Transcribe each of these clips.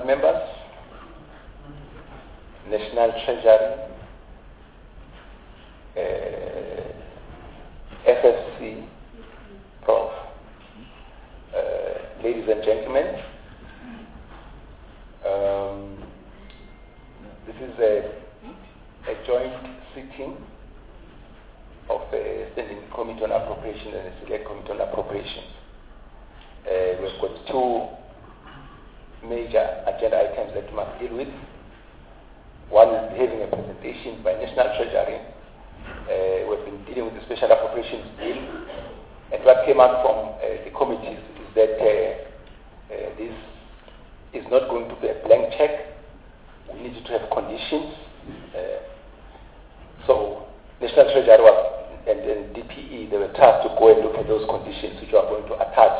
members, National Treasury, FFC, Prof, ladies and gentlemen, this is a joint sitting of a Standing Committee on Appropriations and a Select Committee on Appropriations. We've got two major agenda items that we must deal with. One is having a presentation by National Treasury. We've been dealing with the Special Appropriations Bill, and what came out from the committees is that this is not going to be a blank check. We need to have conditions. So National Treasury and DPE, they were tasked to go and look at those conditions which are going to attach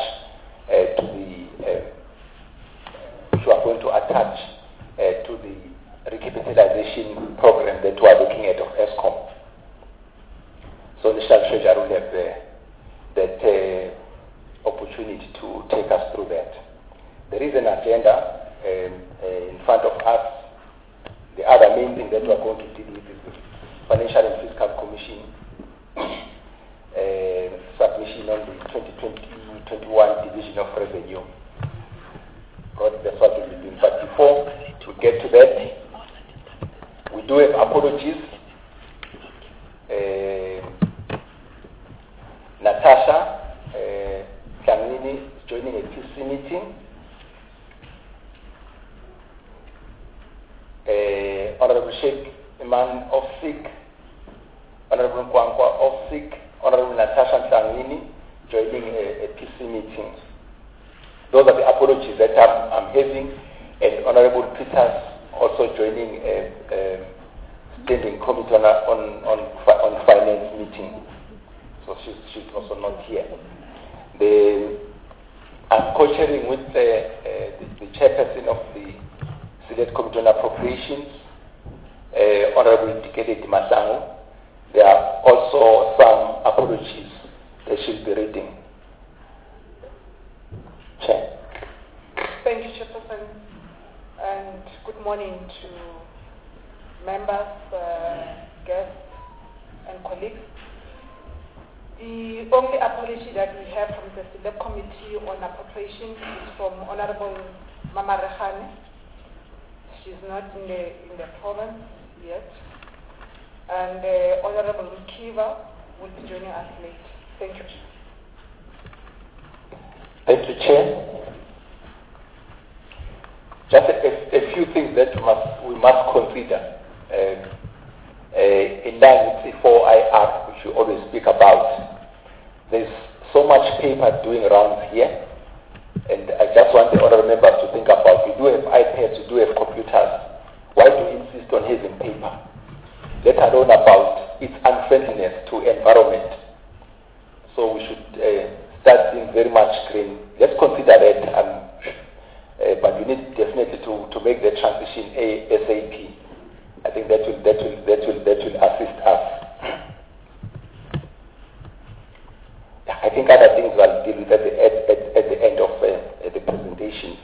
to the recapitalization program that we are looking at of ESCOM. So National Treasury will have that opportunity to take us through that. There is an agenda in front of us. The other main thing that we are going to deal with is the Financial and Fiscal Commission submission on the 2020-21 Division of Revenue. That's what we'll be doing. But before we get to that, we do have apologies. Natasha Kamini is joining a TC meeting. Honorable Sheikh Iman off sick. Honorable Nkwankwa off sick. Honorable Natasha Kamini joining a TC meeting. Those are the apologies that I'm having, and Honorable Peters also joining a Standing Committee on Finance meeting. So she's also not here. I'm co-chairing with the chairperson of the Select Committee on Appropriations, Honorable Dikede Masango. There are also some apologies that she'll be reading. Chair. Thank you, Chairperson, and good morning to members, guests, and colleagues. The only apology that we have from the Select Committee on Appropriations is from Honorable Mama Rehane. She's not in the province yet. And Honorable Mkiva will be joining us late. Thank you. Thank you, Chair. Just a few things that we must consider in line with the 4IR, which we always speak about. There's so much paper doing around here, and I just want the honorable members to think about. We do have iPads, we do have computers. Why do we insist on having paper? Let alone about its unfriendliness to environment. So we should start being very much green. Let's consider that, but we need definitely to make the transition ASAP. I think that will assist us. I think other things I'll deal with at the end of the presentation.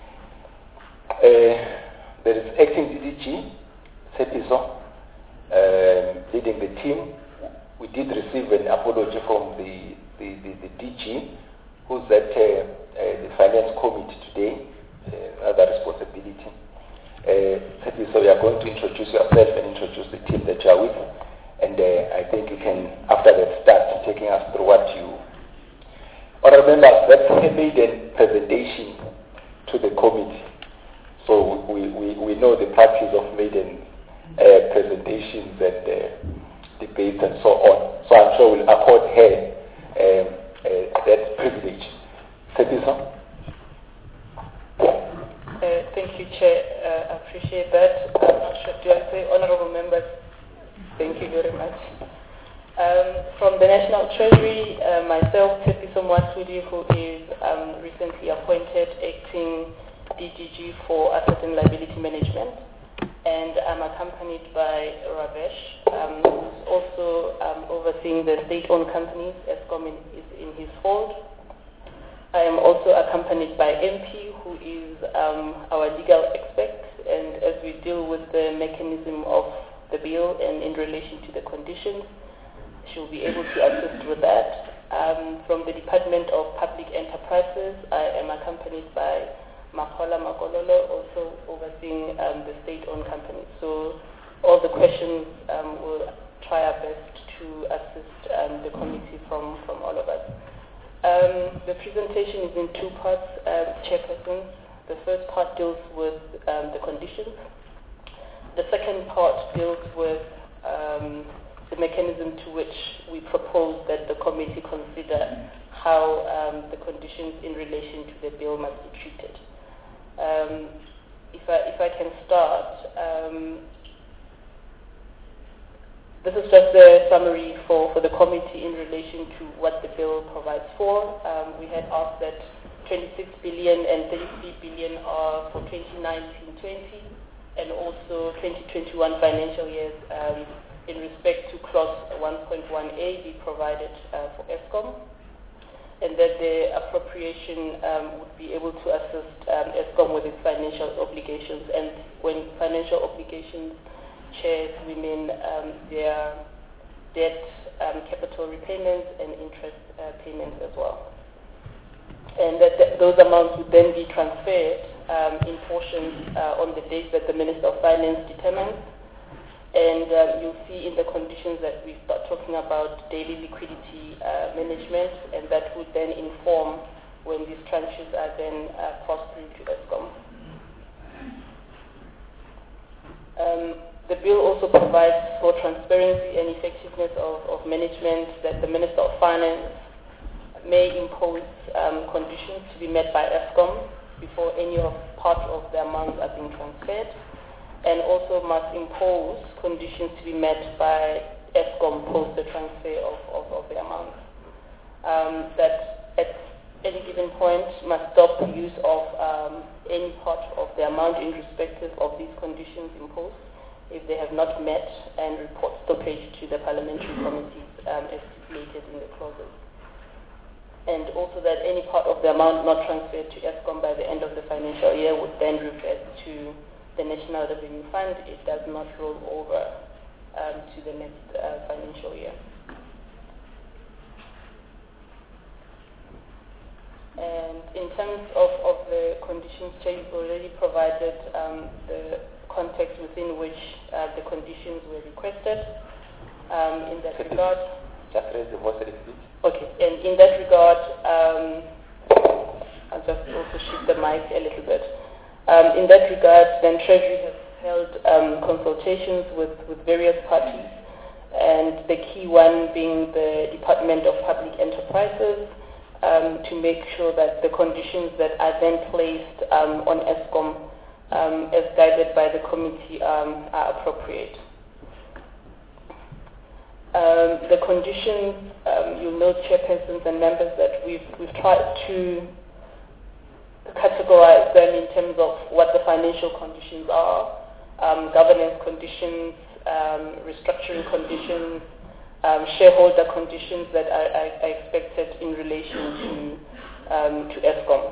There is acting DDG, Sepiso, leading the team. We did receive an apology from the DG, who's at the Finance Committee today, other responsibility. So you are going to introduce yourself and introduce the team that you are with, and I think you can, after that, start taking us through what you. Honorable members, that's a maiden presentation to the committee. So we know the practice of maiden presentations and debates and so on. So I'm sure we'll accord her that privilege. Sepiso? Thank you, Chair. I appreciate that. I'm not sure, do I say honorable members? Thank you very much. From the National Treasury, myself, Tepiso Mwatuli, who is recently appointed acting DGG for Asset and Liability Management, and I'm accompanied by Ravesh, who's also overseeing the state-owned companies. ESCOM is in his fold. I am also accompanied by MP, who is our legal expert, and as we deal with the mechanism of the bill and in relation to the conditions, she'll be able to assist with that. From the Department of Public Enterprises, I am accompanied by Makola Makololo, also overseeing the state-owned companies. So all the questions will try our best to assist the committee from all of us. The presentation is in two parts, Chairperson. The first part deals with the conditions. The second part deals with the mechanism to which we propose that the committee consider how the conditions in relation to the bill must be treated. If I can start, this is just a summary for the committee in relation to what the bill provides for. We had asked that 26 billion and 33 billion are for 2019-20 and also 2021 financial years in respect to clause 1.1a be provided for Eskom, and that the appropriation would be able to assist Eskom with its financial obligations. And when financial obligations, Chairs, we mean their debt, capital repayments, and interest payments as well. And that those amounts would then be transferred in portions on the date that the Minister of Finance determines. And you'll see in the conditions that we start talking about daily liquidity management, and that would then inform when these tranches are then passed through to Eskom. The bill also provides for transparency and effectiveness of management, that the Minister of Finance may impose conditions to be met by Eskom before any part of the amounts are being transferred, and also must impose conditions to be met by Eskom post the transfer of the amounts. That at any given point must stop the use of any part of the amount in respect of these conditions imposed if they have not met, and report stoppage to the parliamentary committees as stipulated in the clauses. And also that any part of the amount not transferred to Eskom by the end of the financial year would then revert to the National Revenue Fund. It does not roll over to the next financial year. And in terms of the conditions, Chair, you've already provided the context within which the conditions were requested. In that regard, just raise the voice a little bit. Okay, and in that regard, I'll just also shift the mic a little bit. In that regard, then Treasury has held consultations with various parties, and the key one being the Department of Public Enterprises, to make sure that the conditions that are then placed on Eskom as guided by the committee are appropriate. The conditions, you'll note, Chairpersons and members, that we've tried to categorize them in terms of what the financial conditions are, governance conditions, restructuring conditions, shareholder conditions that are expected in relation to Eskom.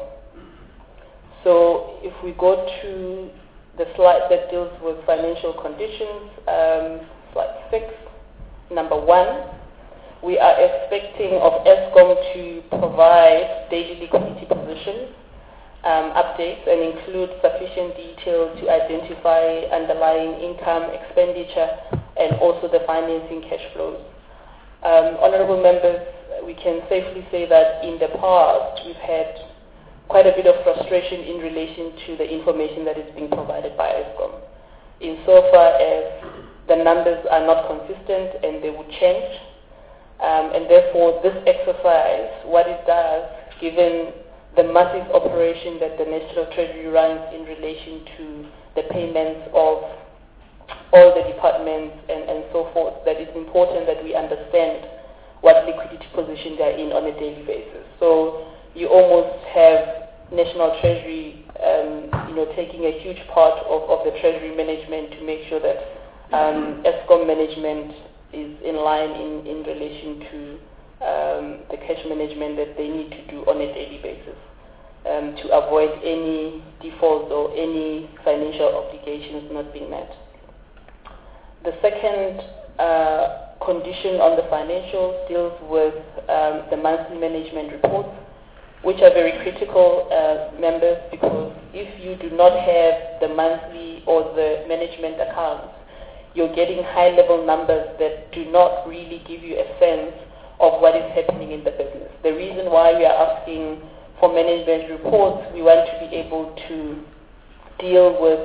So if we go to the slide that deals with financial conditions, slide 6, number 1, we are expecting of Eskom to provide daily liquidity positions, updates, and include sufficient detail to identify underlying income, expenditure, and also the financing cash flows. Honorable members, we can safely say that in the past we've had quite a bit of frustration in relation to the information that is being provided by Eskom, insofar as the numbers are not consistent and they would change. And therefore, this exercise, what it does, given the massive operation that the National Treasury runs in relation to the payments of all the departments and so forth, that it's important that we understand what liquidity position they're in on a daily basis. So you almost have National Treasury taking a huge part of the Treasury management to make sure that Eskom management is in line in relation the cash management that they need to do on a daily basis to avoid any defaults or any financial obligations not being met. The second condition on the financials deals with the monthly management reports, which are very critical, members, because if you do not have the monthly or the management accounts, you're getting high-level numbers that do not really give you a sense of what is happening in the business. The reason why we are asking for management reports, we want to be able to deal with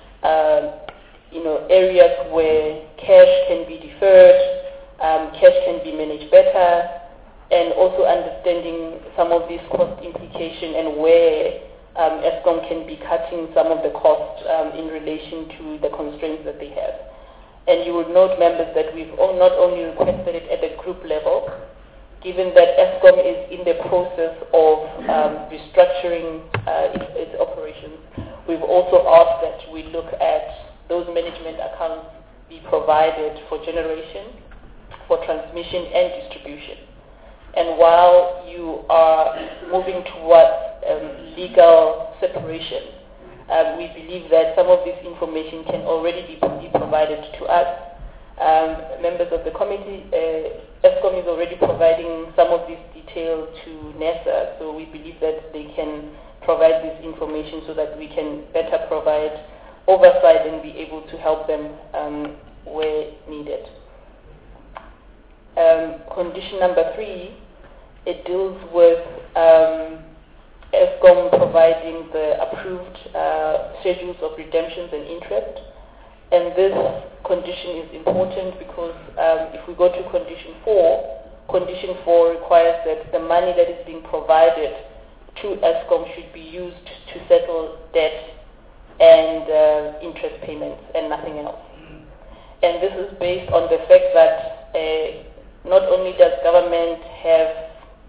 areas where cash can be deferred, cash can be managed better, and also understanding some of these cost implications and where Eskom can be cutting some of the costs in relation to the constraints that they have. And you would note, members, that we've not only requested it at the group level, given that Eskom is in the process of restructuring its operations, we've also asked that we look at those management accounts be provided for generation, for transmission and distribution. And while you are moving towards legal separation, we believe that some of this information can already be provided to us. Members of the committee, Eskom is already providing some of this detail to NESA, so we believe that they can provide this information so that we can better provide oversight and be able to help them where needed. Condition number 3, it deals with Eskom providing the approved schedules of redemptions and interest. And this condition is important because if we go to condition 4 requires that the money that is being provided to Eskom should be used to settle debt and interest payments and nothing else. And this is based on the fact that not only does government have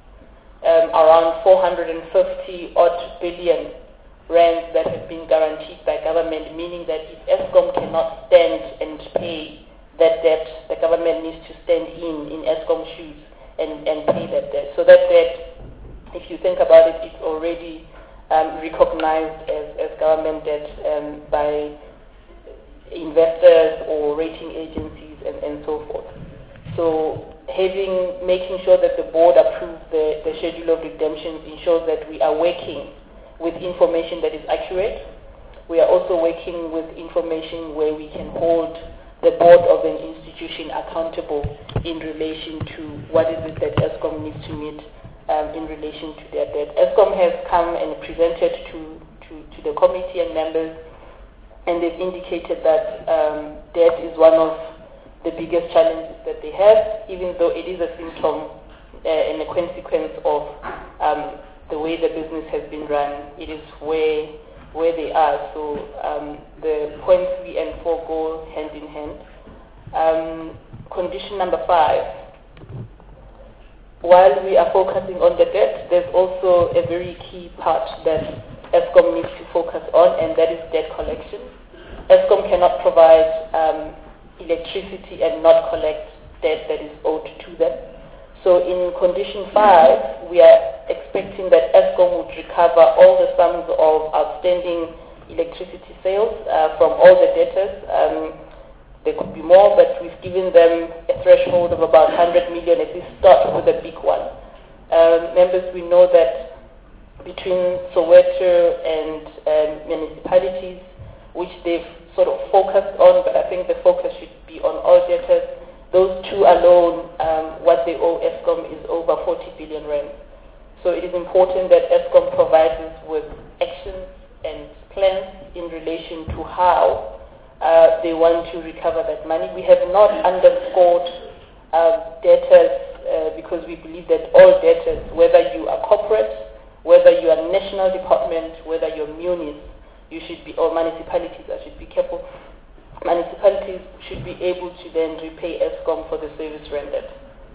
around 450 odd billion rands that have been guaranteed by government, meaning that if Eskom cannot stand and pay that debt, the government needs to stand in Eskom's shoes and pay that debt. So that debt, if you think about it, it's already recognized as government debt by investors or rating agencies and so forth. So making sure that the board approves the schedule of redemptions ensures that we are working with information that is accurate. We are also working with information where we can hold the board of an institution accountable in relation to what is it that Eskom needs to meet in relation to their debt. Eskom has come and presented to the committee and members, and they've indicated that debt is one of the biggest challenges that they have, even though it is a symptom and a consequence of the way the business has been run. It is where they are. So the points 3 and 4 go hand in hand. Condition number 5. While we are focusing on the debt, there's also a very key part that Eskom needs to focus on, and that is debt collection. Eskom cannot provide electricity and not collect debt that is owed to them. So in condition 5, we are expecting that Eskom would recover all the sums of outstanding electricity sales from all the debtors. There could be more, but we've given them a threshold of about 100 million at least start with a big one. Members, we know that between Soweto and municipalities, which they've sort of focused on, but I think the focus should be on all debtors. Those two alone, what they owe Eskom is over 40 billion rand. So it is important that Eskom provides us with actions and plans in relation to how they want to recover that money. We have not underscored debtors because we believe that all debtors, whether you are corporate, whether you are national department, whether you're munis, you should be, or municipalities, I should be careful, municipalities should be able to then repay Eskom for the service rendered.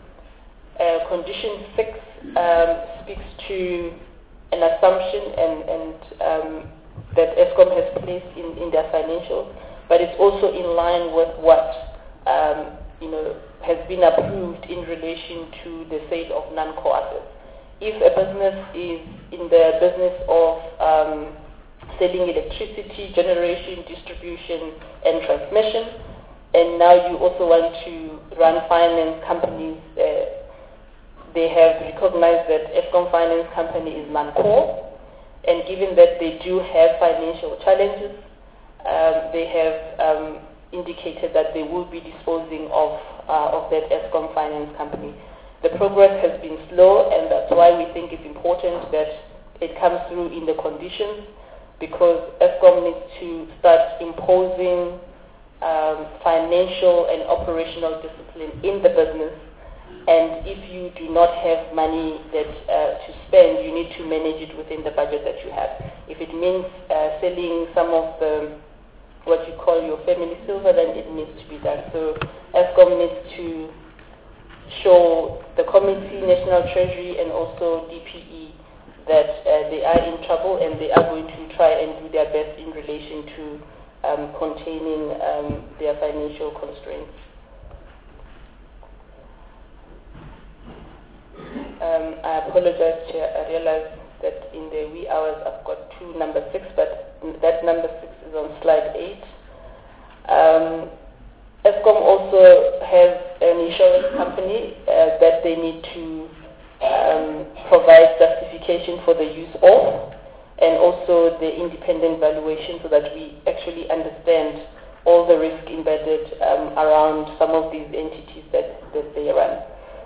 Condition 6 speaks to an assumption and that Eskom has placed in their financials, but it's also in line with what has been approved in relation to the sale of non-core assets. If a business is in the business of selling electricity, generation, distribution, and transmission, and now you also want to run finance companies, they have recognized that Eskom Finance Company is non-core, and given that they do have financial challenges, they have indicated that they will be disposing of that Eskom Finance Company. The progress has been slow, and that's why we think it's important that it comes through in the conditions, because Eskom needs to start imposing financial and operational discipline in the business. And if you do not have money that to spend, you need to manage it within the budget that you have. If it means selling some of the what you call your family silver, then it needs to be done. So Eskom needs to show the committee, National Treasury, and also DPE that they are in trouble and they are going to try and do their best in relation to containing their financial constraints. I apologize, Chair. I realize that in the wee hours I've got number 6, but that number 6 is on slide 8. Eskom also has an insurance company that they need to provide justification for the use of, and also the independent valuation, so that we actually understand all the risk embedded around some of these entities that they run.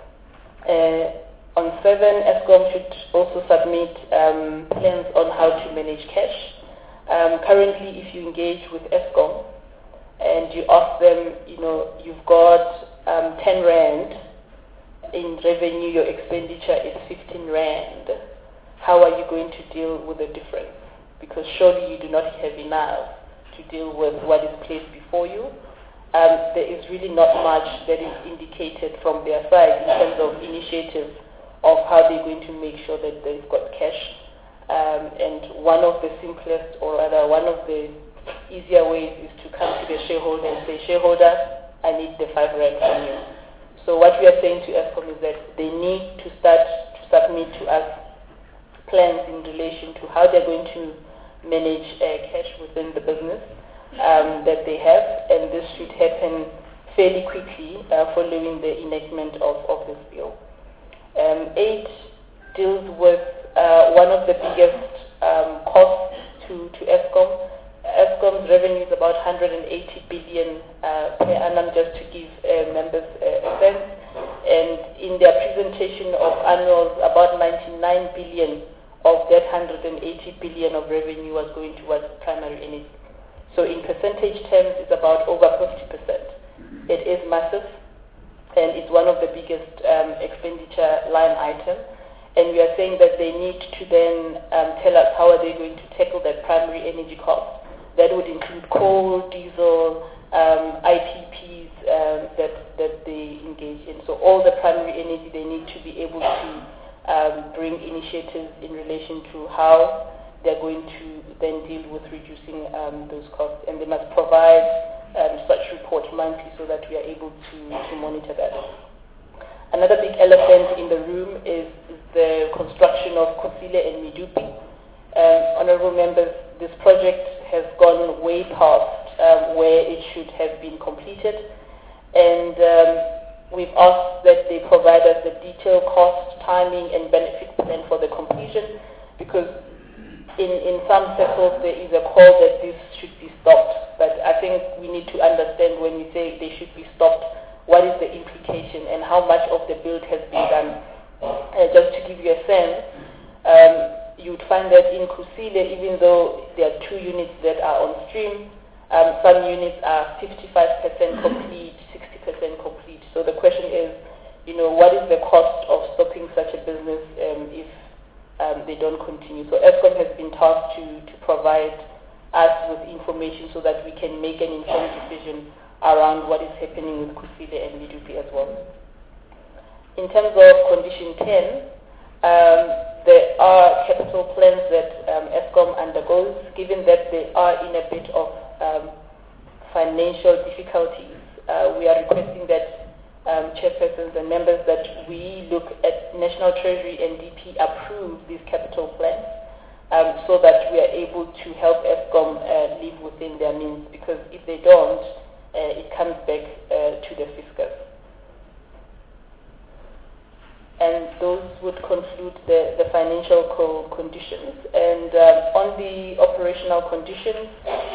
On 7, Eskom should also submit plans on how to manage cash. Currently, if you engage with Eskom and you ask them, you've got 10 Rand in revenue, your expenditure is 15 Rand, how are you going to deal with the difference? Because surely you do not have enough to deal with what is placed before you. There is really not much that is indicated from their side in terms of initiatives of how they're going to make sure that they've got cash. And one of the simplest, or rather one of the easier ways, is to come to the shareholder and say, shareholder, I need the 5 Rand from you. So what we are saying to Eskom is that they need to start to submit to us plans in relation to how they're going to manage cash within the business that they have, and this should happen fairly quickly following the enactment of this bill. 8 deals with one of the biggest costs to Eskom. Eskom's revenue is about 180 billion per annum, just to give members a sense. And in their presentation of annuals, about 99 billion of that 180 billion of revenue was going towards primary energy. So in percentage terms, it's about over 50%. It is massive, and it's one of the biggest expenditure line items. And we are saying that they need to then tell us how are they going to tackle that primary energy cost. That would include coal, diesel, IPPs that they engage in. So all the primary energy, they need to be able to bring initiatives in relation to how they're going to then deal with reducing those costs. And they must provide such report monthly so that we are able to monitor that. Another big elephant in the room is the construction of Kusile and Medupi. Honorable members, this project has gone way past where it should have been completed, and we've asked that they provide us the detailed cost, timing, and benefit plan for the completion, because in some circles there is a call that this should be stopped. But I think we need to understand, when we say they should be stopped, what is the implication and how much of the build has been done. Just to give you a sense, you would find that in Kusile, even though there are 2 units that are on stream, some units are 55% complete, 60% complete. So the question is, what is the cost of stopping such a business if they don't continue? So Eskom has been tasked to provide us with information so that we can make an informed decision around what is happening with Kusile and Medupi as well. In terms of condition 10, there are capital plans that Eskom undergoes. Given that they are in a bit of financial difficulties, we are requesting that chairpersons and members, that we look at National Treasury and DP approve these capital plans so that we are able to help Eskom live within their means, because if they don't, it comes back to the fiscus. And those would conclude the financial conditions. And on the operational conditions,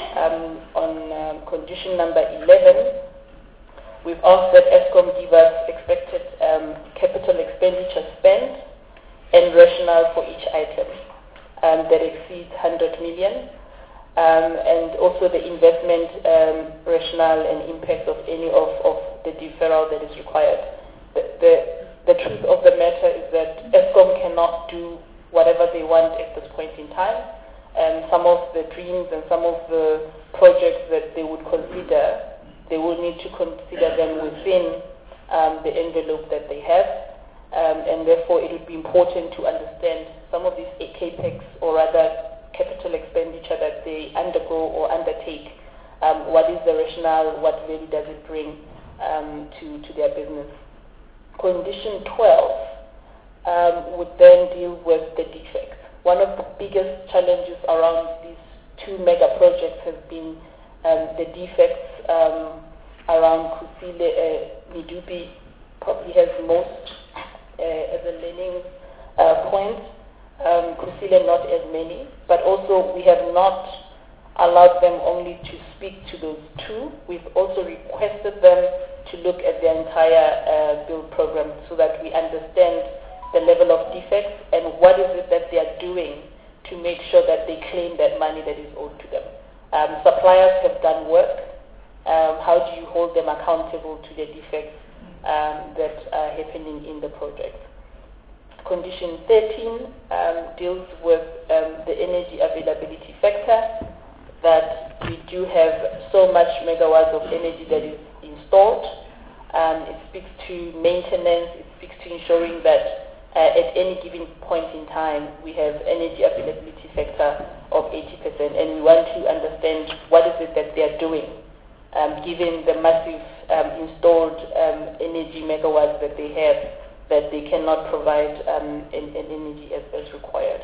on condition number 11, we've asked that Eskom give us expected capital expenditure spend and rationale for each item that exceeds 100 million, and also the investment rationale and impact of any of the deferral that is required. The truth of the matter is that Eskom cannot do whatever they want at this point in time. Some of the dreams and some of the projects that they would consider, they will need to consider them within the envelope that they have. And therefore it would be important to understand some of these CapEx or rather capital expenditure that they undergo or undertake. What is the rationale? What value does it bring to their business? Condition 12 would then deal with the defects. One of the biggest challenges around these two mega projects has been the defects around Kusile. Medupi probably has most as a learning point. Kusile not as many, but also we have not allowed them only to speak to those two. We've also requested them to look at the entire build program so that we understand the level of defects and what is it that they are doing to make sure that they claim that money that is owed to them. Suppliers have done work. How do you hold them accountable to the defects that are happening in the project? Condition 13 deals with the energy availability factor, that we do have so much megawatts of energy that is installed. It speaks to maintenance, it speaks to ensuring that at any given point in time we have energy availability factor of 80%, and we want to understand what is it that they are doing given the massive installed energy megawatts that they have, that they cannot provide an energy as required.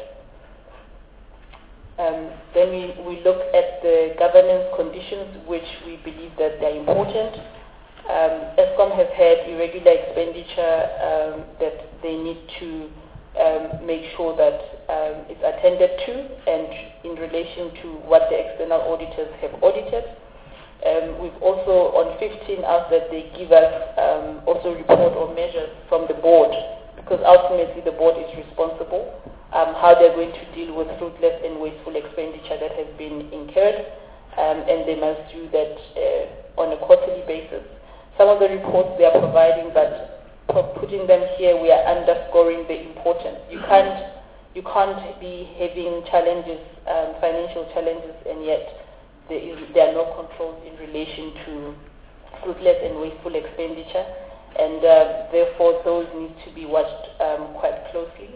Then we look at the governance conditions, which we believe that they're important. Eskom has had irregular expenditure that they need to make sure that it's attended to, and in relation to what the external auditors have audited. We've also, on 15, asked that they give us also report or measures from the board, because ultimately the board is responsible, how they're going to deal with fruitless and wasteful expenditure that has been incurred, and they must do that on a quarterly basis. Some of the reports they are providing, but putting them here, we are underscoring the importance. You can't be having challenges, financial challenges, and yet there are no controls in relation to fruitless and wasteful expenditure, and therefore those need to be watched quite closely.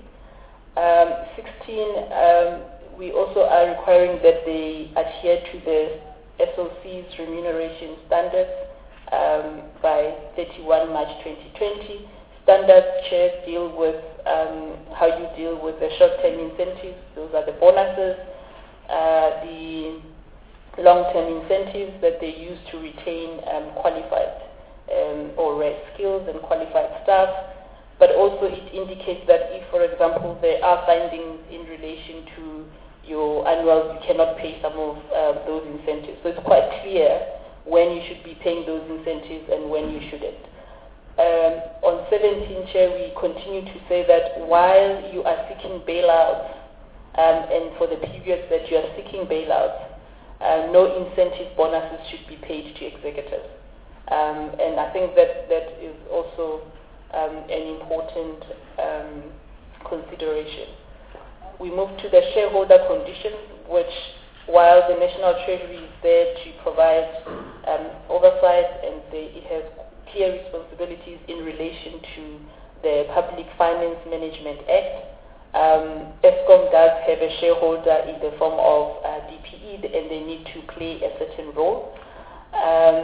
16, we also are requiring that they adhere to the SOC's remuneration standards by 31 March 2020. Standards, Chair, deal with how you deal with the short-term incentives. Those are the bonuses, the long-term incentives that they use to retain qualified or rare skills and qualified staff. But also it indicates that if, for example, there are findings in relation to your annual, you cannot pay some of those incentives. So it's quite clear when you should be paying those incentives and when you shouldn't. On 17, Chair, we continue to say that while you are seeking bailouts, and for the periods that you are seeking bailouts, no incentive bonuses should be paid to executives. And I think that is also an important consideration. We move to the shareholder conditions, which, while the National Treasury is there to provide oversight and it has clear responsibilities in relation to the Public Finance Management Act, Eskom does have a shareholder in the form of DPE, and they need to play a certain role.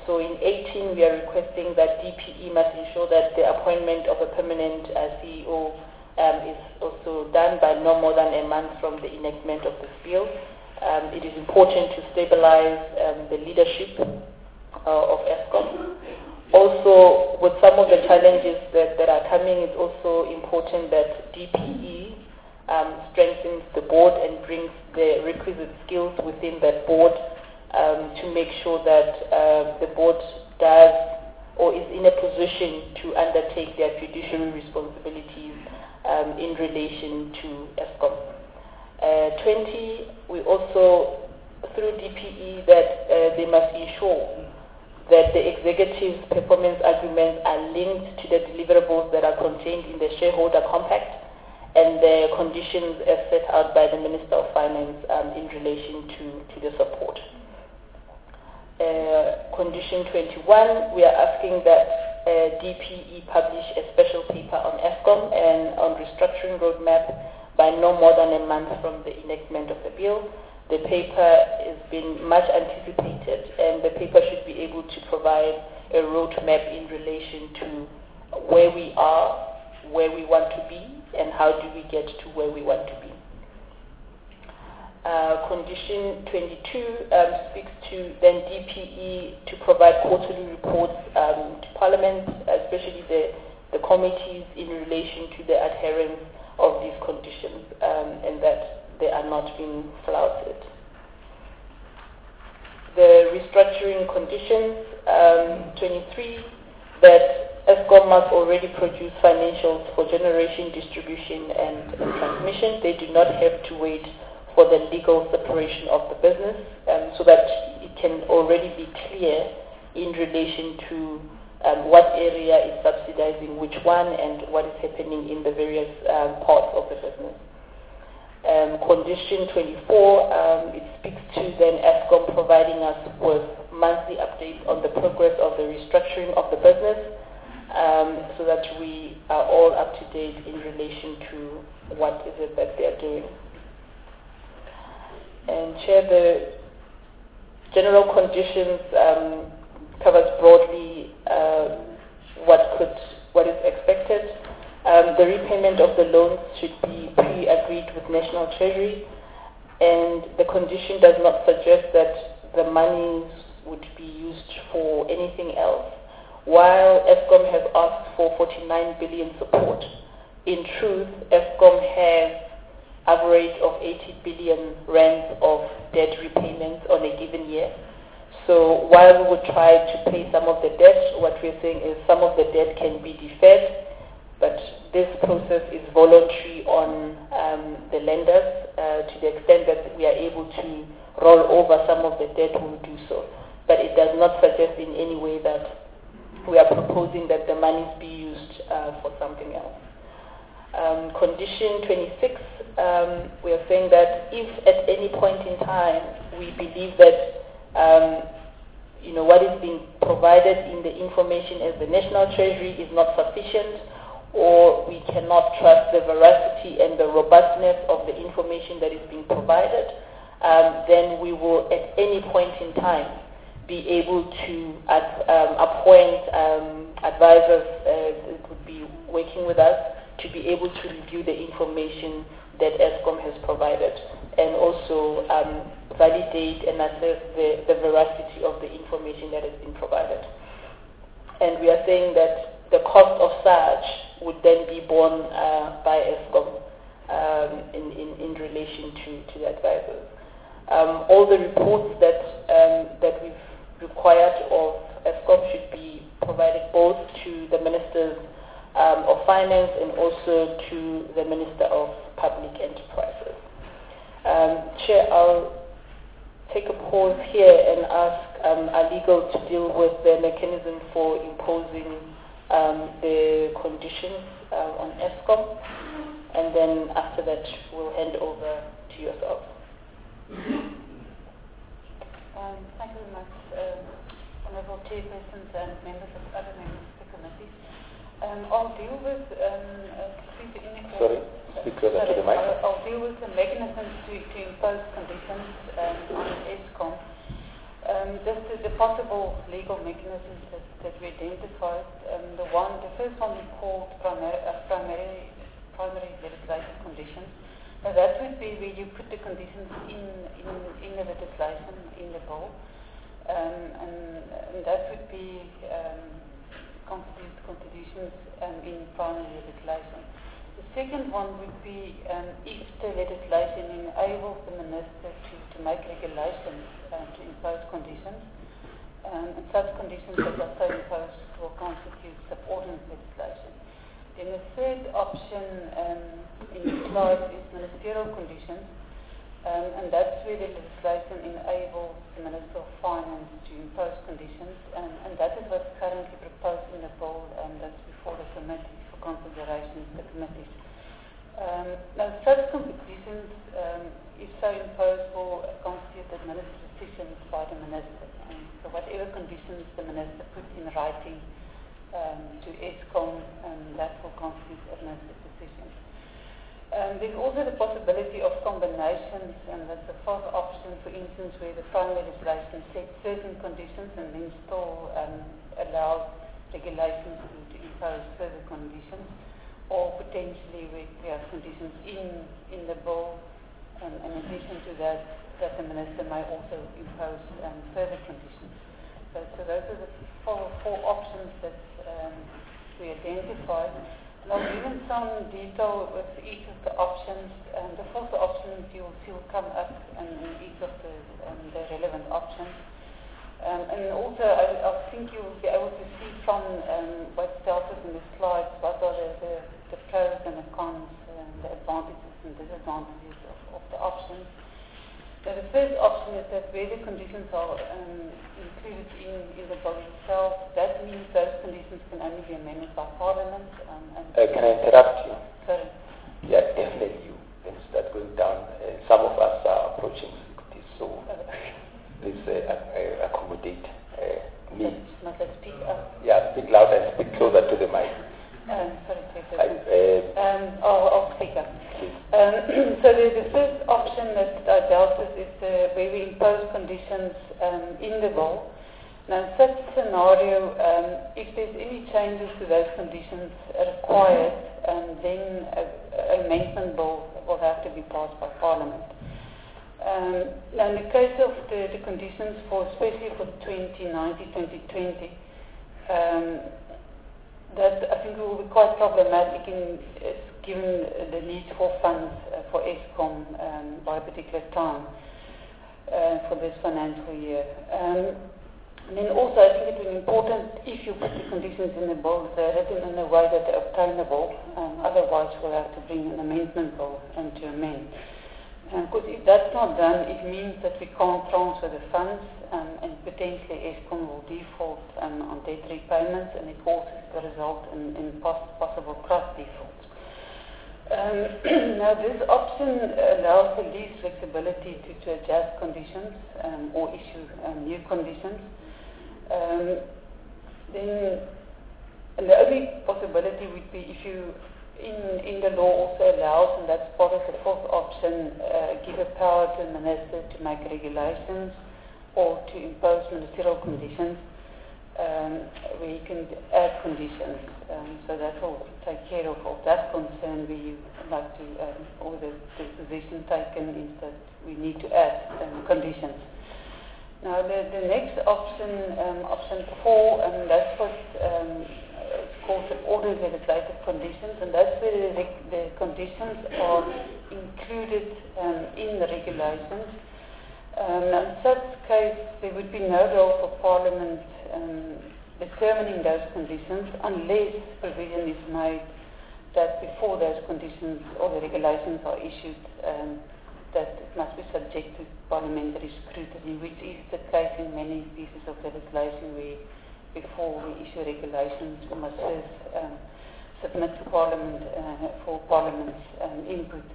So in 18, we are requesting that DPE must ensure that the appointment of a permanent CEO is also done by no more than a month from the enactment of this bill. It is important to stabilize the leadership of Eskom. Also, with some of the challenges that are coming, it's also important that DPE strengthens the board and brings the requisite skills within that board to make sure that the board does or is in a position to undertake their fiduciary responsibilities in relation to Eskom. 20, we also, through DPE, that they must ensure that the executive's performance agreements are linked to the deliverables that are contained in the shareholder compact and the conditions as set out by the Minister of Finance in relation to the support. Condition 21, we are asking that DPE publish a special paper on Eskom and on restructuring roadmap by no more than a month from the enactment of the bill. The paper has been much anticipated, and the paper should be able to provide a roadmap in relation to where we are, where we want to be, and how do we get to where we want to be. Condition 22 speaks to then DPE to provide quarterly reports to Parliament, especially the committees in relation to the adherence of these conditions and that they are not being flouted. The restructuring conditions, 23, that Eskom must already produce financials for generation, distribution and transmission. They do not have to wait for the legal separation of the business so that it can already be clear in relation to what area is subsidizing which one and what is happening in the various parts of the business. Condition 24, it speaks to then Eskom providing us with monthly updates on the progress of the restructuring of the business so that we are all up to date in relation to what is it that they are doing. And Chair, the general conditions covers broadly what is expected. The repayment of the loans should be pre-agreed with National Treasury, and the condition does not suggest that the monies would be used for anything else. While Eskom has asked for 49 billion support, in truth, Eskom has average of 80 billion rands of debt repayments on a given year. So while we would try to pay some of the debt, what we're saying is some of the debt can be deferred, but this process is voluntary on the lenders to the extent that we are able to roll over some of the debt, we will do so. But it does not suggest in any way that we are proposing that the monies be used for something else. Condition 26, we are saying that if at any point in time we believe that what is being provided in the information as the National Treasury is not sufficient, or we cannot trust the veracity and the robustness of the information that is being provided, then we will at any point in time be able to appoint advisors that would be working with us to be able to review the information that Eskom has provided and also validate and assess the veracity of the information that has been provided. And we are saying that the cost of such would then be borne by Eskom in relation to the advisors. All the reports that we've required of Eskom should be provided both to the Ministers of Finance and also to the Minister of Public Enterprises. Chair, I'll take a pause here and ask our legal to deal with the mechanism for imposing the conditions on Eskom, and then after that we'll hand over to yourself. Thank you very much, Honourable Chairpersons and members of other members of the committee. I'll deal with I'll deal with the mechanisms to impose conditions on Eskom. Just the possible legal mechanisms that we identified. The first one we called primary legislative conditions. Now that would be where you put the conditions in the legislation, in the bill, and that would be constitutions in primary legislation. The second one would be if the legislation enables the minister to make regulations to impose conditions, and such conditions that are so imposed will constitute subordinate legislation. Then the third option in the slide is ministerial conditions, and that's where the legislation enables the Minister of Finance to impose conditions, and that is what's currently proposed in the bill, and that's before the committee for consideration of the committees. Now, such conditions, if so imposed, will constitute administrative decisions by the Minister. So whatever conditions the Minister puts in writing to Eskom, that will constitute administrative decisions. There's also the possibility of combinations, and that's the fourth option, for instance, where the primary legislation sets certain conditions and then still allows regulations to impose further conditions, or potentially we have conditions in the bill, and in addition to that the Minister may also impose further conditions. So those are the four options that we identified. And I'll give in some detail with each of the options. The fourth option you will see will come up in each of the relevant options. And also, I think you will be able to see from what's dealt with in the slides what are the pros and the cons, the advantages and disadvantages of the options. So the first option is that where the conditions are included in the bill itself, that means those conditions can only be amended by Parliament. Can I interrupt you? Sorry. Yeah, definitely you can start going down. Some of us are approaching 60, so please accommodate me. Must I speak up? Yeah, speak loud and speak closer to the mic. I'll speak up. So the first option that I dealt with is where we impose conditions in the bill. Now, in such a scenario, if there's any changes to those conditions required, then an amendment bill will have to be passed by Parliament. Now, in the case of the conditions especially for 2019-2020, that I think will be quite problematic given the need for funds for Eskom by a particular time for this financial year. And then also I think it will be important if you put the conditions in the bill, they're written in a way that they're obtainable, otherwise we'll have to bring an amendment bill to amend. Because if that's not done, it means that we can't transfer the funds and potentially Eskom will default on debt repayments, and it also will result in possible trust defaults. Now this option allows the least flexibility to adjust conditions or issue new conditions. Then the only possibility would be if you in the law also allows, and that's part of the fourth option, give a power to the Minister to make regulations or to impose ministerial conditions where you can add conditions. So that will take care of that concern where you like to, or the position taken is that we need to add conditions. Now the next option, option 4, that's what it's called subordinate legislative conditions, and that's where the conditions are included in the regulations. In such case, there would be no role for Parliament determining those conditions unless provision is made that before those conditions or the regulations are issued, that it must be subject to parliamentary scrutiny, which is the case in many pieces of legislation where before we issue regulations we must first submit to Parliament for Parliament's input.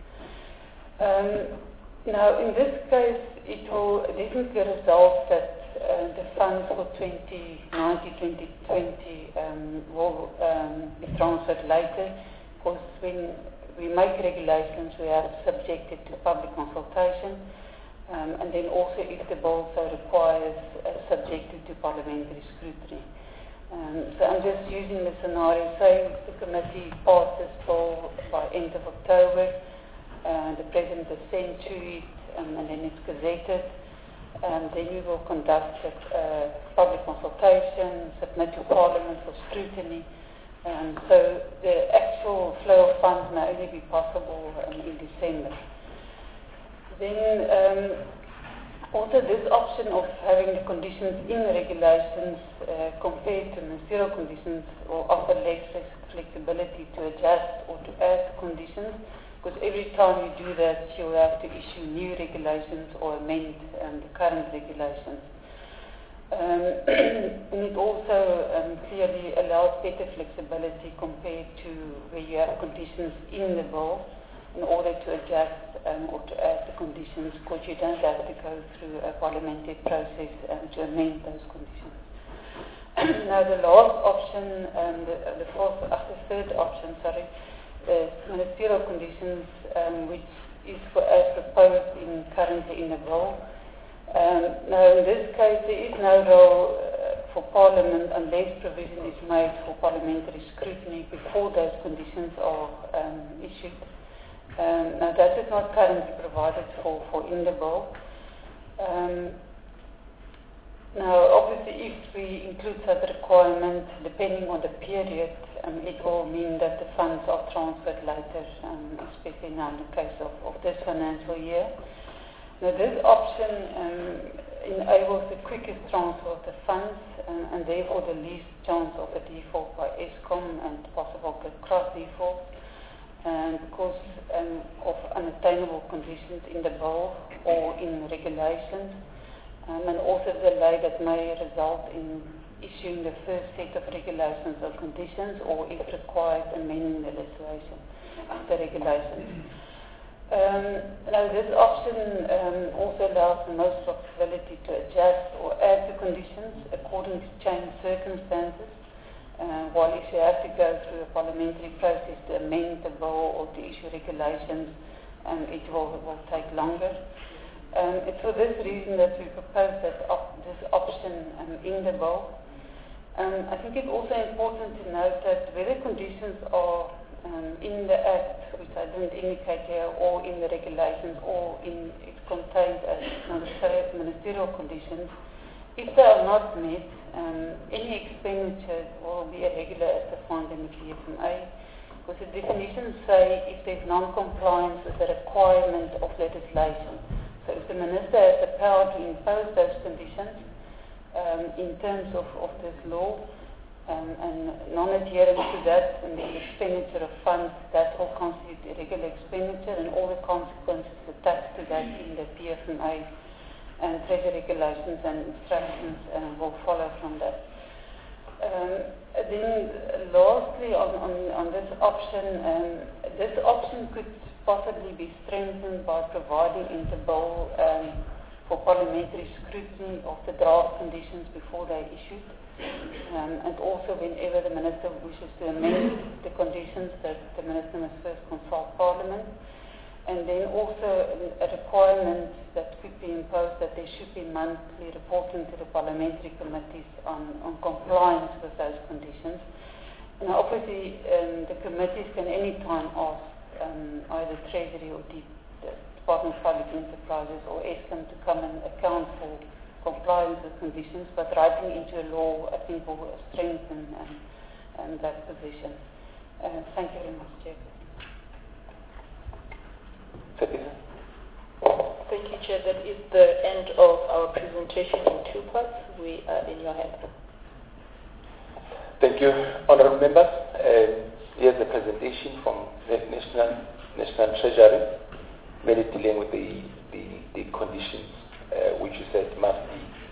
Now in this case it will definitely result that the funds for 2019-2020 will be transferred later, because when we make regulations we have subjected to public consultation, and then also if the bill so requires, subjected to parliamentary scrutiny. So I'm just using the scenario, say the committee passes this bill by end of October, the President assents to it, and then it's gazetted. Then we will conduct a public consultation, submit to Parliament for scrutiny. So the actual flow of funds may only be possible in December. Then also this option of having the conditions in the regulations compared to ministerial conditions will offer less flexibility to adjust or to add conditions, because every time you do that, you'll have to issue new regulations or amend the current regulations. And it also clearly allows better flexibility compared to where you have conditions in the bill in order to adjust or to add the conditions, because you don't have to go through a parliamentary process to amend those conditions. Now the last option, the third option, the ministerial conditions, which is as proposed currently in the bill. Now in this case there is no role for Parliament unless provision is made for parliamentary scrutiny before those conditions are issued. Now that is not currently provided for in the bill. Now obviously if we include such requirement, depending on the period, it will mean that the funds are transferred later, especially now in the case of this financial year. Now this option enables the quickest transfer of the funds and therefore the least chance of a default by Eskom and possible cross default, because of unattainable conditions in the bill or in regulations, and also delay that may result in issuing the first set of regulations or conditions, or if required, amending the legislation, the regulations. Now this option also allows the most flexibility to adjust or add the conditions according to changed circumstances, while if you have to go through a parliamentary process to amend the bill or to issue regulations, it will take longer. It's for this reason that we propose that this option in the bill. I think it's also important to note that whether conditions are in the Act, which I didn't indicate here, or in the regulations, or it's contained as ministerial conditions, if they are not met, any expenditure will be irregular as defined in the PFMA, because the definitions say if there's non-compliance with the requirement of legislation. So if the minister has the power to impose those conditions in terms of this law, and non-adherence to that and the expenditure of funds, that will constitute irregular expenditure, and all the consequences attached to that in the PFMA and treasury regulations and instructions will follow from that. Then lastly on this option could possibly be strengthened by providing in the bill for parliamentary scrutiny of the draft conditions before they are issued, and also whenever the minister wishes to amend the conditions, that the minister must first consult Parliament. And then also a requirement that could be imposed that there should be monthly reporting to the parliamentary committees on compliance with those conditions. And obviously the committees can any time ask either Treasury or the Department of Public Enterprises or Eskom to come and account for compliance with conditions, but writing into a law I think will strengthen that position. Thank you very much, Chair. Thank you, Chair. That is the end of our presentation in two parts. We are in your hands. Thank you, honourable members. Here's the presentation from the National Treasury, mainly dealing with the conditions which you said must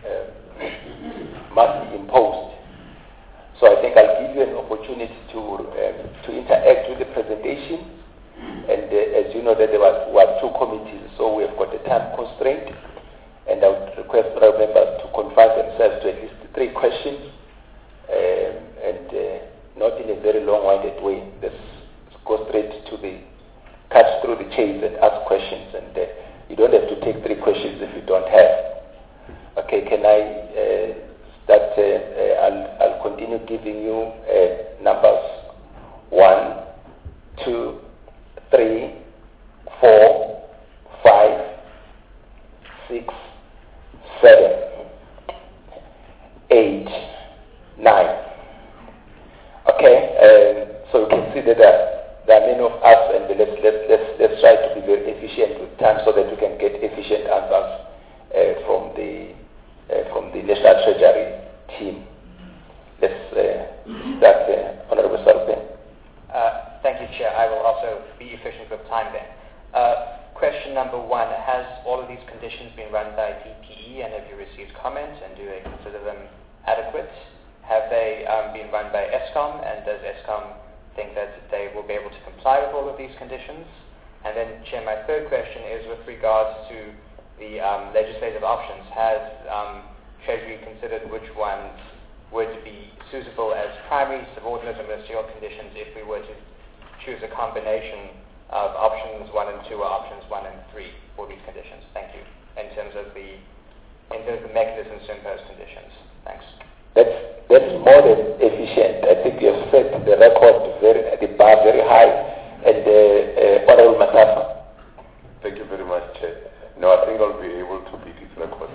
be imposed. So I think I'll give you an opportunity to interact with the presentation. And as you know, that there were two committees, so we have got a time constraint, and I would request our members to confine themselves to at least 3 questions, and not in a very long-winded way. Let's go straight to cut through the chase and ask questions, and You don't have to take 3 questions if you don't have. Okay, can I start? I'll continue giving you numbers 1, 2, 3, 4, 5, 6, 7, 8, 9. Okay, so you can see that there are many of us, and let's try to be very efficient with time so that we can get efficient answers from the National Treasury team. Let's start, Honorable Sarpe. Thank you, Chair. I will also be efficient with time then. Question number 1, has all of these conditions been run by DPE, and have you received comments, and do they consider them adequate? Have they been run by Eskom, and does Eskom think that they will be able to comply with all of these conditions? And then, Chair, my third question is with regards to the legislative options. Has Treasury considered which ones would be suitable as primary, subordinate, and ministerial conditions if we were to choose a combination of options 1 and 2 or options 1 and 3 for these conditions? Thank you. In terms of the mechanisms to impose conditions. Thanks. That's more than efficient. I think you have set the record the bar very high. And Honorable Matasa. Thank you very much, Chair. No, I think I'll be able to beat this record.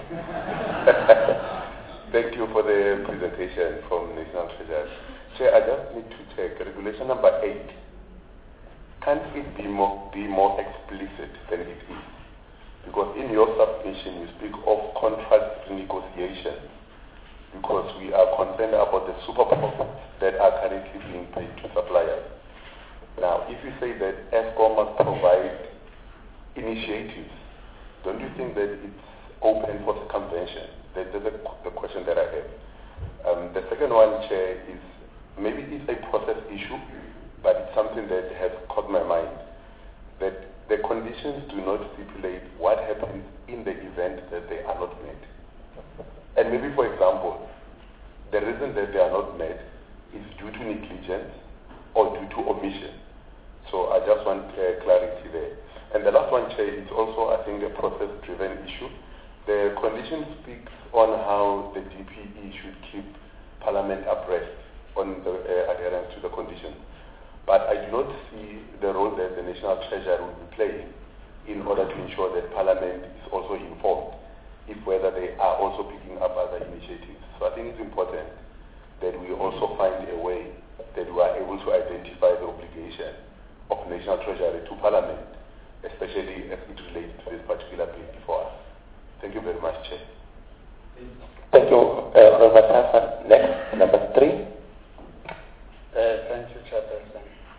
Thank you for the presentation from National Treasury. Chair, I just need to check regulation number 8. Can't it be more explicit than it is? Because in your submission you speak of contract renegotiation, because we are concerned about the super profits that are currently being paid to suppliers. Now, if you say that Eskom must provide initiatives, don't you think that it's open for circumvention? That's the question that I have. The second one, Chair, is maybe it's a process issue, but it's something that has caught my mind, that the conditions do not stipulate what happens in the event that they are not met. And maybe, for example, the reason that they are not met is due to negligence or due to omission. So I just want clarity there. And the last one, Chair, is also, I think, a process-driven issue. The condition speaks on how the DPE should keep Parliament abreast on the adherence to the conditions. But I do not see the role that the National Treasury will be playing in order to ensure that Parliament is also informed if whether they are also picking up other initiatives. So I think it's important that we also find a way that we are able to identify the obligation of National Treasury to Parliament, especially as it relates to this particular bill before us. Thank you very much, Chair. Thank you, Honorable Matasa. Next, number 3. Thank you, Chairperson.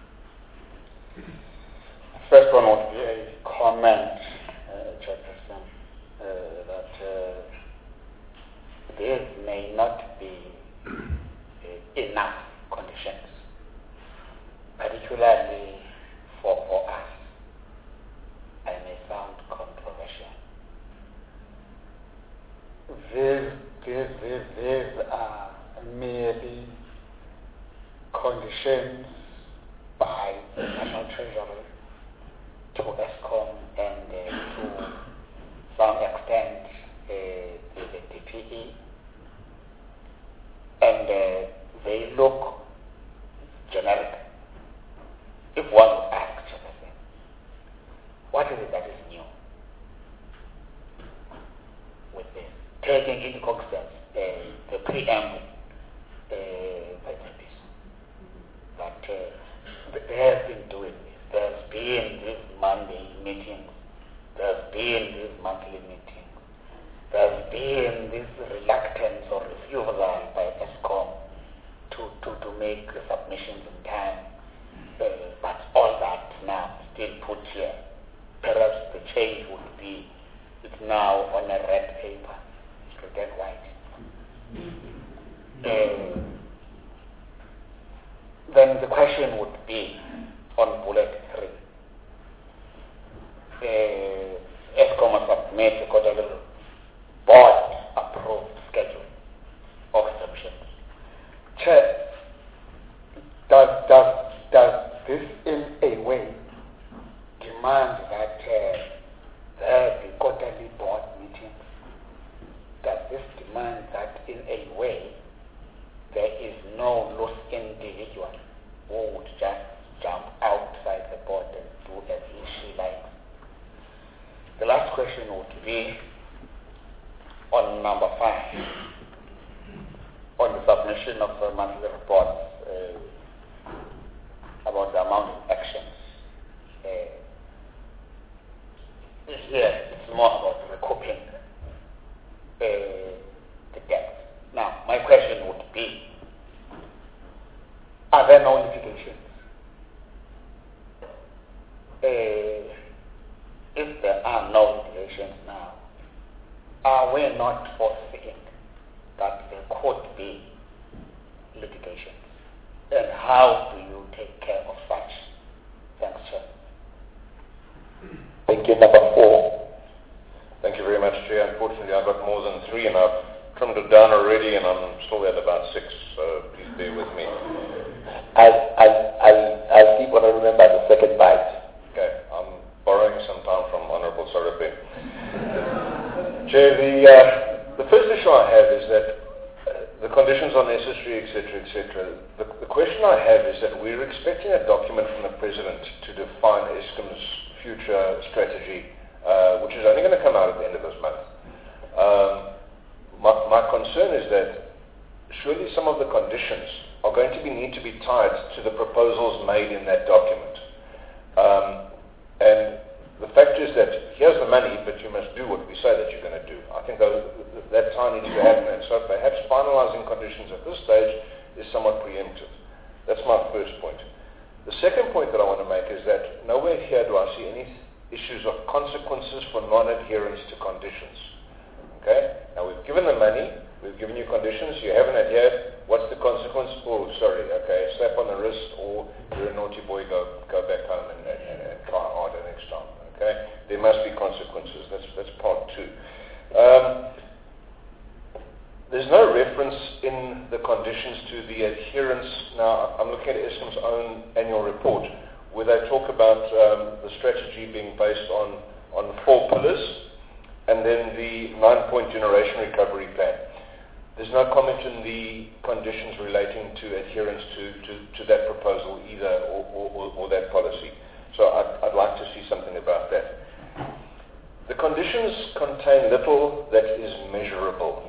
First one would be a comment, Chairperson, that there may not be enough conditions, particularly for us. I may sound controversial. These are merely conditions by the National Treasury to Eskom and to some extent the DPE, and they look generic. If one would ask, what is it that is new with this? Taking into consideration the preamble by the that they have been doing this. There's been these Monday meetings. There's been these monthly meetings. There's been this reluctance or refusal by ESCOM to make submissions in time. But all that now still put here. Perhaps the change would be it's now on a red paper, red and white. Then the question would be on bullet 3. ESCOM must submit a quarterly board-approved schedule of submissions. Chair, does this in a way demand that there be a way there is no loose individual who would just jump outside the board and do as she likes. The last question would be on number 5, on the submission of the monthly reports about the amount of actions. Here, it's more about recouping the debt. Now, my question would be, are there no litigations? If there are no litigations now, are we not foreseeing that there could be litigations? And how do you take care of such? Thanks, Chair. Thank you. Number 4. Thank you very much, Chair. Unfortunately, I've got more than 3 and I've trimmed it down already and I'm still at about 6, so please bear with me. I'll keep on remember the second bite. Okay, I'm borrowing some time from Honourable Sorope. Chair, the first issue I have is that the conditions are necessary, etc., etc. The question I have is that we're expecting a document from the President to define Eskom's future strategy, which is only going to come out at the end of this month. My concern is that surely some of the conditions are going to need to be tied to the proposals made in that document. And the fact is that here's the money, but you must do what we say that you're going to do. I think that time needs to happen, and so perhaps finalizing conditions at this stage is somewhat preemptive. That's my first point. The second point that I want to make is that nowhere here do I see any issues of consequences for non-adherence to conditions. Okay? Now we've given the money, we've given you conditions, you haven't adhered, what's the consequence? Oh, sorry, okay, slap on the wrist, or you're a naughty boy, go back home and try harder next time. Okay? There must be consequences. That's part 2. There's no reference in the conditions to the adherence. Now, I'm looking at Eskom's own annual report, where they talk about the strategy being based on 4 pillars, and then the 9-point generation recovery plan. There's no comment in the conditions relating to adherence to that proposal either, or that policy. So I'd like to see something about that. The conditions contain little that is measurable.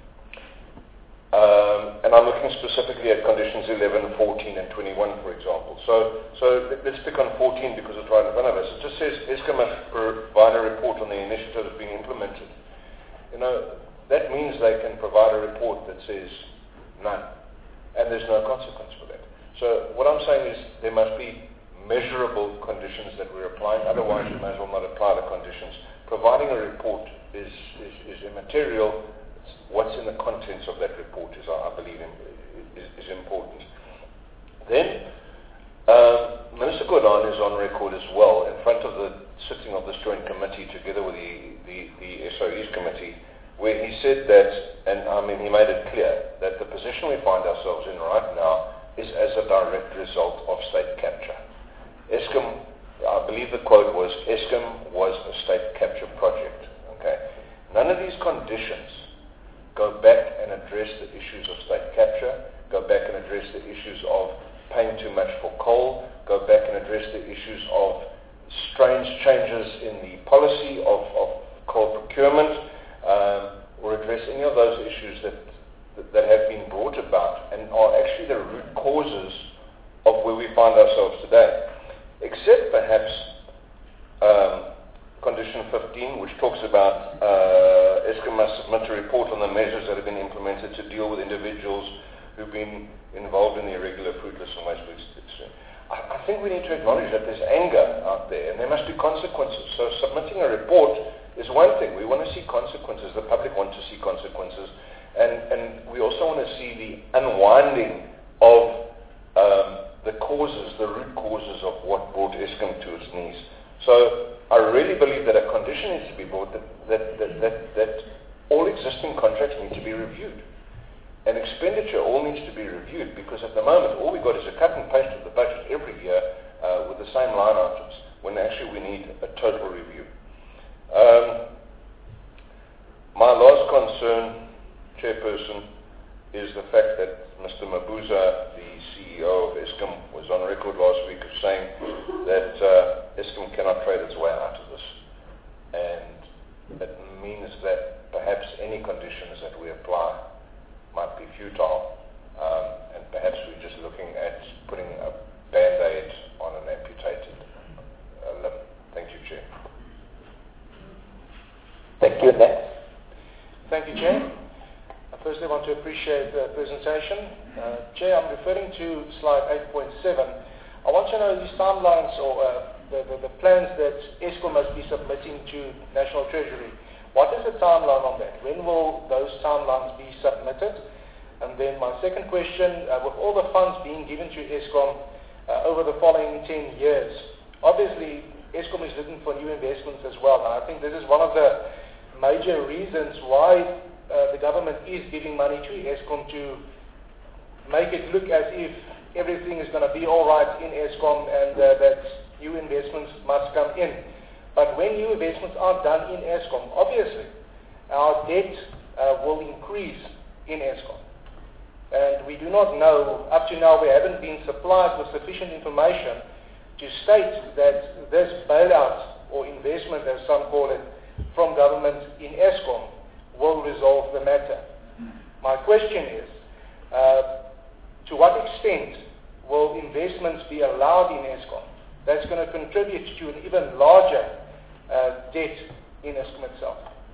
And I'm looking specifically at conditions 11, 14, and 21, for example. So let's pick on 14 because it's right in front of us. It just says Eskom must provide a report on the initiatives being implemented. You know, that means they can provide a report that says none, and there's no consequence for that. So what I'm saying is there must be measurable conditions that we're applying, otherwise you may as well not apply the conditions. Providing a report is immaterial. What's in the contents of that report is, I believe, is important. Then, Minister Gordhan is on record as well in front of the sitting of this joint committee together with the SOE's committee, where he said that, and I mean he made it clear, that the position we find ourselves in right now is as a direct result of state capture. Eskom, I believe the quote was, Eskom was a state capture project. Okay. None of these conditions go back and address the issues of state capture, go back and address the issues of paying too much for coal, go back and address the issues of strange changes in the policy of coal procurement, or address any of those issues that have been brought about and are actually the root causes of where we find ourselves today. Except perhaps Condition 15, which talks about Eskom must submit a report on the measures that have been implemented to deal with individuals who've been involved in the irregular, fruitless and wasteful extraction. I think we need to acknowledge that there's anger out there and there must be consequences. So submitting a report is one thing. We want to see consequences. The public want to see consequences. And we also want to see the unwinding of the causes, the root causes of what brought Eskom to its knees. So I really believe that a condition needs to be brought that all existing contracts need to be reviewed. And expenditure all needs to be reviewed, because at the moment all we've got is a cut and paste of the budget every year with the same line items, when actually we need a total review. My last concern, Chairperson, is the fact that Mr. Mabuza, the CEO of Eskom, was on record last week of saying that Eskom cannot trade its way out of this. And it means that perhaps any conditions that we apply might be futile, and perhaps we're just looking at putting a band-aid on an amputated limb. Thank you, Chair. Thank you. Next. Thank you, Chair. Firstly, I want to appreciate the presentation. Chair, I'm referring to slide 8.7. I want to know these timelines or the plans that Eskom must be submitting to National Treasury. What is the timeline on that? When will those timelines be submitted? And then my second question, with all the funds being given to Eskom over the following 10 years, obviously Eskom is looking for new investments as well. And I think this is one of the major reasons why the government is giving money to Eskom to make it look as if everything is going to be all right in Eskom and that new investments must come in. But when new investments are done in Eskom, obviously our debt will increase in Eskom. And we do not know, up to now we haven't been supplied with sufficient information to state that this bailout or investment, as some call it, from government in Eskom will resolve the matter. My question is, to what extent will investments be allowed in Eskom that's going to contribute to an even larger debt in Eskom itself?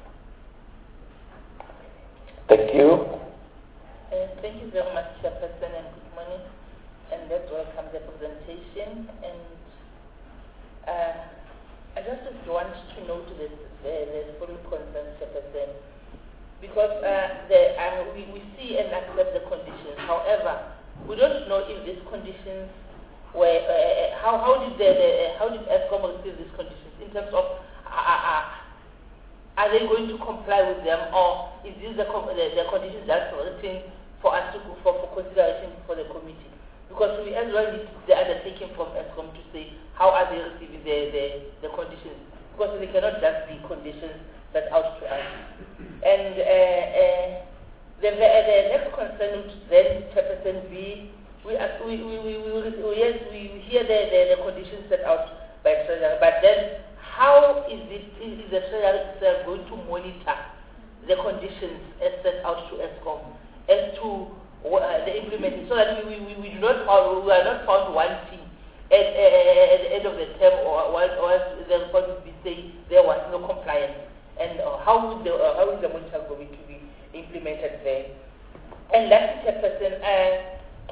Thank you. Thank you very much, Chairperson, and good morning. And let's welcome the presentation. And I just want to note the following concerns, Chairperson. Because we see and accept the conditions. However, we don't know if these conditions were how did Eskom receive these conditions in terms of are they going to comply with them, or is this the conditions that's written for us for consideration for the committee? Because we as well need the undertaking from Eskom to say how are they receiving the conditions, because they cannot just be conditions set out to us. And the next concern would then Chairperson be we hear the conditions set out by Treasury, but then how is the Treasury itself going to monitor the conditions as set out to Eskom as to the implementation, so that we are not found wanting at the end of the term or the report will be saying there was no compliance, and how is the monitor going to be implemented there? And lastly, Chairperson,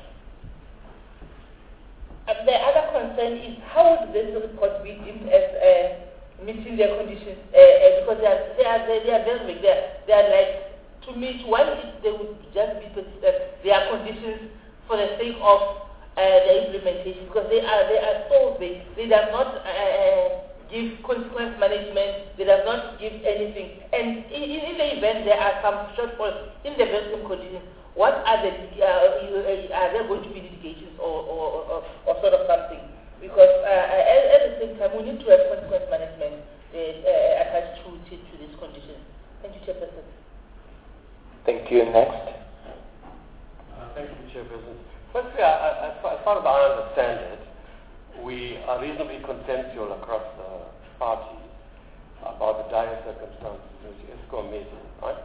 the other concern is how would this report be deemed as meeting their conditions, because they are very big. They are like, to me, one is they would just be their conditions for the sake of the implementation, because they are so big. They do not give consequence management. They do not give anything. And in the event there are some shortfalls in the very same conditions, what are are there going to be litigations or sort of something? Because at the same time, we need to have consequence management attached to these conditions. Thank you, Chairperson. Thank you. Next. Thank you, Chairperson. Firstly, as far as I understand it, we are reasonably consensual across the party about the dire circumstances which Eskom is in, right?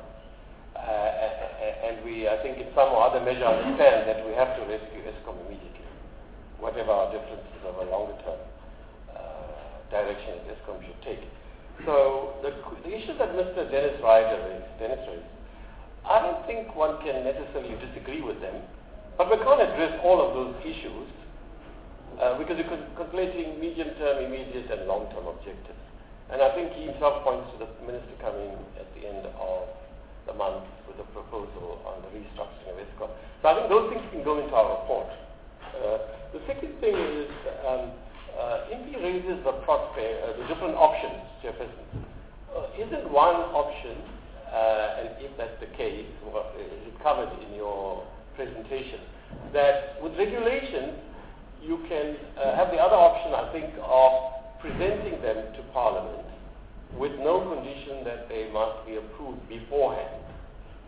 And we, I think in some or other measure, understand that we have to rescue Eskom immediately, whatever our differences of a longer term direction that Eskom should take. So the issue that Mr. Dennis raised, I don't think one can necessarily disagree with them, but we can't address all of those issues because you're conflating medium-term, immediate, and long-term objectives. And I think he himself points to the minister coming at the end of the month with a proposal on the restructuring of Eskom. So I think those things can go into our report. The second thing is, if he raises the different options, Chairperson, isn't one option, and if that's the case, or is it covered in your presentation, that with regulations you can have the other option, I think, of presenting them to Parliament with no condition that they must be approved beforehand.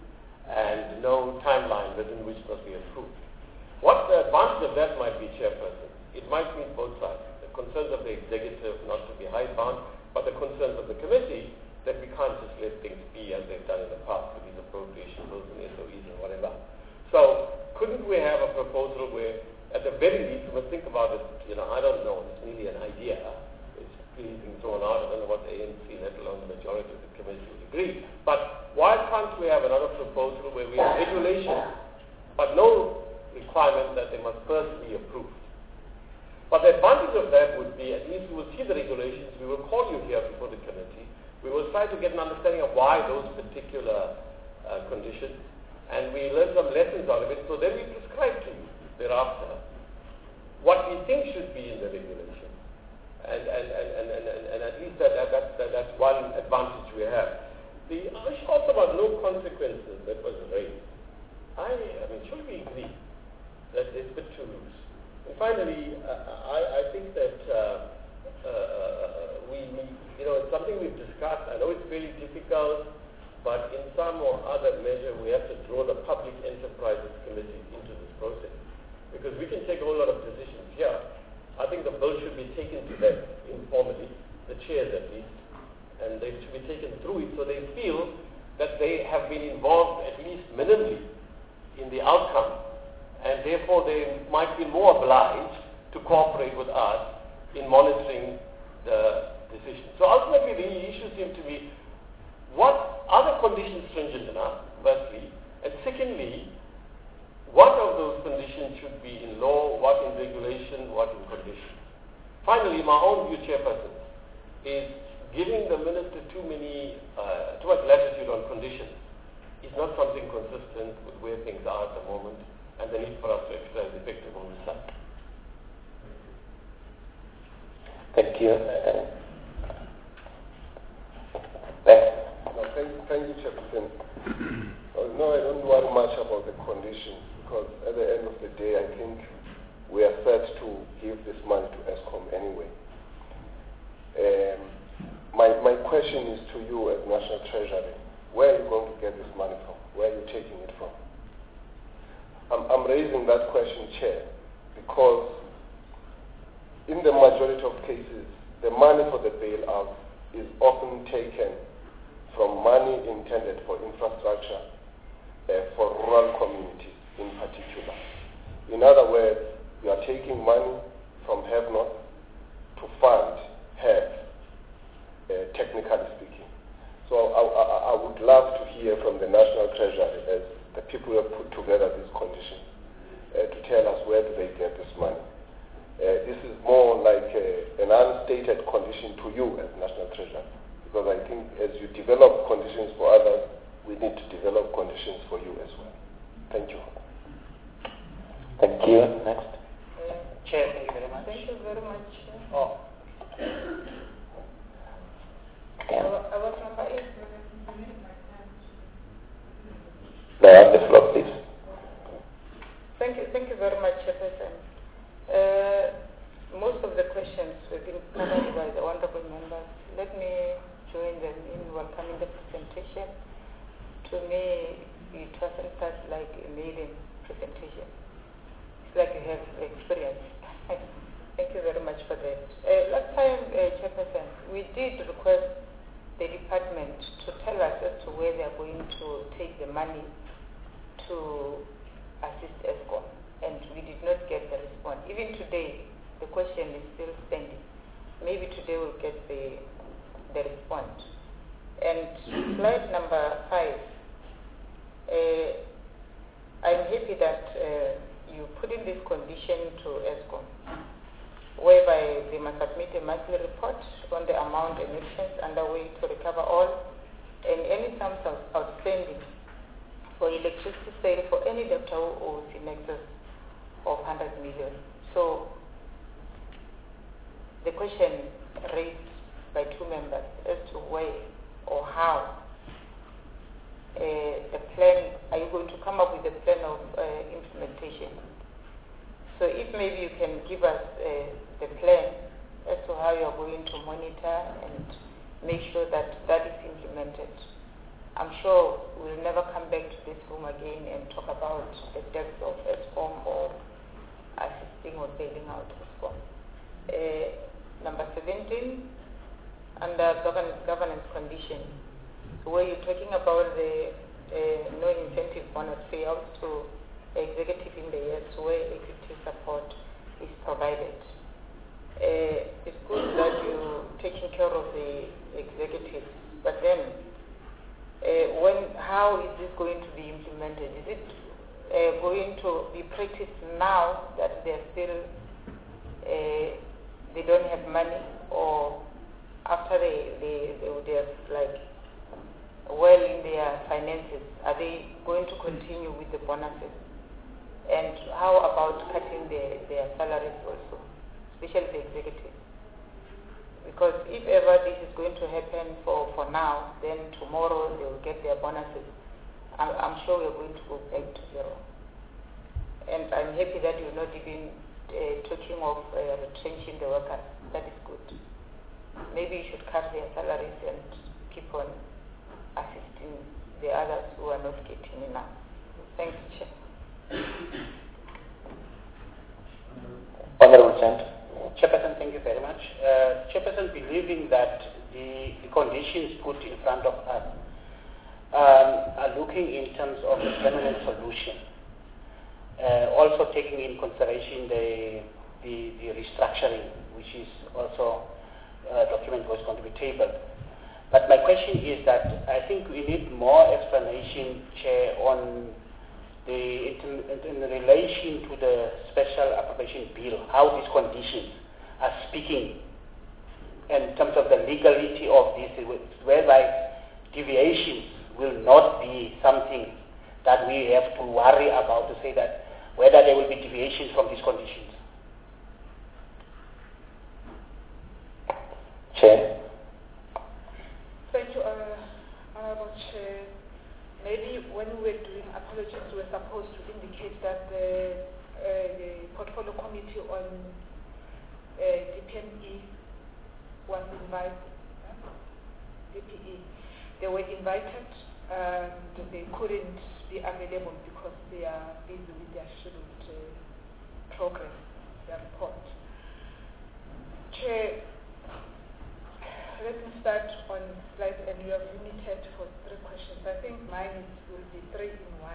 and no timeline within which must be approved. What the advantage of that might be, Chairperson, it might mean both sides. The concerns of the executive not to be hidebound, but the concerns of the committee that we can't just let things be as they've done in the past with these appropriation bills and SOEs and whatever. So couldn't we have a proposal where, at the very least, we must think about it, I don't know, it's merely an idea. It's being thrown out. I don't know what the ANC, let alone the majority of the committee would agree. But why can't we have another proposal where we have regulations, but no requirement that they must first be approved? But the advantage of that would be, at least we will see the regulations, we will call you here before the committee, we will try to get an understanding of why those particular conditions, and we learn some lessons out of it, so then we prescribe to you thereafter what we think should be in the regulation. And at least that's one advantage we have. The issue also about no consequences that was raised. I mean, should we agree that it's a bit too loose? And finally, I think that it's something we've discussed. I know it's very difficult, but in some or other measure, we have to draw the Public Enterprises Committee into this process. Because we can take a whole lot of decisions here. I think the bill should be taken to them informally, the chairs at least, and they should be taken through it so they feel that they have been involved at least minimally in the outcome, and therefore they might be more obliged to cooperate with us in monitoring the decision. So ultimately the issue seems to be, what are the conditions stringent enough, firstly, and secondly, what of those conditions should be in law, what in regulation, what in conditions? Finally, my own view, Chairperson, is giving the minister too much latitude on conditions is not something consistent with where things are at the moment and the need for us to exercise effective oversight. Thank you. Thank you, Chairperson. No, I don't worry much about the conditions, because at the end of the day, I think we are set to give this money to ESCOM anyway. My question is to you as National Treasury. Where are you going to get this money from? Where are you taking it from? I'm raising that question, Chair, because in the majority of cases, the money for the bailout is often taken from money intended for infrastructure, for rural communities in particular. In other words, you are taking money from have-not to fund have, technically speaking. So I would love to hear from the National Treasury, as the people who have put together these conditions, to tell us where do they get this money. This is more like an unstated condition to you as National Treasury, because I think as you develop conditions for others, we need to develop conditions for you as well. Thank you. Thank you. Next. Chair, thank you very much. Thank you very much. Yeah. I was number 8. May I have the floor, please? Thank you very much, Chairperson. Most of the questions have been covered by the honorable members. Let me join them in welcoming the presentation. To me, it wasn't just like a maiden presentation. It's like you have experience. Thank you very much for that. Last time, Chairperson, we did request the department to tell us as to where they are going to take the money to assist ESCOM, and we did not get the response. Even today, the question is still standing. Maybe today we'll get the response. And slide number 5, I'm happy that you put in this condition to ESCOM, whereby they must submit a monthly report on the amount and actions underway to recover all and any sums outstanding for electricity sale for any debtor who owes in excess of 100 million. So the question raised by 2 members as to where or how the plan, are you going to come up with a plan of implementation? So if maybe you can give us the plan as to how you are going to monitor and make sure that that is implemented. I'm sure we'll never come back to this room again and talk about the depth of ESCOM or assisting or bailing out ESCOM. Number 17, under governance conditions, where you're talking about the no incentive bonus payouts to the executive in the years where equity support is provided. It's good that you're taking care of the executives, but then how is this going to be implemented? Is it going to be practiced now that they're still they don't have money, or after they're like well in their finances, are they going to continue with the bonuses? And how about cutting their salaries also, especially the executives? Because if ever this is going to happen for now, then tomorrow they will get their bonuses. I'm sure we're going to go back to zero. And I'm happy that you're not even talking of retrenching the workers. That is good. Maybe you should cut their salaries and keep on assisting the others who are not getting enough. Thanks, Chair. Honorable Chand. Chairperson, thank you very much. Chairperson, believing that the conditions put in front of us are looking in terms of a permanent solution, also taking in consideration the restructuring, which is also a document was going to be tabled. But my question is that I think we need more explanation, Chair, on in relation to the special appropriation bill, how these conditions are speaking in terms of the legality of this, whereby deviations will not be something that we have to worry about to say that whether there will be deviations from these conditions. Chair. Thank you, Honorable Chair. Maybe when we were doing apologies, we were supposed to indicate that the Portfolio Committee on DPME was invited. DPE. They were invited and they couldn't be available because they are busy with their scheduled progress, their report. Chair, let me start on slide, and you have limited for 3 questions. I think mine will be 3 in 1,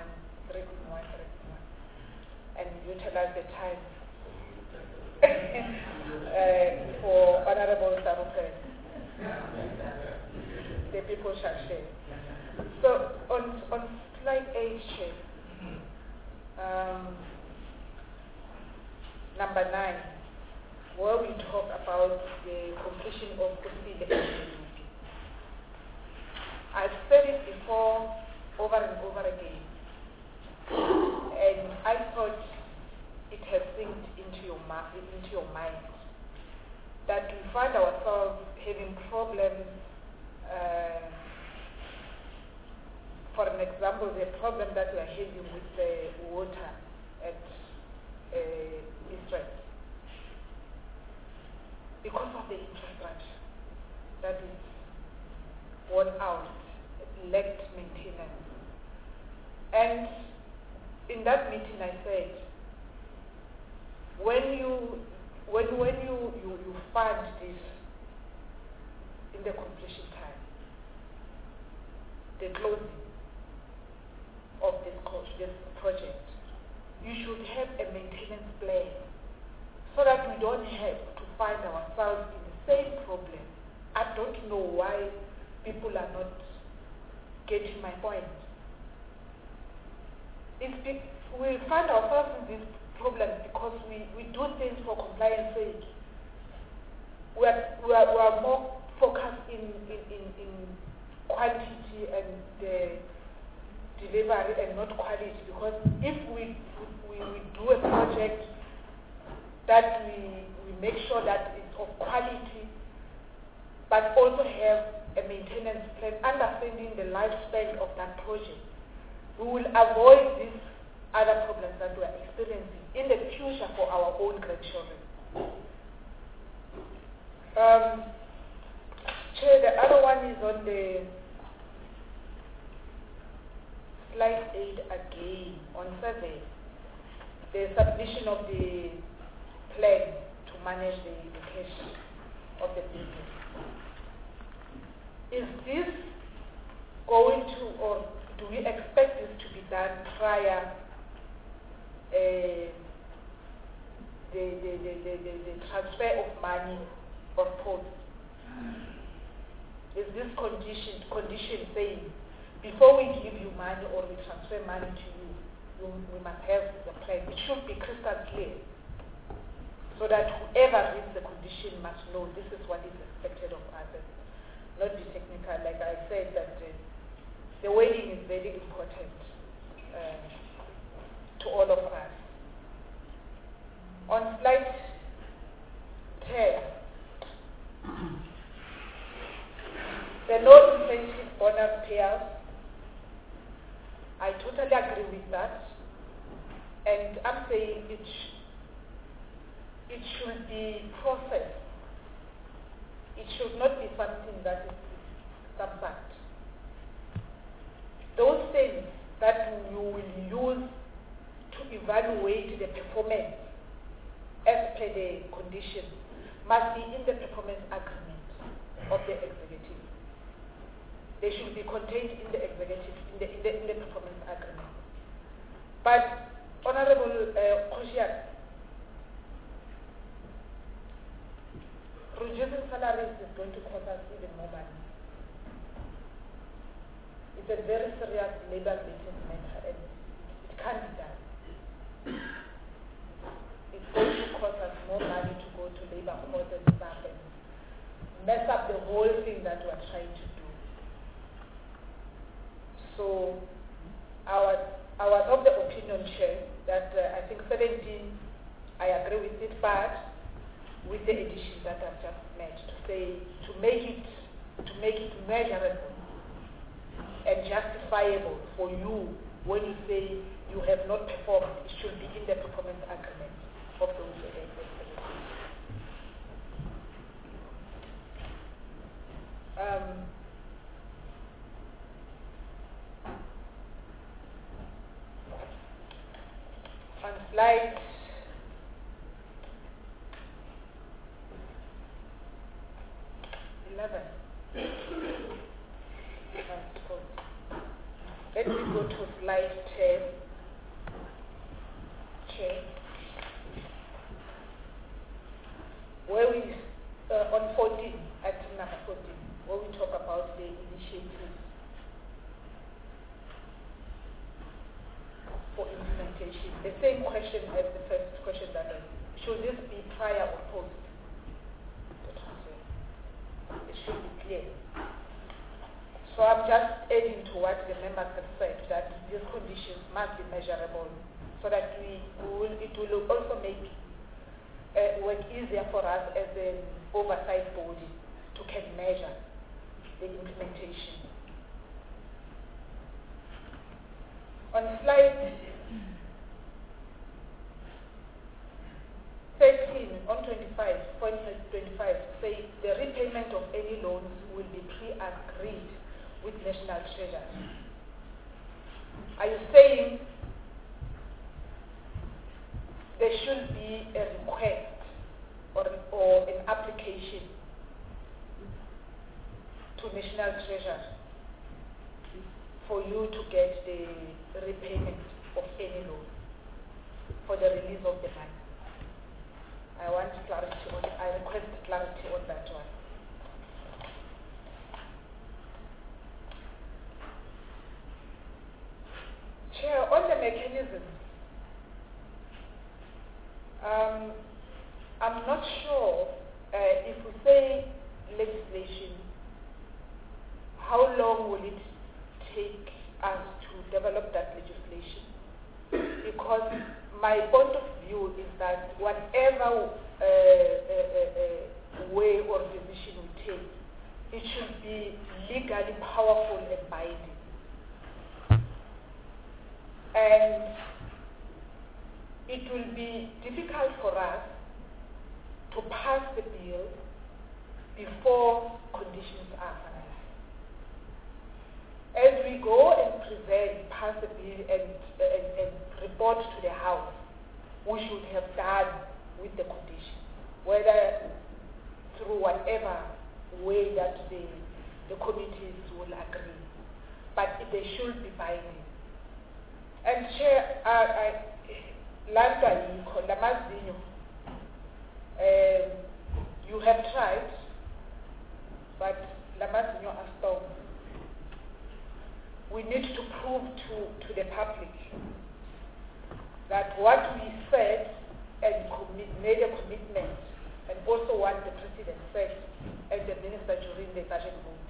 and utilize the time for Honorable Sarupes. The people shall share. So on slide 8, Chair, number 9, where we talk about the completion of the engineering. I've said it before, over and over again, and I thought it has sinked into your mind that we find ourselves having problems. For an example, the problem that we are having with the water at Israel, because of the infrastructure that is worn out, lacked maintenance. And in that meeting I said, when you fund this in the completion time, the closing of this project, you should have a maintenance plan so that we don't have to find ourselves in the same problem. I don't know why people are not getting my point. We find ourselves in this problem because we do things for compliance sake. We are more focused in quantity and delivery and not quality, because if we do a project that we make sure that it's of quality, but also have a maintenance plan, understanding the lifespan of that project, we will avoid these other problems that we are experiencing in the future for our own grandchildren. Chair, the other one is on the slide 8 again, on 7, the submission of the plan to manage the cash of the business. Is this going to, or do we expect this to be done prior the transfer of money or post? Is this condition saying before we give you money or we transfer money to you, we must have the plan? It should be crystal clear so that whoever reads the condition must know this is what is expected of us. Not be technical, like I said, that the wording is very important to all of us. On slide 10, the no incentive bonus payouts, I totally agree with that, and I'm saying it should be processed. It should not be something that is subject. Those things that you will use to evaluate the performance as per the condition must be in the performance agreement of the executive. They should be contained in the executive, in the performance agreement. But Honorable Koshiak, reducing salaries is going to cost us even more money. It's a very serious labor business matter, and it can't be done. It's going to cost us more money to go to labor court and stuff and mess up the whole thing that we're trying to do. So I was of the opinion, Chair, that I think 17, I agree with it, but with the addition that I've just made, to make it measurable and justifiable for you when you say you have not performed. It should be in the performance agreement of those on slide 11. Let me go to slide 10. Chair. Where we, on 14, item number 14, where we talk about the initiatives for implementation. The same question as the first question that is, should this be prior or post the transfer? It should be clear. So I'm just adding to what the members have said, that these conditions must be measurable so that it will also make work easier for us as an oversight body to can measure the implementation. On slide 13, on 25, point 25, say the repayment of any loans will be pre-agreed with National Treasury. Are you saying there should be a request or an application to National Treasury for you to get the repayment of any loan for the release of the money? I want clarity on it. I request clarity on that one. Chair, on the mechanism, I'm not sure if we say legislation, how long will it take us to develop that legislation? Because my point of view is that whatever way or decision we take, it should be legally powerful and binding. And it will be difficult for us to pass the bill before conditions are finalized. As we go and present, pass the bill and report to the House, we should have done with the condition, whether through whatever way that the committees will agree. But they should be binding. And Chair, you have tried, but Lamazinho has stopped. We need to prove to the public that what we said and made a commitment, and also what the President said and the Minister during the budget vote,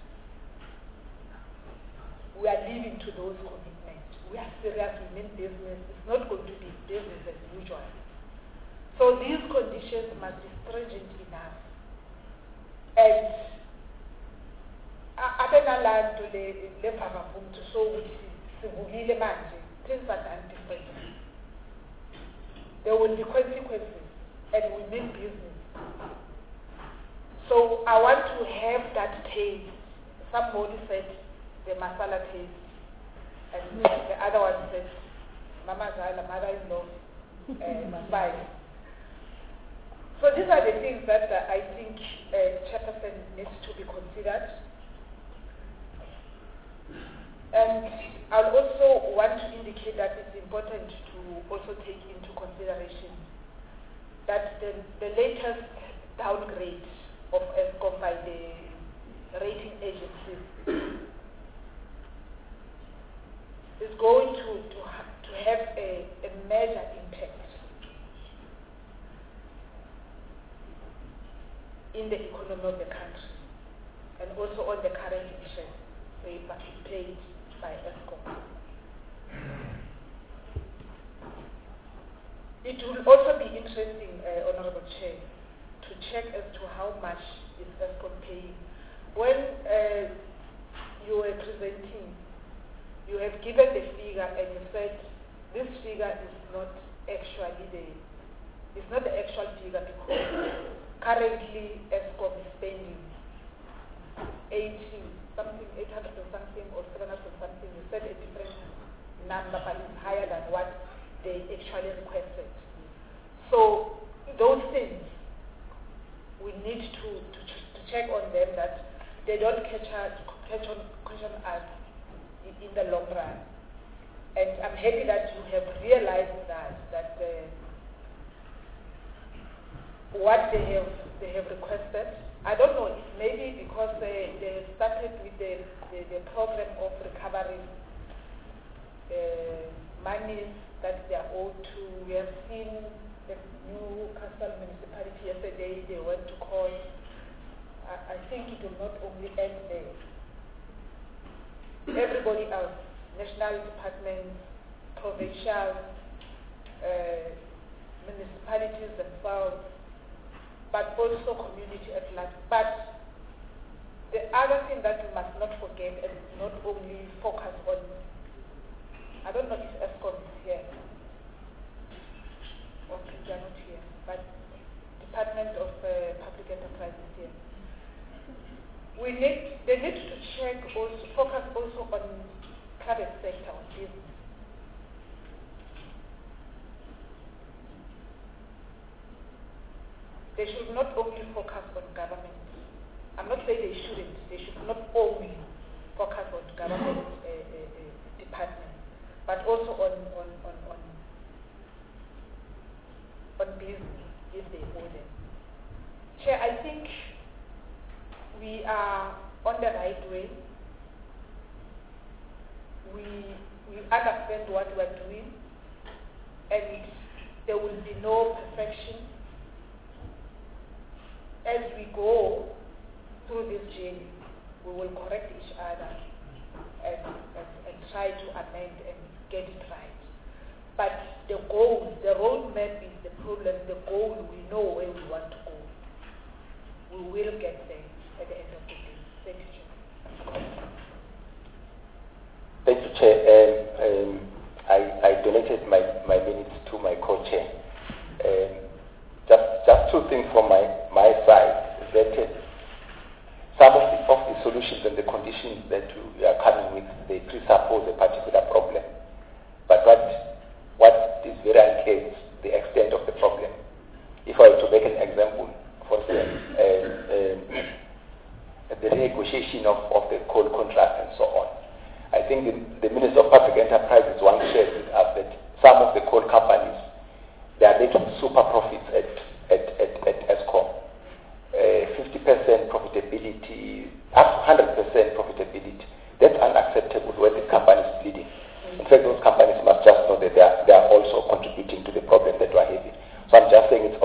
we are living to those commitments. We are serious, we mean business. It's not going to be business as usual. So these conditions must be stringent enough. And abenalando levavavumtu sokuthi sivukile manje, things are done differently. There will be consequences, and we mean business. So I want to have that taste. Somebody said the masala taste, and the other one said Mama Zala, mother-in-law, Mumbai. So these are the things that I think Chairperson needs to be considered. And I'll also want to indicate that it's important to also take into consideration that the latest downgrade of Eskom by the rating agencies is going to have a major impact in the economy of the country and also on the current interest rate paid by Eskom. It will also be interesting, Honorable Chair, to check as to how much is Eskom paying. When you were presenting, you have given the figure and you said this figure is not actually it's not the actual figure because currently Eskom is spending 800 or something or 700 or something. You said a different number, but it's higher than what they actually requested. So those things, we need to check on them that they don't catch on us in the long run. And I'm happy that you have realized that what they have requested, I don't know, it's maybe because they started with the program of recovery monies that they are owed to. We have seen the new Newcastle municipality yesterday, they went to court. I think it will not only end there. Everybody else, national departments, provincial, municipalities themselves, but also community at large. But the other thing that we must not forget and not only focus on, I don't know if Eskom is here, okay, they are not here, but Department of Public Enterprise is here. They need to check also, focus also on private sector, on business. They should not only focus on government. I'm not saying they shouldn't. They should not only focus on government departments, but also on business if they owe them. Chair, I think we are on the right way. We understand what we're doing, and there will be no perfection. As we go through this journey, we will correct each other and try to amend and get it right. But the goal, the roadmap is the problem. The goal, we know where we want to go. We will get there at the end of the day. Thank you, Chair. Thank you, Chair. I donated my minutes to my co-chair. Just two things from my side, that some of the solutions and the conditions that we are coming with, they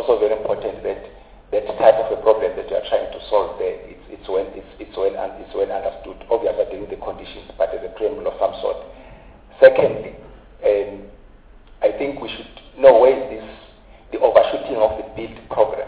also very important that that type of a problem that you are trying to solve there, it's well understood. Obviously, during the conditions, but as a preamble of some sort. Secondly, I think we should know where is the overshooting of the build program,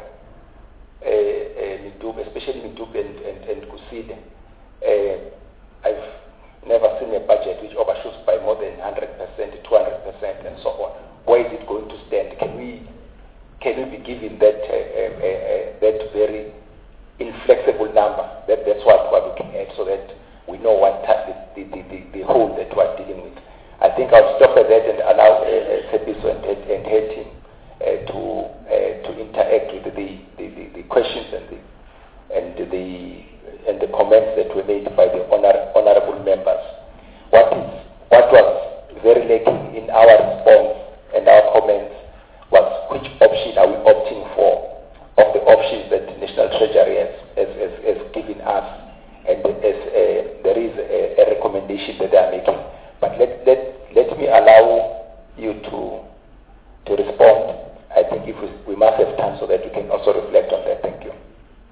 especially Midub and Kusile. I've never seen a budget which overshoots by more than 100%, 200%, and so on. Where is it going to stand? Can we be given that very inflexible number? That's what we're looking at, so that we know what the hole that we're dealing with. I think I'll stop at that and allow Sepiso and her team to interact with the questions and the comments that were made by the honorable members. What was very lacking in our response and our comments was which option are we opting for of the options that the National Treasury has given us, and there is a recommendation that they are making. But let me allow you to respond. I think if we must have time so that we can also reflect on that. Thank you.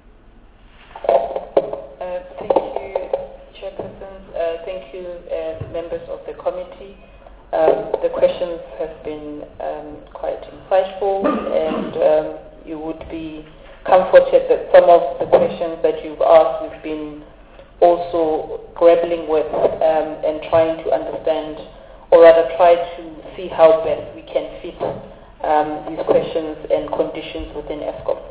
Thank you, Chairperson. Thank you, members of the committee. The questions have been quite insightful, and you would be comforted that some of the questions that you've asked we've been also grappling with and trying to understand, or rather try to see how best we can fit these questions and conditions within ESCOM.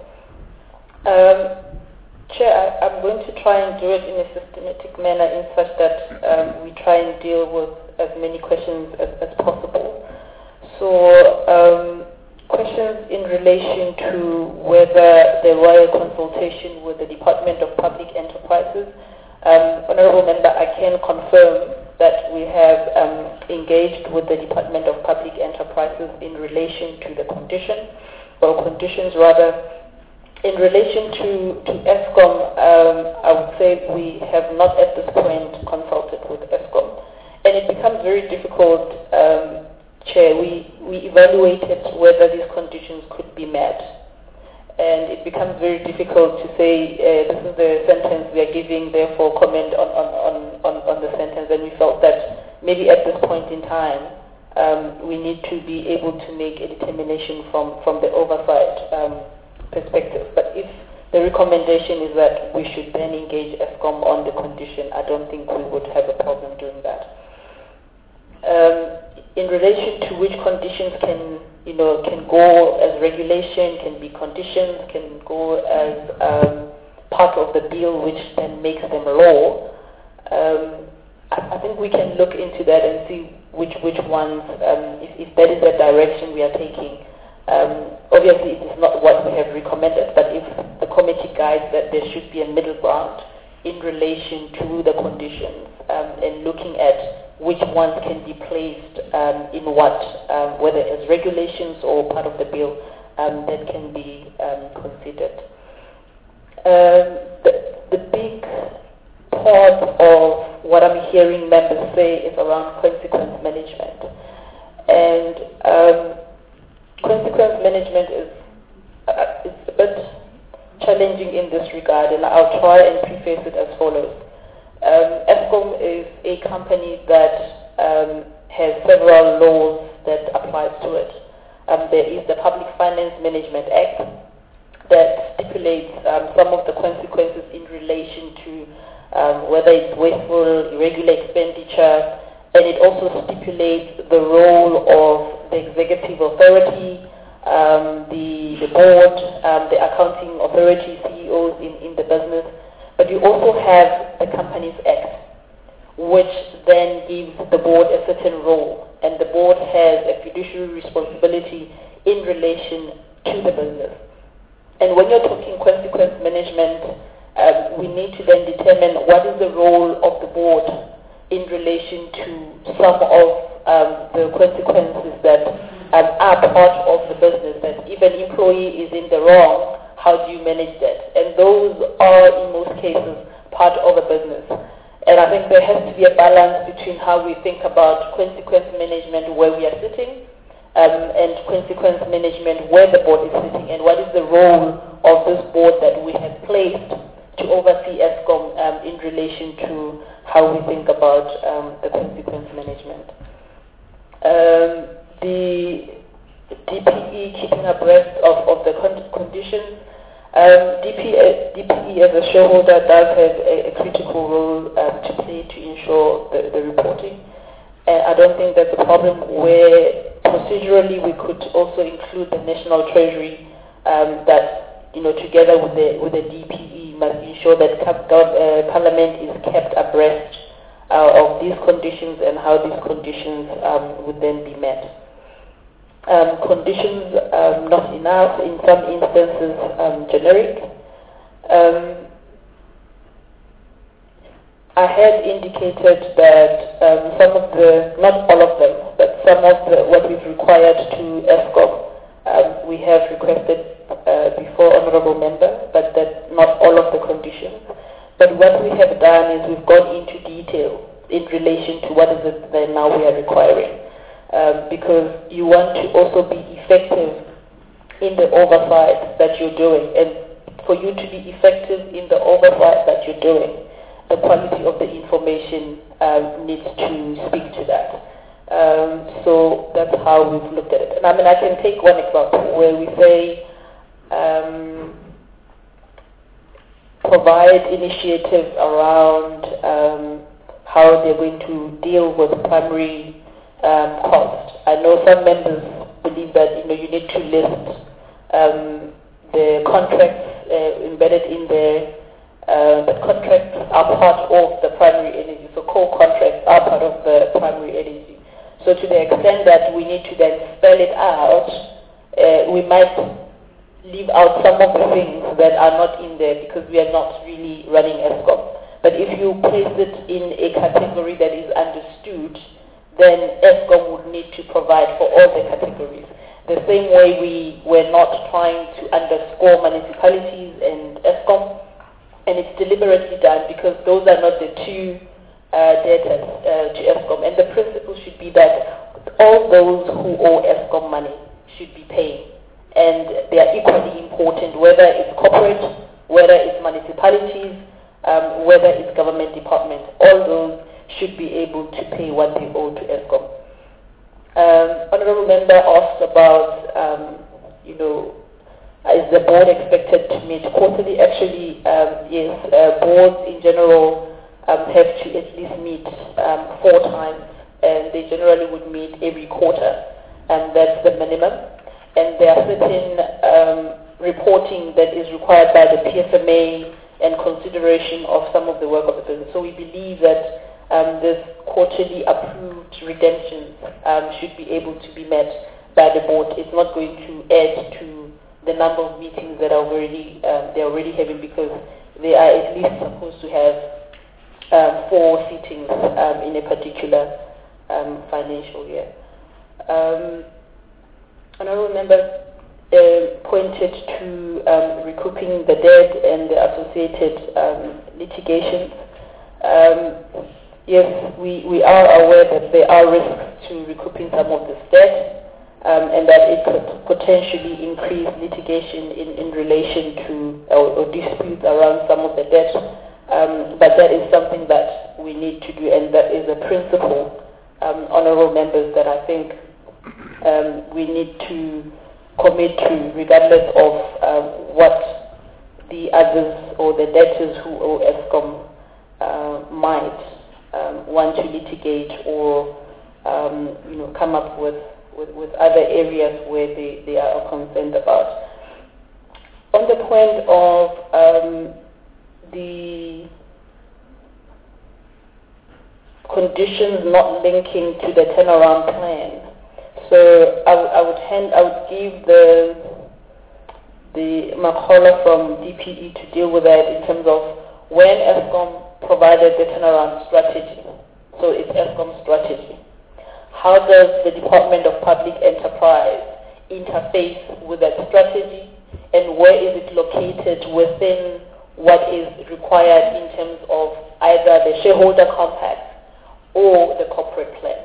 Chair, I'm going to try and do it in a systematic manner in such that we try and deal with as many questions as possible. So, questions in relation to whether the royal consultation with the Department of Public Enterprises. Honourable Member, I can confirm that we have engaged with the Department of Public Enterprises in relation to the conditions rather. In relation to ESCOM, I would say we have not at this point consulted with ESCOM. And it becomes very difficult, Chair. We evaluated whether these conditions could be met. And it becomes very difficult to say, this is the sentence we are giving, therefore comment on the sentence. And we felt that maybe at this point in time, we need to be able to make a determination from the oversight perspective. But if the recommendation is that we should then engage ESCOM on the condition, I don't think we would have a problem doing that. In relation to which conditions can go as regulation, can be conditions, can go as part of the bill, which then makes them law. I think we can look into that and see which ones, if that is the direction we are taking. Obviously, it is not what we have recommended, but if the committee guides that there should be a middle ground in relation to the conditions and looking at which ones can be placed in what, whether as regulations or part of the bill, that can be considered. The big part of what I'm hearing members say is around consequence management. And consequence management is a bit challenging in this regard, and I'll try and preface it as follows. ESCOM is a company that has several laws that applies to it. There is the Public Finance Management Act that stipulates some of the consequences in relation to whether it's wasteful, irregular expenditure, and it also stipulates the role of the executive authority, the board, the accounting authority, CEOs in the business. But you also have the Companies Act, which then gives the board a certain role, and the board has a fiduciary responsibility in relation to the business. And when you're talking consequence management, we need to then determine what is the role of the board in relation to some of the consequences that are part of the business, that if an employee is in the wrong, how do you manage that? And those are, in most cases, part of a business. And I think there has to be a balance between how we think about consequence management where we are sitting and consequence management where the board is sitting, and what is the role of this board that we have placed to oversee ESCOM in relation to how we think about the consequence management. The DPE keeping abreast of the conditions. DPE as a shareholder does have a critical role to play to ensure the reporting. I don't think that's a problem where procedurally we could also include the National Treasury that, together with the DPE must ensure that Parliament is kept abreast of these conditions and how these conditions would then be met. Conditions not enough, in some instances generic. I had indicated that some of not all of them, but some of what we've required to ESCOM, we have requested before Honourable Member, but that not all of the conditions. But what we have done is we've gone into detail in relation to what is it that now we are requiring. Because you want to also be effective in the oversight that you're doing. And for you to be effective in the oversight that you're doing, the quality of the information needs to speak to that. So that's how we've looked at it. And I can take one example where we say provide initiatives around how they're going to deal with primary cost. I know some members believe that you need to list the contracts embedded in there, but contracts are part of the primary energy. So core contracts are part of the primary energy. So to the extent that we need to then spell it out, we might leave out some of the things that are not in there because we are not really running ESCOM. But if you place it in a category that is understood, then ESCOM would need to provide for all the categories. The same way we were not trying to underscore municipalities and ESCOM, and it's deliberately done because those are not the two debtors to ESCOM. And the principle should be that all those who owe ESCOM money should be paying. And they are equally important, whether it's corporate, whether it's municipalities, whether it's government departments. All those should be able to pay what they owe to ESCOM. Honourable Member asked about, is the board expected to meet quarterly? Actually, yes, boards in general have to at least meet 4 times, and they generally would meet every quarter, and that's the minimum. And there are certain reporting that is required by the PFMA and consideration of some of the work of the business. So we believe that this quarterly approved redemptions should be able to be met by the board. It's not going to add to the number of meetings that are they're already having, because they are at least supposed to have 4 sittings in a particular financial year. Honourable Member pointed to recouping the debt and the associated litigations. Yes, we are aware that there are risks to recouping some of this debt, and that it could potentially increase litigation in relation to or disputes around some of the debt. But that is something that we need to do, and that is a principle, honourable members, that I think we need to commit to, regardless of what the others or the debtors who owe ESCOM might want to litigate or come up with other areas where they are concerned about. On the point of the conditions not linking to the turnaround plan, so I would give the Makhola from DPE to deal with that in terms of when ESCOM provided the turnaround strategy. So it's ESCOM strategy. How does the Department of Public Enterprise interface with that strategy, and where is it located within what is required in terms of either the shareholder compact or the corporate plan?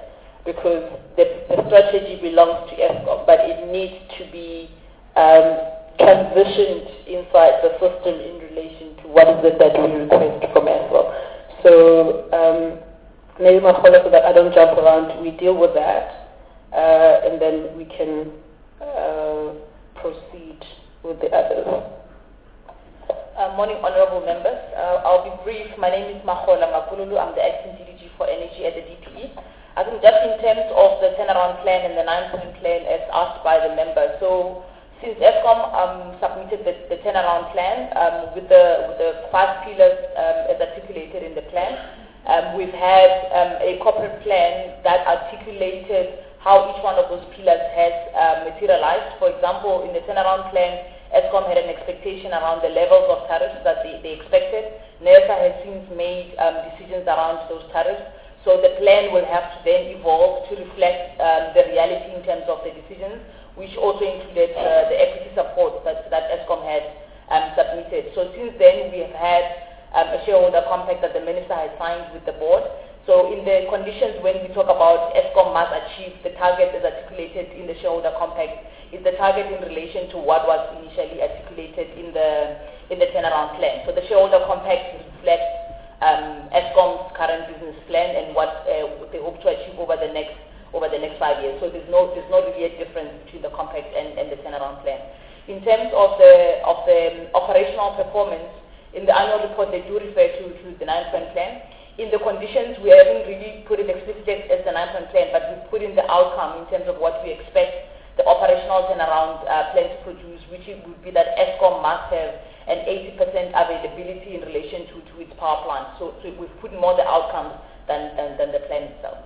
because the strategy belongs to Eskom, but it needs to be transitioned inside the system in relation to what is it that we request from Eskom. So maybe my follow so that I don't jump around, we deal with that, and then we can proceed with the others. Morning, honorable members. I'll be brief. My name is Mahola Mapululu. I'm the acting DDG for Energy at the DPE. I think just in terms of the turnaround plan and the 9-point plan as asked by the members. So since Eskom submitted the turnaround plan with the 5 pillars as articulated in the plan, we've had a corporate plan that articulated how each one of those pillars has materialized. For example, in the turnaround plan, Eskom had an expectation around the levels of tariffs that they expected. NERSA has since made decisions around those tariffs. So the plan will have to then evolve to reflect the reality in terms of the decisions, which also included the equity support that Eskom had submitted. So since then, we have had a shareholder compact that the minister has signed with the board. So in the conditions when we talk about Eskom must achieve the target as articulated in the shareholder compact, is the target in relation to what was initially articulated in the turnaround plan. So the shareholder compact reflects Eskom's current business plan and what they hope to achieve over the next 5 years. So there's no really a difference between the compact and the turnaround plan. In terms of the operational performance, in the annual report they do refer to the 9-point plan. In the conditions, we haven't really put it explicitly as the 9-point plan, but we've put in the outcome in terms of what we expect the operational turnaround plan to produce, which would be that Eskom must have an 80% availability in relation to its power plant. So we've put more the outcomes than the plan itself.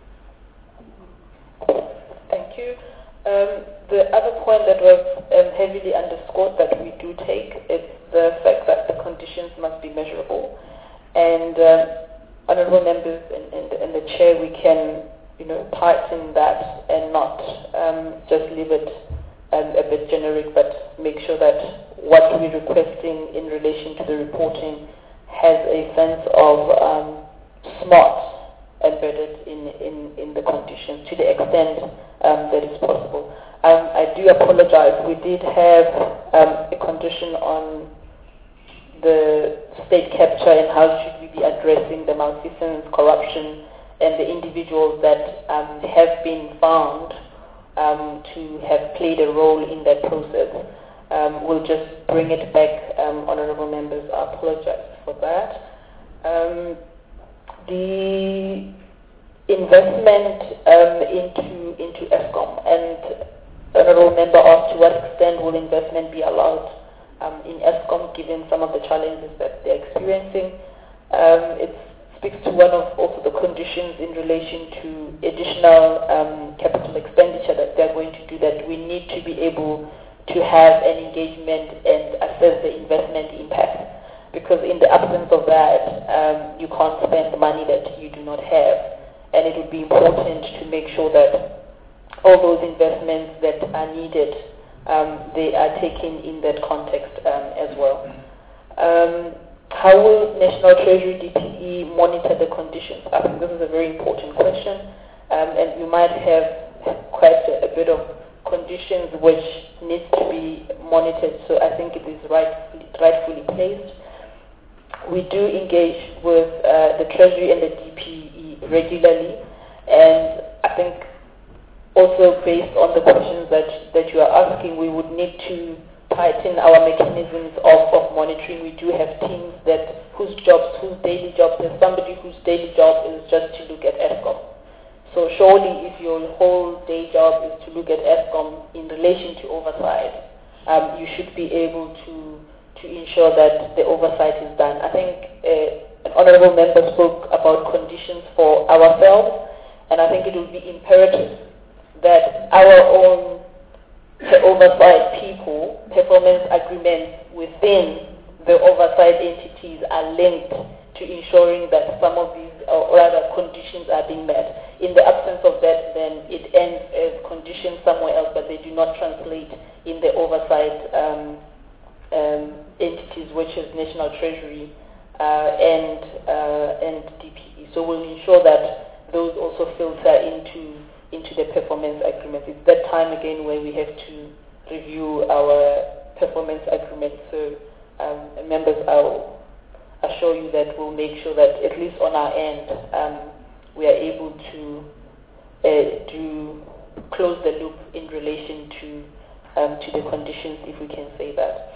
Thank you. The other point that was heavily underscored that we do take is the fact that the conditions must be measurable. And honourable members and the chair, we can tighten that and not just leave it a bit generic, but make sure that what we're requesting in relation to the reporting has a sense of smart embedded in the conditions to the extent that is possible. I do apologize. We did have a condition on the state capture and how should we be addressing the malfeasance, corruption, and the individuals that have been found to have played a role in that process. We'll just bring it back, honourable members. I apologize for that. The investment into Eskom, and honourable member asked to what extent will investment be allowed in Eskom given some of the challenges that they're experiencing. It speaks to one of also the conditions in relation to additional capital expenditure that they're going to do, that we need to be able to have an engagement and assess the investment impact. Because in the absence of that, you can't spend the money that you do not have. And it would be important to make sure that all those investments that are needed, they are taken in that context as well. How will National Treasury DPE monitor the conditions? I think this is a very important question, and we might have quite a bit of conditions which needs to be monitored, so I think it is rightfully placed. We do engage with the Treasury and the DPE regularly, and I think also based on the questions that you are asking, we would need to tighten our mechanisms of monitoring. We do have teams whose daily job, there's somebody whose daily job is just to look at Eskom. So surely if your whole day job is to look at Eskom in relation to oversight, you should be able to ensure that the oversight is done. I think an honourable member spoke about conditions for ourselves, and I think it would be imperative that our own oversight people, performance agreements within the oversight entities are linked to ensuring that some of these, or rather conditions are being met. In the absence of that, then it ends as conditions somewhere else, but they do not translate in the oversight entities, which is National Treasury and DPE. So we'll ensure that those also filter into the performance agreements. It's that time again where we have to review our performance agreements. So members, I'll assure you that we'll make sure that at least on our end, we are able to close the loop in relation to the conditions, if we can say that.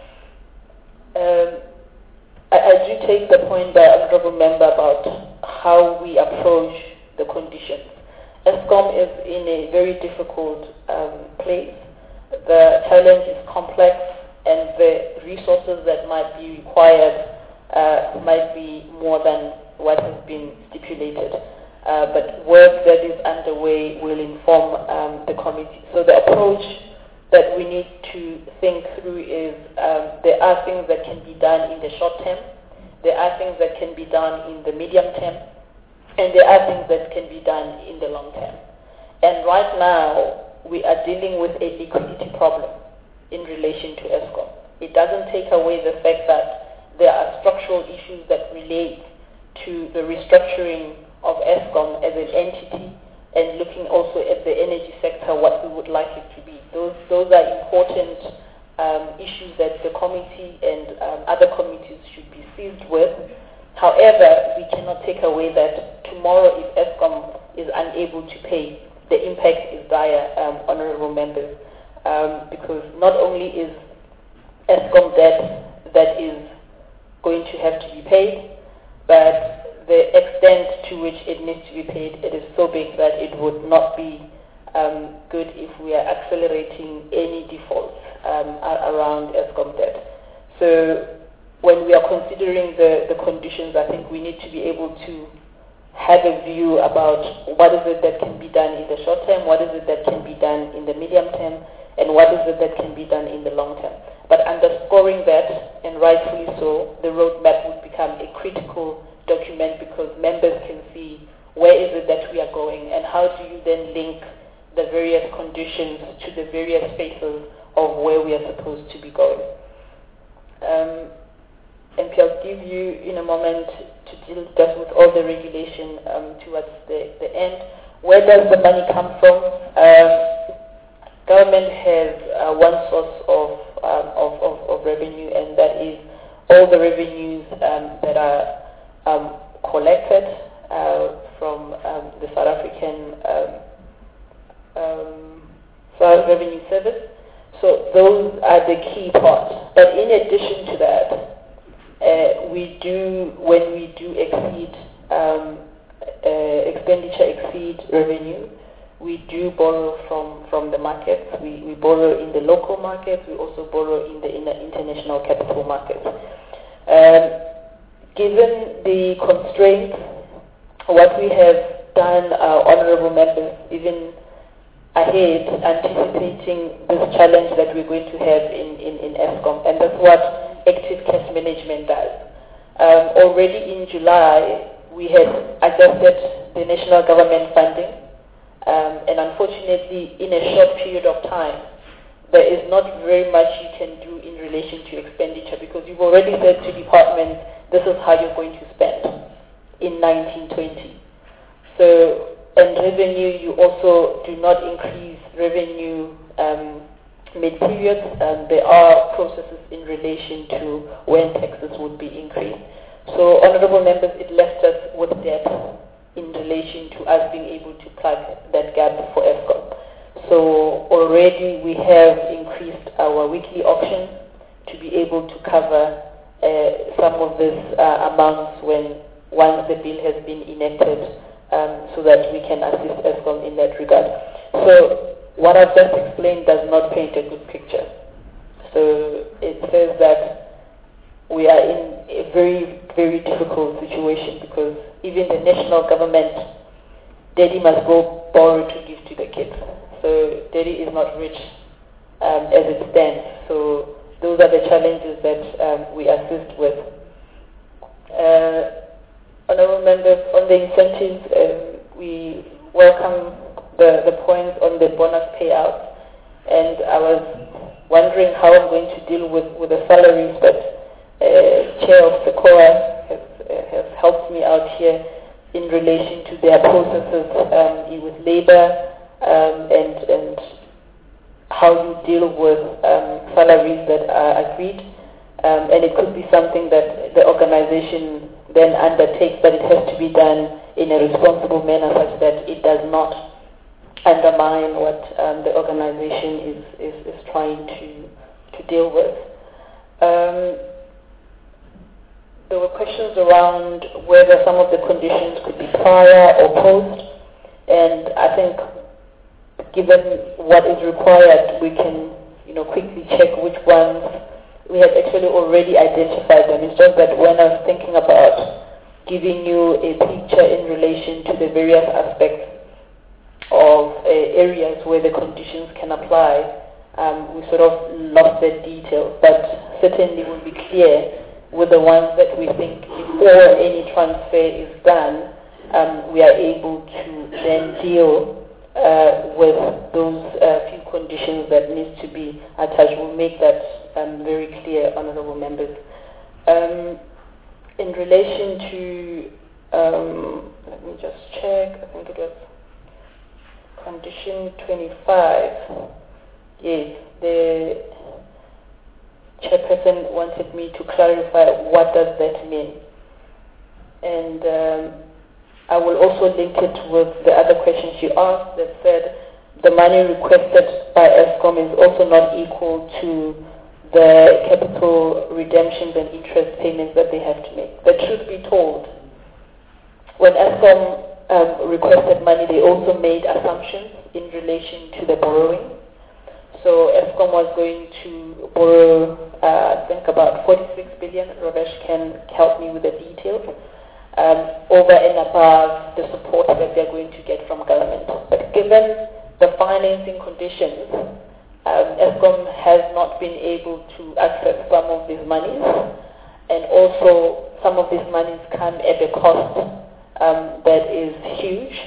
I do take the point by Honourable Member about how we approach the conditions. Eskom is in a very difficult place. The challenge is complex, and the resources that might be required might be more than what has been stipulated. But work that is underway will inform the committee. So the approach that we need to think through is there are things that can be done in the short term, there are things that can be done in the medium term, and there are things that can be done in the long term. And right now, we are dealing with a liquidity problem in relation to Eskom. It doesn't take away the fact that there are structural issues that relate to the restructuring of Eskom as an entity, and looking also at the energy sector, what we would like it to be. Those are important issues that the committee and other committees should be seized with. However, we cannot take away that tomorrow if Eskom is unable to pay, the impact is dire, honourable members, because not only is Eskom debt that is going to have to be paid, but the extent to which it needs to be paid, it is so big that it would not be good if we are accelerating any defaults around Eskom debt. So when we are considering the conditions, I think we need to be able to have a view about what is it that can be done in the short term, what is it that can be done in the medium term, and what is it that can be done in the long term. But underscoring that, and rightfully so, the roadmap would become a critical document, because members can see where is it that we are going, and how do you then link the various conditions to the various phases of where we are supposed to be going. MP, I'll give you in a moment to deal just with all the regulation towards the end. Where does the money come from? Government has one source of revenue, and that is all the revenues that are collected from the South African Revenue Service. So those are the key parts. But in addition to that, when we do expenditure exceed revenue, we do borrow from the markets. We borrow in the local markets. We also borrow in the international capital markets. Given the constraints, what we have done, honourable members, even ahead, anticipating this challenge that we're going to have in Eskom, and that's what active cash management does. Already in July, we had adjusted the national government funding, and unfortunately, in a short period of time, there is not very much you can do in relation to expenditure, because you've already said to departments, this is how you're going to spend in 1920. So, and revenue, you also do not increase revenue mid-period. There are processes in relation to when taxes would be increased. So, honourable members, it left us with debt in relation to us being able to plug that gap for Eskom. So already we have increased our weekly auctions to be able to cover some of these amounts once the bill has been enacted, so that we can assist Eskom in that regard. So what I've just explained does not paint a good picture. So it says that we are in a very, very difficult situation, because even the national government, daddy must go borrow to give to the kids. So daddy is not rich as it stands. So those are the challenges that we assist with. Honourable members, on the incentives, we welcome the points on the bonus payout, and I was wondering how I'm going to deal with the salaries, but Chair of SECOA has helped me out here in relation to their processes with labor and how you deal with salaries that are agreed. And it could be something that the organization then undertakes, but it has to be done in a responsible manner such that it does not undermine what the organization is trying to deal with. There were questions around whether some of the conditions could be prior or post, and I think given what is required, we can quickly check which ones. We have actually already identified them. It's just that when I was thinking about giving you a picture in relation to the various aspects of areas where the conditions can apply, we sort of lost that detail. But certainly will be clear with the ones that we think before any transfer is done, we are able to then deal with those few conditions that need to be attached. We'll make that very clear, honourable members. In relation to, let me just check, I think it was condition 25. Yes, the chairperson wanted me to clarify what does that mean. And I will also link it with the other question she asked that said the money requested by Eskom is also not equal to the capital redemptions and interest payments that they have to make. The truth be told, when Eskom requested money, they also made assumptions in relation to the borrowing. So Eskom was going to borrow, I think about 46 billion. Ravesh can help me with the details. Over and above the support that they're going to get from government. But given the financing conditions, Eskom has not been able to access some of these monies, and also some of these monies come at a cost that is huge.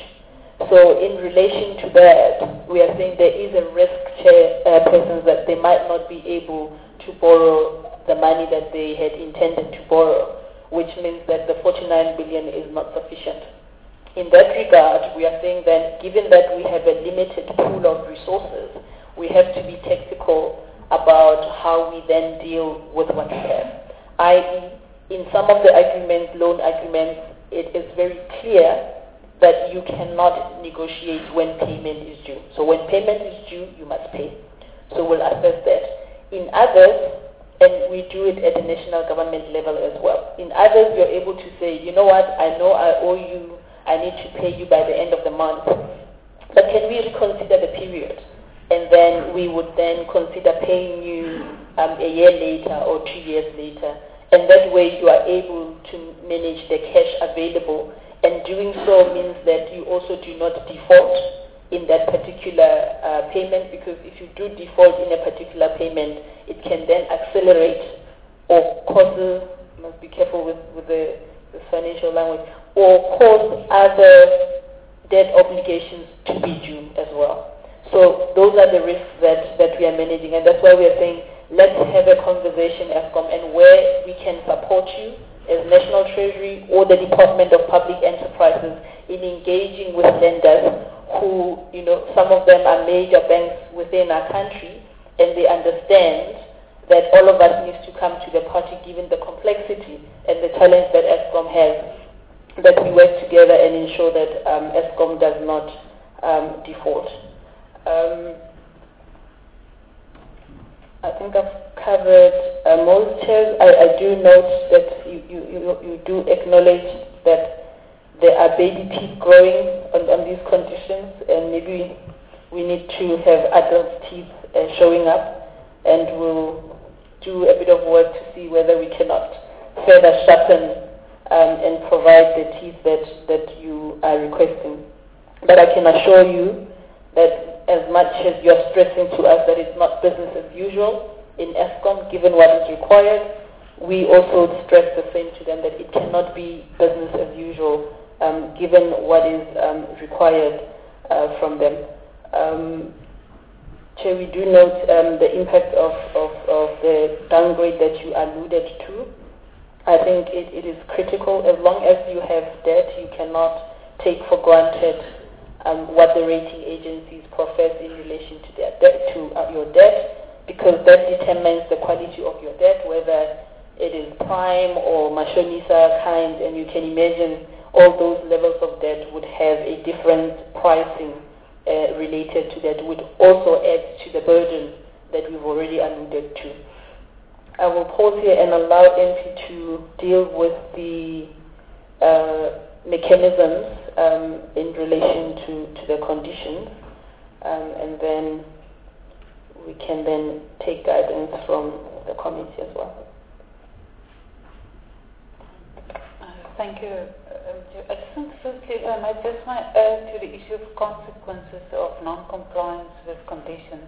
So in relation to that, we are saying there is a risk, chairpersons, that they might not be able to borrow the money that they had intended to borrow, which means that the 49 billion is not sufficient. In that regard, we are saying that given that we have a limited pool of resources, we have to be tactical about how we then deal with what we have. I.e., in some of the agreements, loan agreements, it is very clear that you cannot negotiate when payment is due. So when payment is due, you must pay. So we'll assess that. In others, and we do it at the national government level as well. In others, you're able to say, you know what, I know I owe you, I need to pay you by the end of the month, but can we reconsider the period? And then we would then consider paying you a year later or 2 years later. And that way you are able to manage the cash available. And doing so means that you also do not default in that particular payment, because if you do default in a particular payment, it can then accelerate or cause, must be careful with the financial language, or cause other debt obligations to be due as well. So those are the risks that we are managing, and that's why we are saying let's have a conversation, Eskom, and where we can support you as National Treasury or the Department of Public Enterprises in engaging with lenders who, some of them are major banks within our country, and they understand that all of us need to come to the party given the complexity and the challenge that Eskom has, that we work together and ensure that Eskom does not default. I think I've covered most chairs. I do note that you do acknowledge that there are baby teeth growing on these conditions, and maybe we need to have adult teeth showing up, and we'll do a bit of work to see whether we cannot further sharpen and provide the teeth that you are requesting. But I can assure you that as much as you're stressing to us that it's not business as usual in Eskom, given what is required, we also stress the same to them, that it cannot be business as usual given what is required from them. Chair, we do note the impact of the downgrade that you alluded to. I think it is critical. As long as you have debt, you cannot take for granted what the rating agencies profess in relation to their debt, your debt, because that determines the quality of your debt, whether it is prime or mashonisa kind, and you can imagine all those levels of debt would have a different pricing related to that, would also add to the burden that we've already alluded to. I will pause here and allow Enfi to deal with the mechanisms in relation to the conditions, and then we can then take guidance from the committee as well. Thank you. I just want to firstly, if I might just add to the issue of consequences of non-compliance with conditions.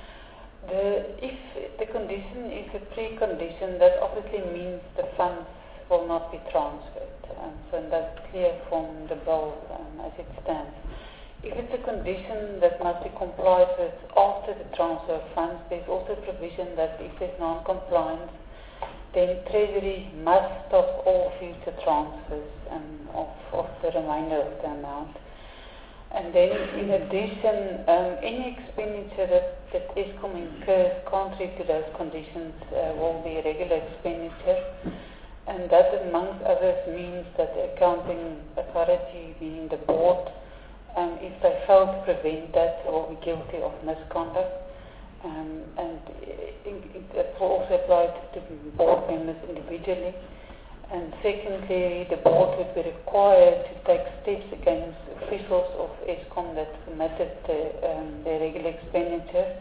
If the condition is a precondition, that obviously means the funds will not be transferred. So that's clear from the bill as it stands. If it's a condition that must be complied with after the transfer of funds, there's also provision that if there's non-compliance, then Treasury must stop all future transfers of the remainder of the amount. And then, in addition, any expenditure that Eskom incurs contrary to those conditions will be regular expenditure. And that, amongst others, means that the accounting authority, meaning the board, if they fail to prevent that, will be guilty of misconduct. And it will also apply to board members individually. And secondly, the board would be required to take steps against officials of Eskom that committed their regular expenditure.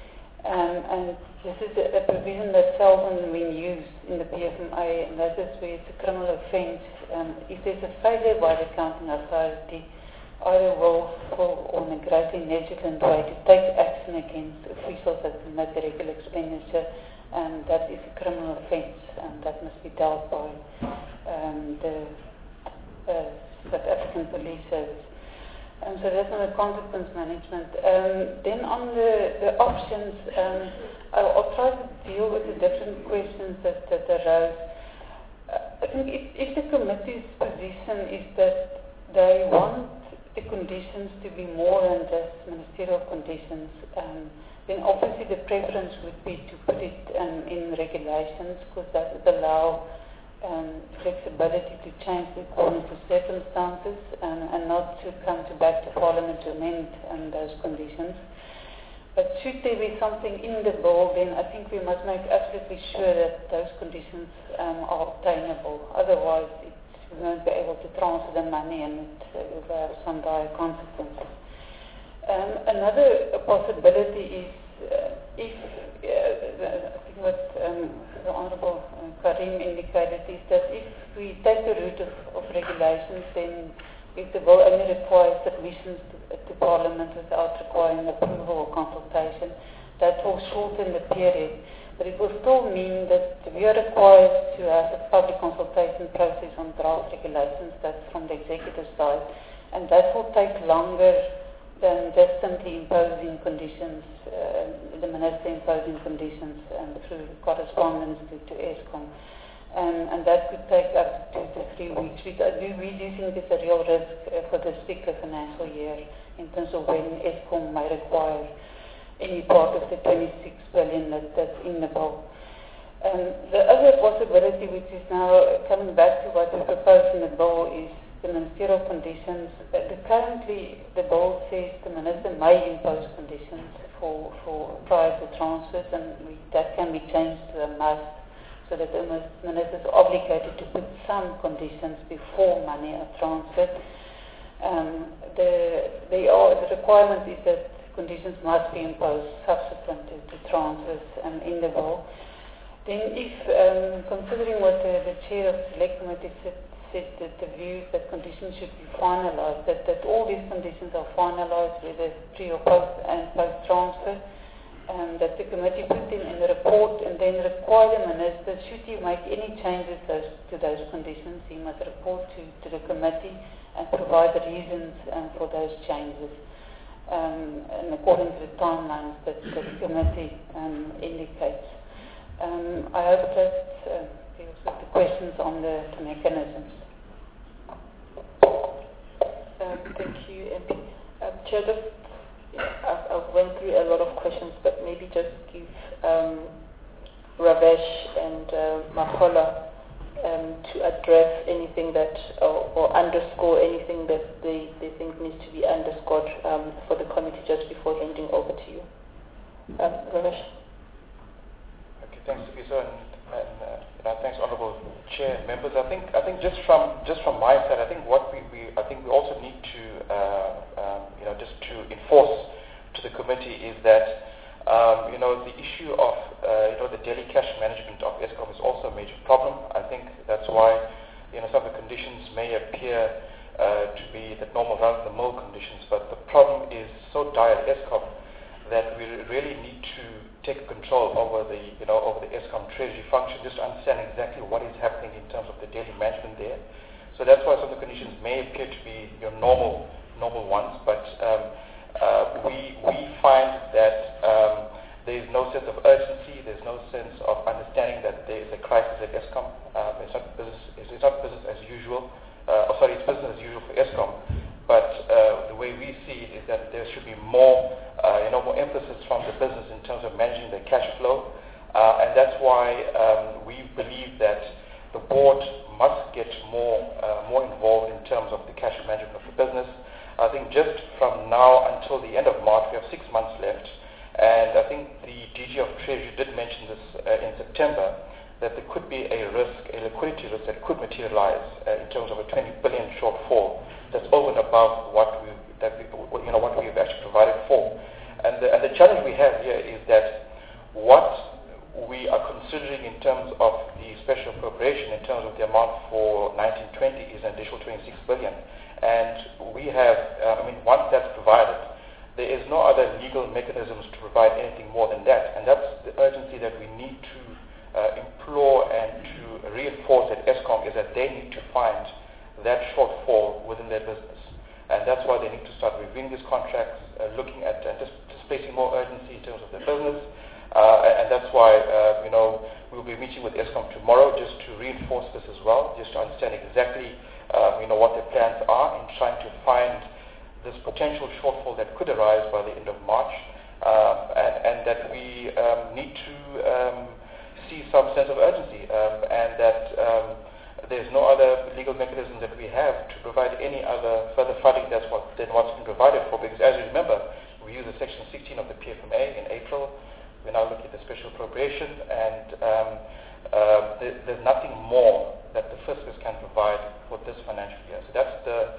And this is a provision that's seldom been used in the PFMA, and that is where it's a criminal offence. If there's a failure by the accounting authority, either willful or in a greatly negligent way, to take action against officials that commit the regular expenditure, and that is a criminal offence, and that must be dealt by the South African Police Service. So that's on the consequence management. Then on the options, I'll try to deal with the different questions that arose. I think if the committee's position is that they want the conditions to be more than just ministerial conditions, then obviously the preference would be to put it in regulations, because that would allow flexibility to change according to circumstances, and not to come back to Parliament to amend those conditions. But should there be something in the bill, then I think we must make absolutely sure that those conditions are obtainable. Otherwise, we won't be able to transfer the money, and it will have some dire consequences. Another possibility is if, I think what the Honourable Karim indicated, is that if we take the route of regulations, then if the bill only requires submissions to Parliament without requiring approval or consultation, that will shorten the period. But it will still mean that we are required to have a public consultation process on draft regulations. That's from the executive side, and that will take longer than just simply imposing conditions, the Minister imposing conditions through correspondence to Eskom. And that could take up to 2 to 3 weeks. We do think it's a real risk for this particular financial year in terms of when Eskom may require any part of the 26 billion that's in the bill. The other possibility, which is now coming back to what we proposed in the bill, is the ministerial conditions. Currently, the bill says the Minister may impose conditions for prior to transfers, and that can be changed to a must, so that the Minister is obligated to put some conditions before money are transferred. The requirement is that conditions must be imposed subsequent to transfers in the bill. Then if, considering what the Chair of the Select Committee said that the view that conditions should be finalised, that all these conditions are finalised, whether pre or post and post-transfer, that the committee put them in the report and then require the Minister, should he make any changes to those conditions, he must report to the committee and provide the reasons for those changes, and according to the timelines that the committee indicates. I hope that deals with the questions on the mechanisms. Thank you, MP. Chair, I went through a lot of questions, but maybe just give Ravesh and Makhola to address anything that, or underscore anything that they think needs to be underscored for the committee just before handing over to you. Ravesh. Okay, thanks, Sifiso, and thanks, Honourable Chair and members. I think just from my side, I think what we also need to just to enforce to the committee is that the issue of the daily cash management of Eskom is also a major problem. I think that's why some of the conditions may appear to be the normal run-of-the-mill conditions, but the problem is so dire at Eskom that we really need to take control over the Eskom treasury function, just to understand exactly what is happening in terms of the daily management there. So that's why some of the conditions may appear to be normal ones, but we find that there is no sense of urgency, there's no sense of understanding that there is a crisis at Eskom. It's not business as usual. It's business as usual for Eskom. But the way we see it is that there should be more emphasis from the business in terms of managing the cash flow, and that's why we believe that the board must get more involved in terms of the cash management of the business. I think just from now until the end of March, we have 6 months left, and I think the DG of Treasury did mention this in September, that there could be a liquidity risk that could materialize in terms of a 20 billion shortfall that's over and above what we've actually provided for. And the challenge we have here is that what we are considering in terms of the special appropriation, in terms of the amount for 1920, is an additional 26 billion. And we have, once that's provided, there is no other legal mechanisms to provide anything more than that. And that's the urgency that we need to implore and to reinforce at Eskom, is that they need to find that shortfall within their business. And that's why they need to start reviewing these contracts, looking at just placing more urgency in terms of their business. And that's why, we'll be meeting with Eskom tomorrow just to reinforce this as well, just to understand exactly, what their plans are in trying to find this potential shortfall that could arise by the end of March, and that we need to see some sense of urgency, and that there's no other legal mechanism that we have to provide any other further funding than what's been provided for. Because as you remember, we used the Section 16 of the PFMA in April. We're now looking at the special appropriation, and there's nothing more that the fiscus can provide for this financial year. So that's the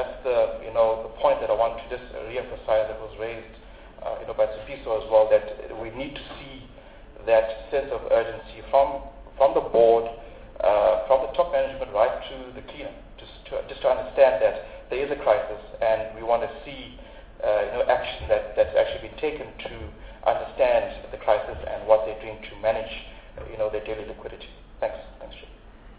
point that I want to just re-emphasize, that was raised by Sifiso as well, that we need to see that sense of urgency from the board, from the top management right to the cleaner, just to understand that there is a crisis, and we want to see action that's actually been taken to understand the crisis and what they're doing to manage their daily liquidity. Thanks, Chair.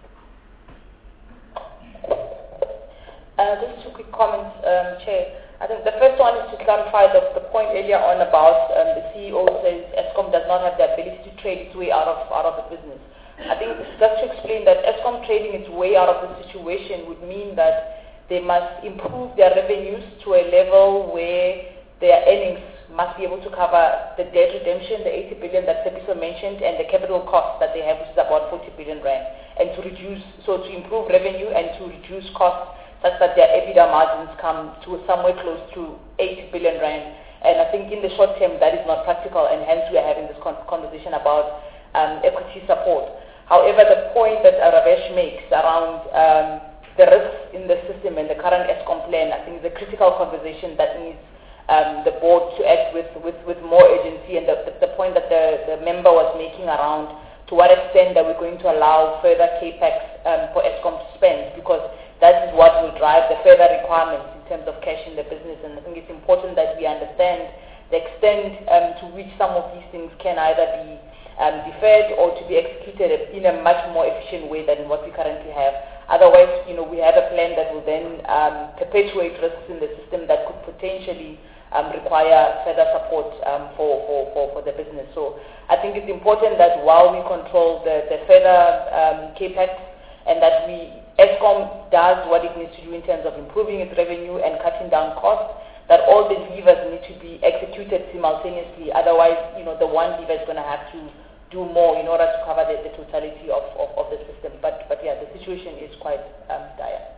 Just 2 quick comments, Chair. I think the first one is to clarify the point earlier on about the CEO says Eskom does not have the ability to trade its way out of the business. I think just to explain that Eskom trading its way out of the situation would mean that they must improve their revenues to a level where their earnings must be able to cover the debt redemption, the 80 billion that Sifiso mentioned, and the capital costs that they have, which is about 40 billion rand, and to improve revenue and to reduce costs such that their EBITDA margins come to somewhere close to 80 billion rand. And I think in the short term that is not practical, and hence we are having this conversation about equity support. However, the point that Ravesh makes around the risks in the system and the current Eskom plan, I think is a critical conversation that needs the board to act with more urgency. And the point that the member was making around to what extent that we're going to allow further capex for Eskom to spend, because that is what will drive the further requirements in terms of cash in the business. And I think it's important that we understand the extent to which some of these things can either be deferred or to be executed in a much more efficient way than what we currently have. Otherwise, we have a plan that will then perpetuate risks in the system that could potentially require further support for the business. So I think it's important that while we control the further capex, and that Eskom does what it needs to do in terms of improving its revenue and cutting down costs, that all the levers need to be executed simultaneously. Otherwise, the one lever is going to have to do more in order to cover the totality of the system. But yeah, the situation is quite dire.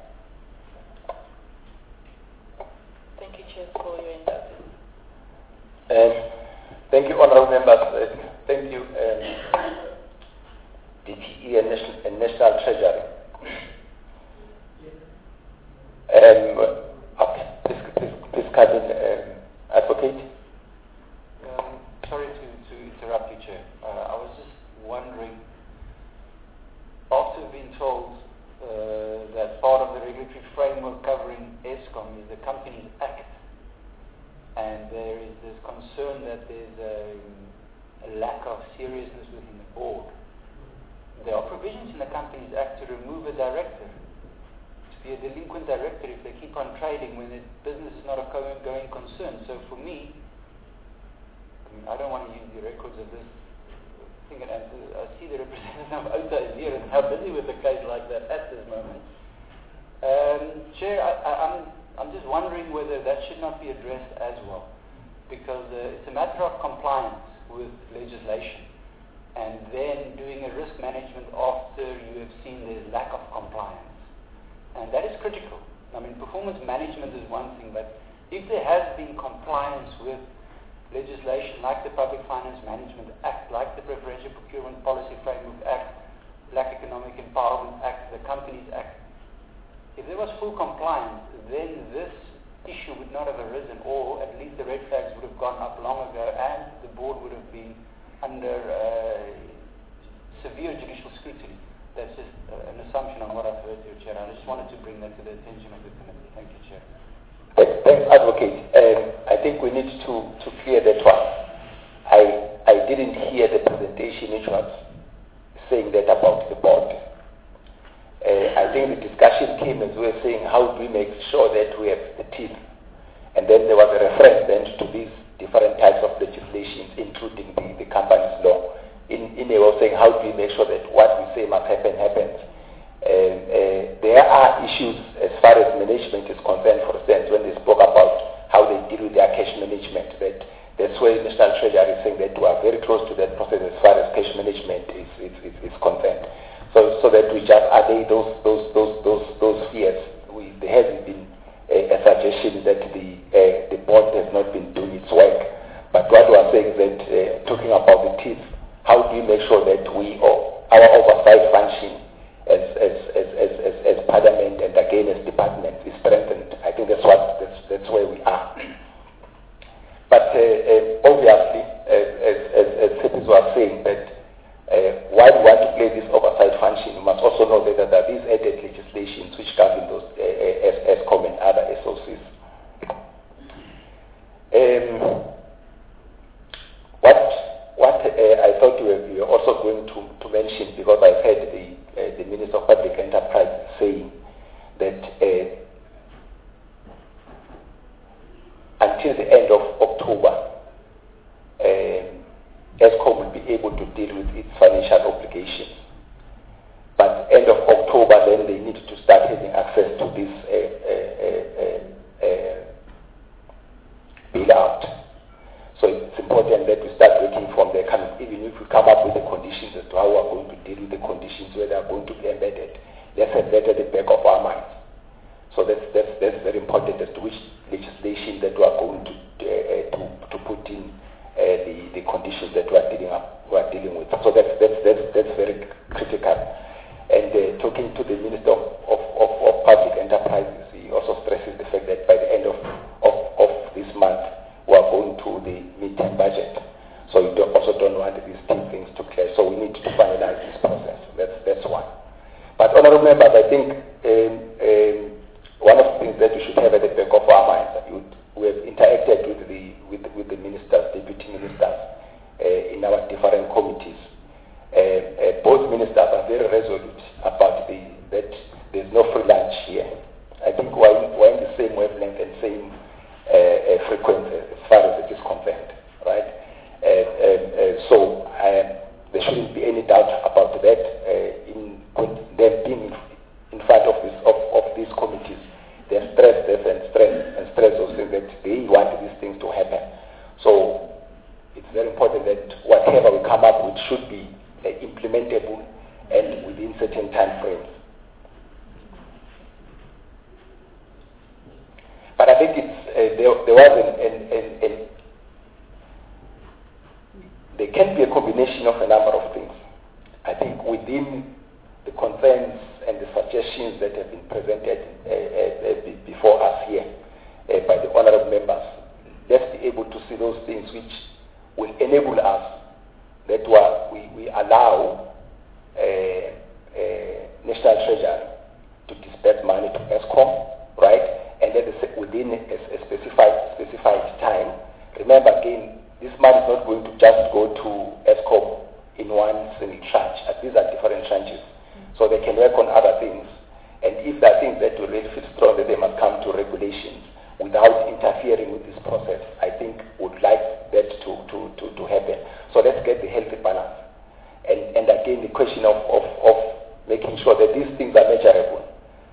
Thank you, Chair, for your interview. Thank you, honourable members. Thank you, DPE and National Treasury. Okay, please come in, advocate. Sorry to interrupt you, Chair. I was just wondering, after being told that part of the regulatory framework covering Eskom is the Companies Act, and there is this concern that there's a lack of seriousness within the board. There are provisions in the Companies Act to remove a director, to be a delinquent director if they keep on trading when the business is not a going concern. So for me, I don't want to use the records of this thing, and I see the representative of OTA is here and how busy with a case like that at this moment. Chair, I'm just wondering whether that should not be addressed as well, because it's a matter of compliance with legislation, and then doing a risk management after you have seen there's lack of compliance. And that is critical. I mean, performance management is one thing, but if there has been compliance with legislation like the Public Finance Management Act, like the Preferential Procurement Policy Framework Act, Black Economic Empowerment Act, the Companies Act, if there was full compliance, then this issue would not have arisen, or at least the red flags would have gone up long ago, and the board would have been under severe judicial scrutiny. That's just an assumption on what I've heard here, Chair. I just wanted to bring that to the attention of the committee. Thank you, Chair. Thanks, Advocate. I think we need to clear that one. I didn't hear the presentation which was saying that about the board. I think the discussion came as we were saying, how do we make sure that we have the teeth? And then there was a reference then to these different types of legislations, including the company's law. In a way of saying, how do we make sure that what we say must happen, happens? There are issues as far as management is concerned, for instance, when they spoke about how they deal with their cash management. That's where the National Treasury is saying that we are very close to that process as far as cash management is concerned. So that we just allay those fears. There hasn't been a suggestion that the board has not been doing its work. But what we are saying is that talking about the teeth, how do we make sure that our oversight function as Parliament and again as Department is strengthened? I think that's where we are. But obviously, as Sepis was saying, that while we want to play this oversight function, we must also know that there are these added legislations which govern those Eskom and other SOCs. What I thought we were also going to mention, because I've heard the Minister of Public Enterprise saying that until the end of October, Eskom will be able to deal with its financial obligations. But end of October, then they need to start having access to this bailout. So it's important that we start working from there, even if we come up with the conditions as to how we are going to deal with the conditions, where they are going to be embedded. Let's have that at the back of our minds. So that's very important as to which legislation that we are going to put in the conditions that we are dealing with. So that's very critical. And talking to the Minister of Public Enterprises, he also stresses the fact that by the end of this month, we are going to the mid-term budget. So you also don't want these two things to clear. So we need to finalize this process. That's one. But honourable members, I think one of the things that we should have at the back of our minds, we have interacted with the ministers, deputy ministers, in our different committees. Both ministers are very resolute about that there's no free lunch here. I think we're in the same wavelength and same frequencies. be any doubt about that in them being in front of these committees. They're stressed and stressed of saying that they want these things to happen. So it's very important that whatever we come up with should be implementable and within certain time frames. But I think there was there can be a combination of a number of things. I think within the concerns and the suggestions that have been presented before us here by the honorable members, let's be able to see those things which will enable us that we allow National Treasury to disperse money to ESCOM, right? And then within a specified time. Remember again, this money is not going to just go to ESCOM in one single tranche. These are different tranches. So they can work on other things. And if there are things that will really feel strong, that they must come to regulations without interfering with this process, I think would like that to happen. So let's get the healthy balance. And again, the question of making sure that these things are measurable.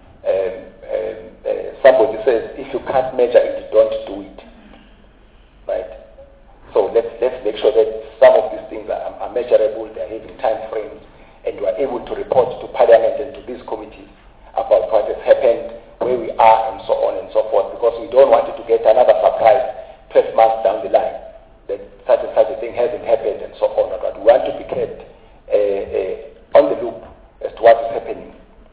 Somebody says, if you can't measure it, don't do it. Right? So let's make sure that some of these things are measurable, they're having time frames, and we are able to report to Parliament and to these committees about what has happened, where we are, and so on and so forth, because we don't want it to get another surprise 12 months down the line that such and such a thing hasn't happened and so on. But we want to be kept on the loop as to what is happening.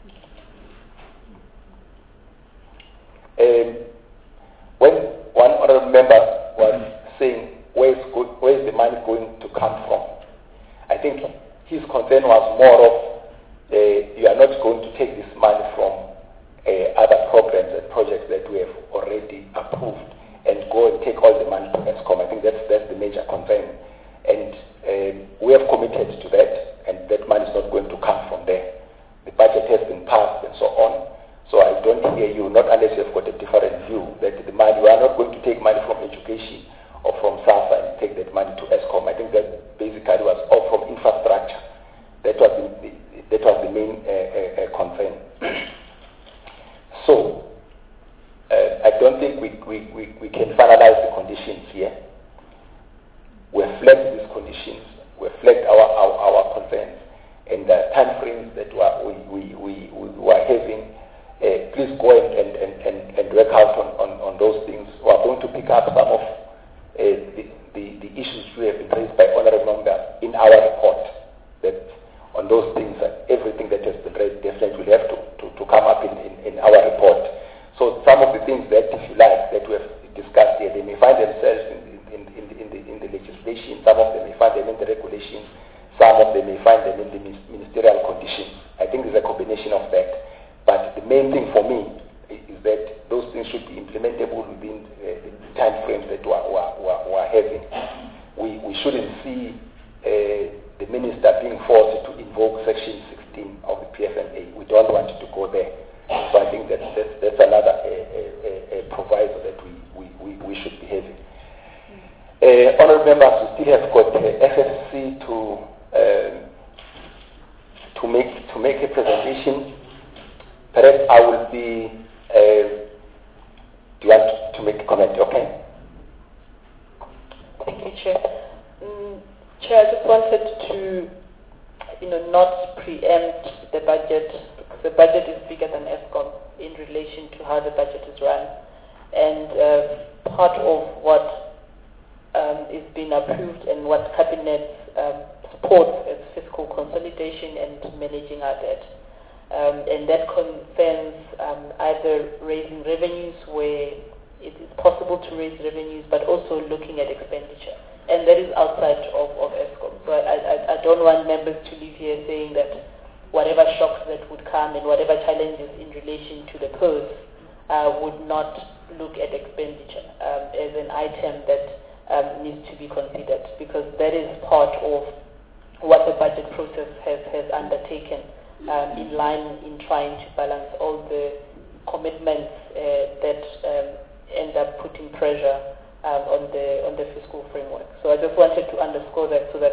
When one honorable member was saying where is the money going to come from, I think his concern was more of you are not going to take this money from other programs and projects that we have already approved and go and take all the money to ESCOM. I think that's the major concern. And we have committed to that, and that money is not going to come from there. The budget has been passed and so on. So I don't hear you, not unless you've got a different view, that the money, we are not going to take money from education or from SAFA and take that money to ESCOM. I think that basically was all from infrastructure. That was the main concern. So I don't think we can finalize the conditions here. We have flagged these conditions. We have flagged our concerns and the time frames that we were having. Please go and work out on those things. We are going to pick up some of the issues we have been raised by honorable members in our report. That on those things, everything that has been raised definitely will have to come up in our report. So some of the things that, if you like, that we have discussed here, they may find themselves in the legislation. Some of them may find them in the regulations. Some of them may find them in the ministerial conditions. I think there's a combination of that. But the main thing for me is that those things should be implementable within the time frames that we are having. We shouldn't see the minister being forced to invoke Section 16 of the PFMA. We don't want to go there. So I think that's another proviso that we should be having. Honourable members, we still have got FFC to make a presentation. Perhaps I will be. Do you want to make a comment? Okay. Thank you, Chair. Chair, I just wanted to, not preempt the budget, because the budget is bigger than ESCOM in relation to how the budget is run. And part of what is being approved and what Cabinet supports is fiscal consolidation and managing our debt. And that concerns either raising revenues where it is possible to raise revenues, but also looking at expenditure. And that is outside of ESCOM. So I don't want members to leave here saying that whatever shocks that would come and whatever challenges in relation to the purse would not look at expenditure as an item that needs to be considered, because that is part of what the budget process has undertaken. In line in trying to balance all the commitments that end up putting pressure on the fiscal framework. So I just wanted to underscore that, so that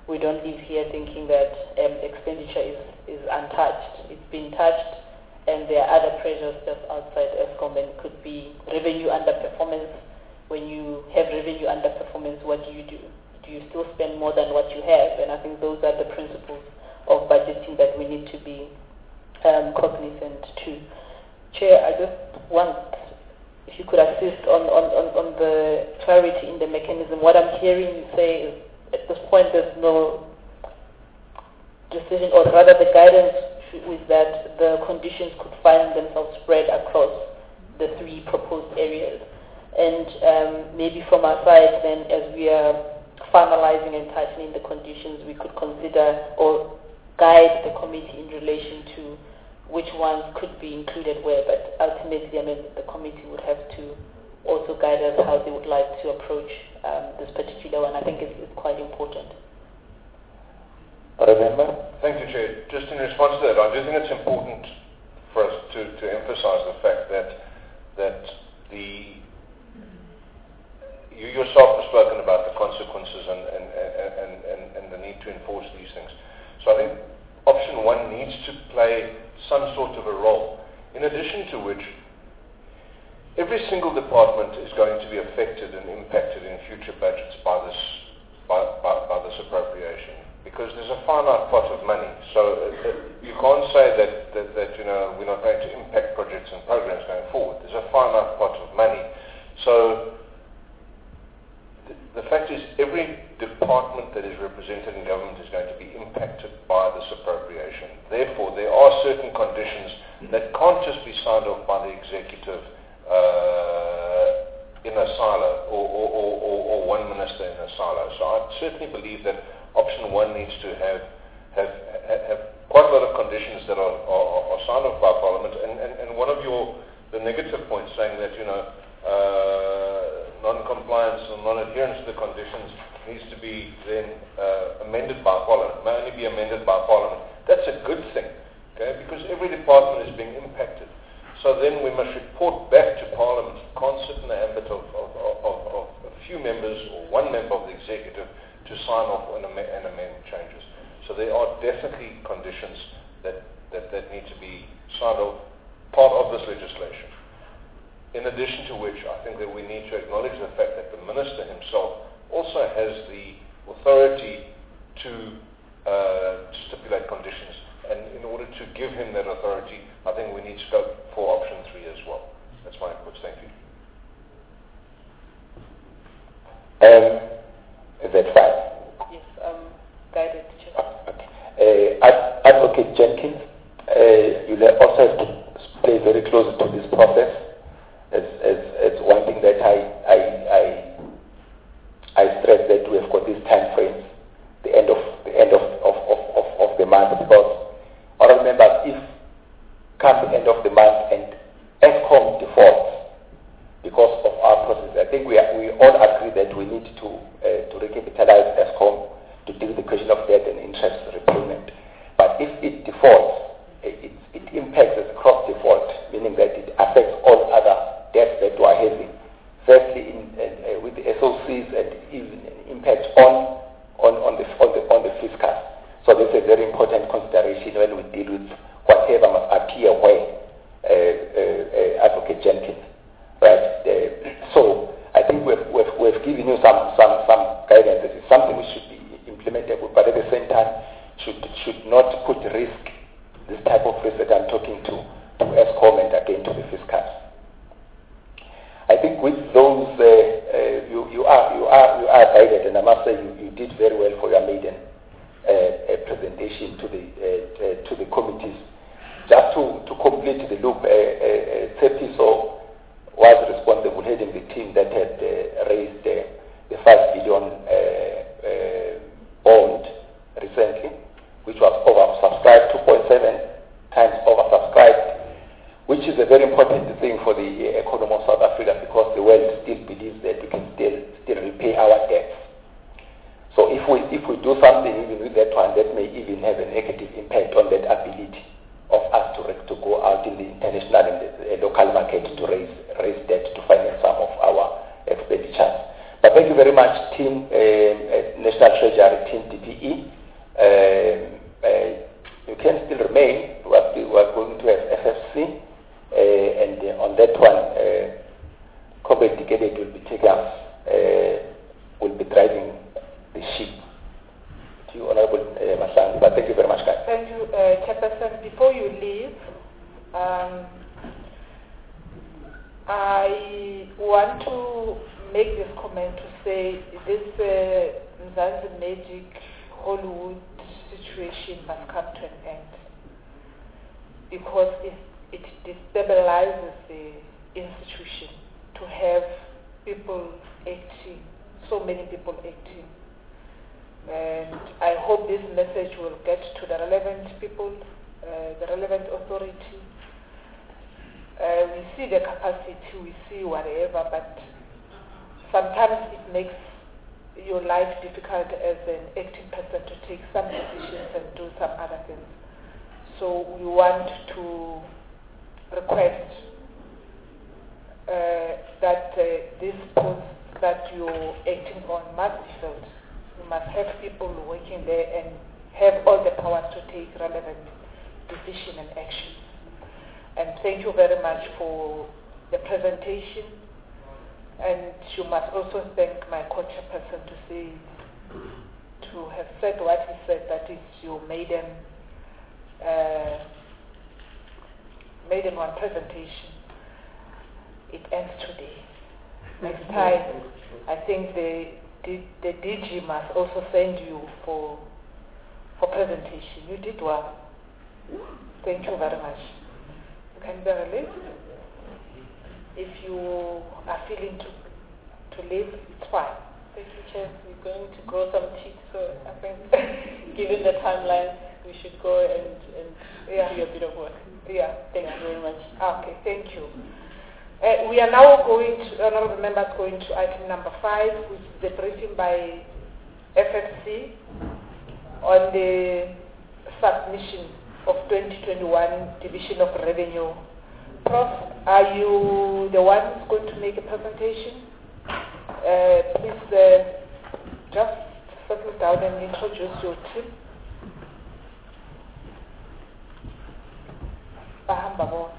we don't leave here thinking that expenditure is untouched. It's been touched, and there are other pressures just outside Eskom, and it could be revenue underperformance. When you have revenue underperformance, what do you do? Do you still spend more than what you have? And I think those are the principles of budgeting that we need to be cognizant to. Chair, I just want, if you could assist on the clarity in the mechanism. What I'm hearing you say is, at this point, there's no decision, or rather the guidance is that the conditions could find themselves spread across the 3 proposed areas. And maybe from our side, then, as we are finalizing and tightening the conditions, we could consider or guide the committee in relation to which ones could be included where, but ultimately, I mean, the committee would have to also guide us how they would like to approach this particular one. I think it's quite important. Remember? Thank you, Chair. Just in response to that, I do think it's important for us to emphasize the fact that you yourself have spoken about the consequences and the need to enforce these things. So I think option 1 needs to play some sort of a role, in addition to which every single department is going to be affected and impacted in future budgets by this appropriation, because there's a finite pot of money. So you can't say that we're not going to impact projects and programs going forward. There's a finite pot of money. So the fact is, every department that is represented in government is going to be impacted by this appropriation. Therefore, there are certain conditions that can't just be signed off by the executive in a silo, or one minister in a silo. So I certainly believe that option 1 needs to have quite a lot of conditions that are signed off by Parliament. And one of the negative points, saying that non-compliance or non-adherence to the conditions needs to be then amended by Parliament, may only be amended by Parliament. That's a good thing, okay? Because every department is being impacted. So then we must report back to Parliament. It can't sit in the ambit of a few members or one member of the executive to sign off and amend changes. So there are definitely conditions that need to be signed off, part of this legislation. In addition to which, I think that we need to acknowledge the fact that the Minister himself also has the authority to stipulate conditions. And in order to give him that authority, I think we need scope for option 3 as well. That's my input. Thank you. Is that fine? Yes, guided. Okay. Advocate Jenkins, you'll also have to stay very close to this process. It's one thing that I stress, that we have got these time frames, the end of the month, because I remember, if come the end of the month and Eskom defaults because of our process, I think we all agree that we need to recapitalize Eskom to deal with the question of debt and interest repayment. But if it defaults, it impacts as cross default, meaning that it affects all other debts that we are having. Firstly, with the SOCs, and even an impact on the fiscal. So this is a very important consideration when we deal with whatever must appear where, Advocate Jenkins, right? So I think we've given you some guidance. It's something which should be implementable, but at the same time should not put risk, this type of risk that I'm talking to Eskom and again to the fiscal. I think with those, you are guided, and I must say you did very well for your maiden presentation to the committees. Just to complete the loop, Tshepiso was responsible, heading the team that had raised the 5 billion bond recently, which was oversubscribed, 2.7 times oversubscribed, which is a very important thing for the economy of South Africa, because the world still believes that we can still repay our debts. So if we do something even with that one, that may even have a negative impact on that ability of us to go out in the international and the local market to raise debt to finance some of our expenditures. But thank you very much, Team National Treasury, Team DPE. 10 still remain. We are going to have FFC, and on that one, Kobe Dikedet will be taking us, will be driving the ship. To you, Honorable Mahlangu, but thank you very much, guys. Thank you, Chairperson. Before you leave, I want to make this comment to say this Mzansi Magic Hollywood situation must come to an end, because it destabilizes the institution to have people acting, so many people acting. And I hope this message will get to the relevant people, the relevant authority. We see the capacity, we see whatever, but sometimes it makes your life difficult as an acting person to take some decisions and do some other things. So we want to request that this post that you're acting on must be filled. You must have people working there and have all the powers to take relevant decision and action. And thank you very much for the presentation. And you must also thank my co-chairperson to have said what he said, that is your maiden one presentation. It ends today. Next time, I think the DG must also send you for presentation. You did well. Thank you very much. You can be released. If you are feeling to leave, it's fine. Thank you, Chair. We're going to grow some teeth, so I think given the timeline, we should go and do a bit of work. Yeah. Thank you very much. Okay, thank you. We are now going to, honorable members, going to item number 5, which is the briefing by FFC on the submission of 2021 Division of Revenue. Prof, are you the one who's going to make a presentation? Please just settle down and introduce your team. Bahamba bonke.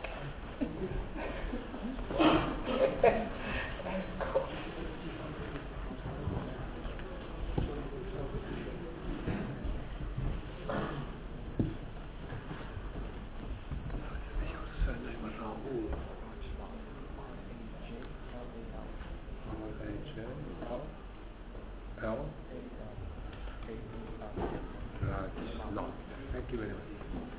Thank you very much.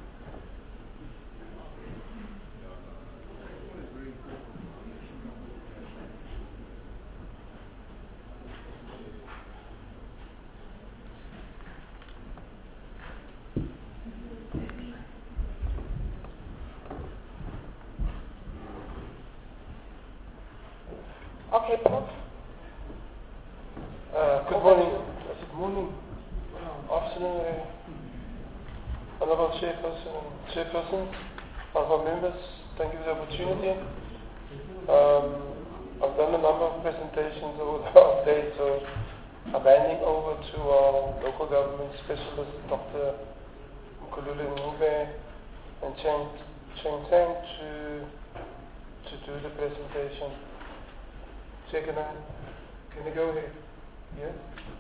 Okay, Prof. Good morning. Good morning. Afternoon, Honorable Chairperson, honorable members. Thank you for the opportunity. I've done a number of presentations over the last day, so I'm handing over to our local government specialist, Dr. Mkhululi Ngube and Cheng Tang to do the presentation. Chair, can I go ahead? Yes?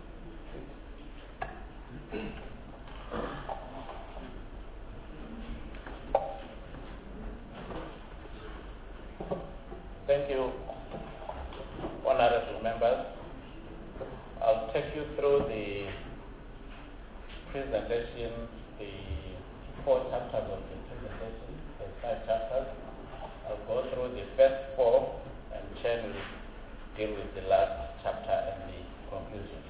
Thank you, honorable members. I'll take you through the presentation, the 4 chapters of the presentation, the 5 chapters. I'll go through the first 4 and Chen will deal with the last chapter and the conclusion.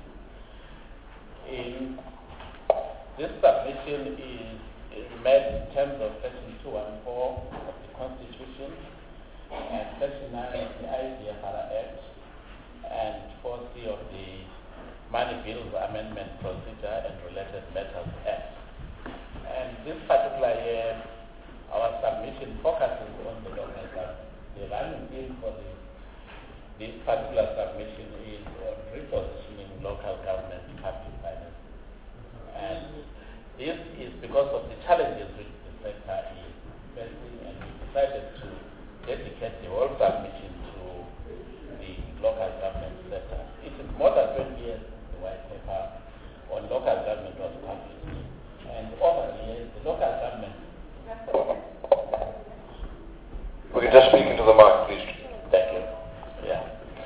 This submission is made in terms of Section 214 of the Constitution and Section 9 of the ICFR Act and 4C of the Money Bills Amendment Procedure and Related Matters Act. And this particular year, our submission focuses on the local government. The running theme for this particular submission is on repositioning local government public finances. And This is because of the challenges which the sector is facing, and we decided to dedicate the whole submission to the local government sector. It is more than 20 years since the white paper on local government was published. And over the years, the local government... We can just speak into the mic, please. Thank you. Yeah.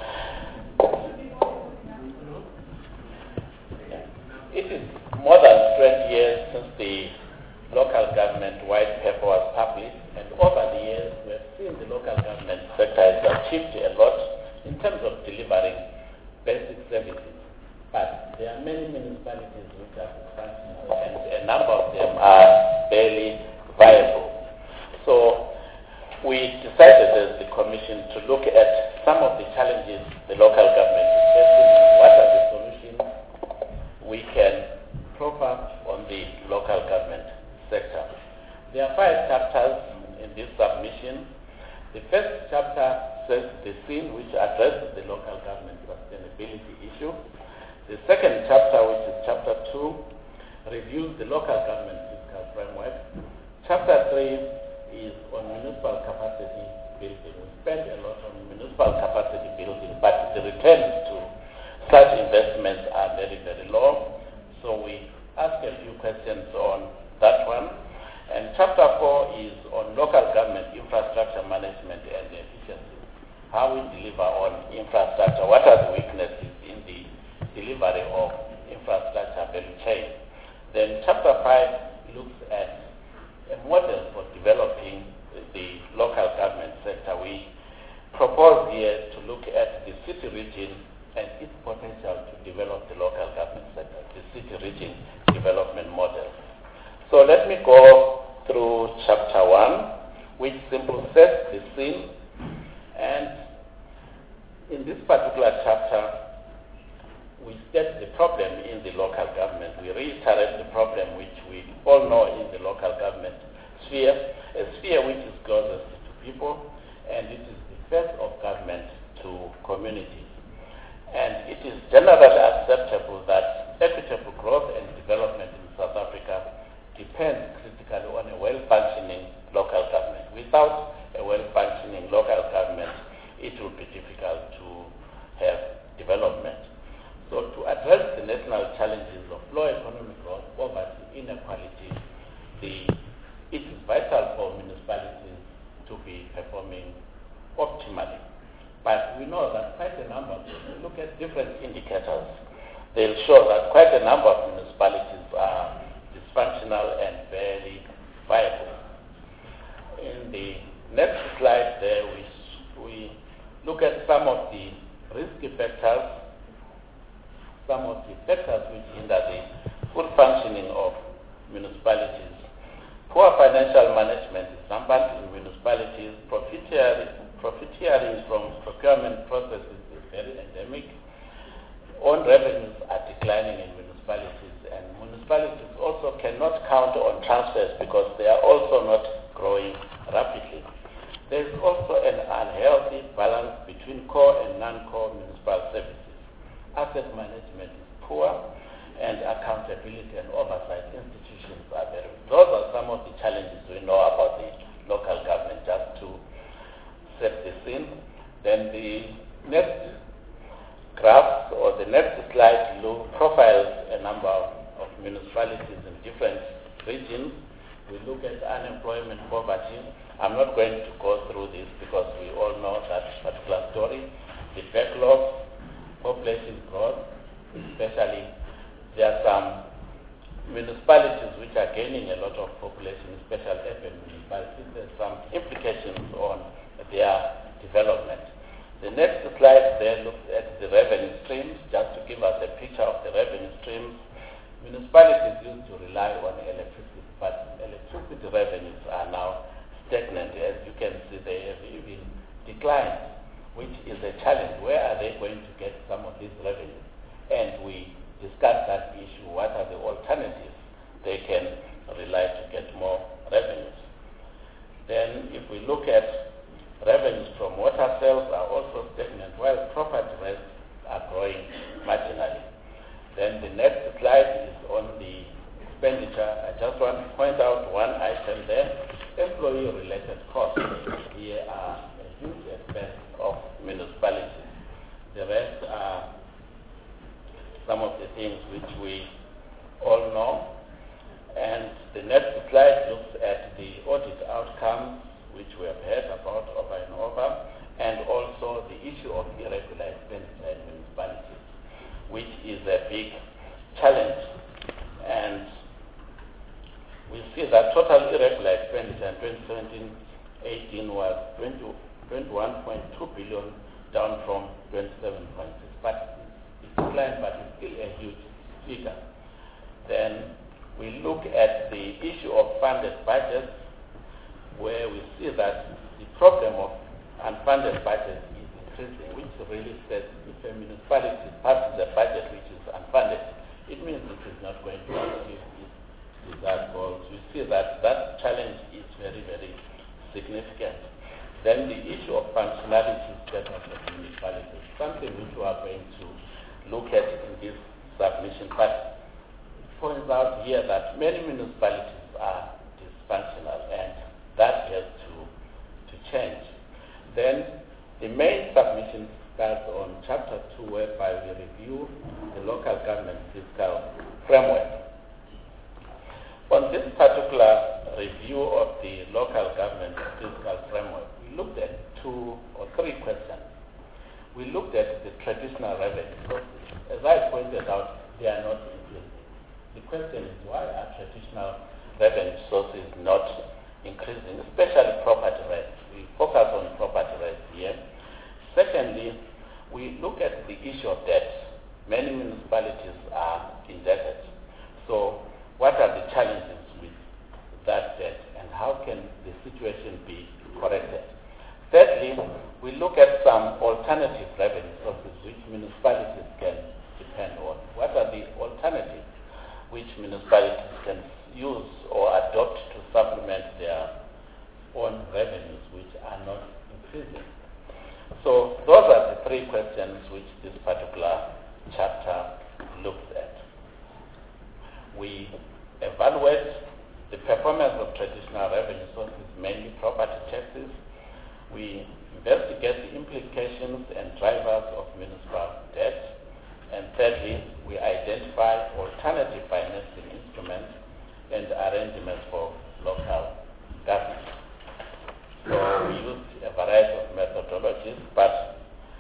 It is more than 20 years since the local government white paper was published, and over the years we have seen the local government sector has achieved a lot in terms of delivering basic services. But there are many municipalities which are dysfunctional, and a number of them are barely viable. So we decided as the Commission to look at some of the challenges the local government is facing and what are the solutions we can proffer on the local government sector. There are 5 chapters in this submission. The first chapter says the scene, which addresses the local government sustainability issue. The second chapter, which is chapter 2, reviews the local government fiscal framework. Chapter 3 is on municipal capacity building. We spend a lot on municipal capacity building, but the returns to such investments are very, very low. So we ask a few questions on that one. And chapter 4 is on local government infrastructure management and efficiency. How we deliver on infrastructure, what are the weaknesses in the delivery of infrastructure value chain. Then chapter 5 looks at a model for developing the local government sector. We propose here to look at the city region and its potential to develop the local government sector, the city region development model. So let me go through chapter 1, which simply sets the scene. And in this particular chapter, we state the problem in the local government. We reiterate the problem which we all know in the local government sphere, a sphere which is closest to people, and it is the face of government to communities. And it is generally acceptable that equitable growth and development in South Africa depends critically on a well-functioning local government. Without a well-functioning local government, it will be difficult to have development. So to address the national challenges of low economic growth, poverty, inequality, it is vital for municipalities to be performing optimally. But we know that quite a number of them, look at different indicators, they'll show that quite a number of municipalities are dysfunctional and barely viable. In the next slide there, we look at some of the risky factors, some of the factors which hinder the full functioning of municipalities. Poor financial management is rampant in municipalities. Profiteering from procurement processes is very endemic. Own revenues are declining in municipalities, and municipalities also cannot count on transfers because they are also not growing rapidly. There is also an unhealthy balance between core and non-core municipal services. Asset management is poor, and accountability and oversight institutions are very weak. Those are some of the challenges we know about the local government, just to set the scene. Then the next graph or the next slide profiles a number of municipalities in different regions. We look at unemployment, poverty. I'm not going to go through this because we all know that particular story. The backlog, population growth, especially there are some municipalities which are gaining a lot of population, especially urban municipalities. There's some implications on their development. The next slide there looks at the revenue streams, just to give us a picture of the revenue streams. Municipalities used to rely on electricity, but electricity revenues are now stagnant. As you can see, they have even declined, which is a challenge. Where are they going to get some of these revenues? And we discussed that issue. What are the alternatives they can rely to get more revenues? Then if we look at revenues from water sales are also stagnant, while property rates are growing marginally. Then the next slide is on the expenditure. I point out one item there. Employee-related costs here are a huge expense of municipalities. The rest are some of the things which we all know. And the next slide looks at the audit outcomes, which we have heard about over and over, and also the issue of irregular expenditure in municipalities, which is a big challenge. And we see that total irregular expenditure in 2017-18 was 21.2 billion, down from 27.6. But it's declined, but it's still a huge figure. Then we look at the issue of funded budgets, where we see that the problem of unfunded budgets is increasing, which really says if a municipality passes a budget which is unfunded, it means it is not going to achieve its desired goals. We see that that challenge is very, very significant. Then the issue of functionality status of municipalities, something which we are going to look at in this submission, but points out here that many municipalities are dysfunctional, and that has to change. Then the main submission starts on Chapter 2, whereby we review the local government fiscal framework. On this particular review of the local government fiscal framework, we looked at 2 or 3 questions. We looked at the traditional revenue sources. As I pointed out, they are not increasing. The question is, why are traditional revenue sources not increasing, especially property rates? We focus on property rates here. Secondly, we look at the issue of debt. Many municipalities are indebted. So what are the challenges with that debt, and how can the situation be corrected? Thirdly, we look at some alternative revenue sources which municipalities can depend on. What are the alternatives which municipalities can use or adopt to supplement their own revenues, which are not increasing? So those are the 3 questions which this particular chapter looks at. We evaluate the performance of traditional revenue sources, mainly property taxes. We investigate the implications and drivers of municipal debt. And thirdly, we identify alternative financing instruments and arrangements for local government. So we used a variety of methodologies, but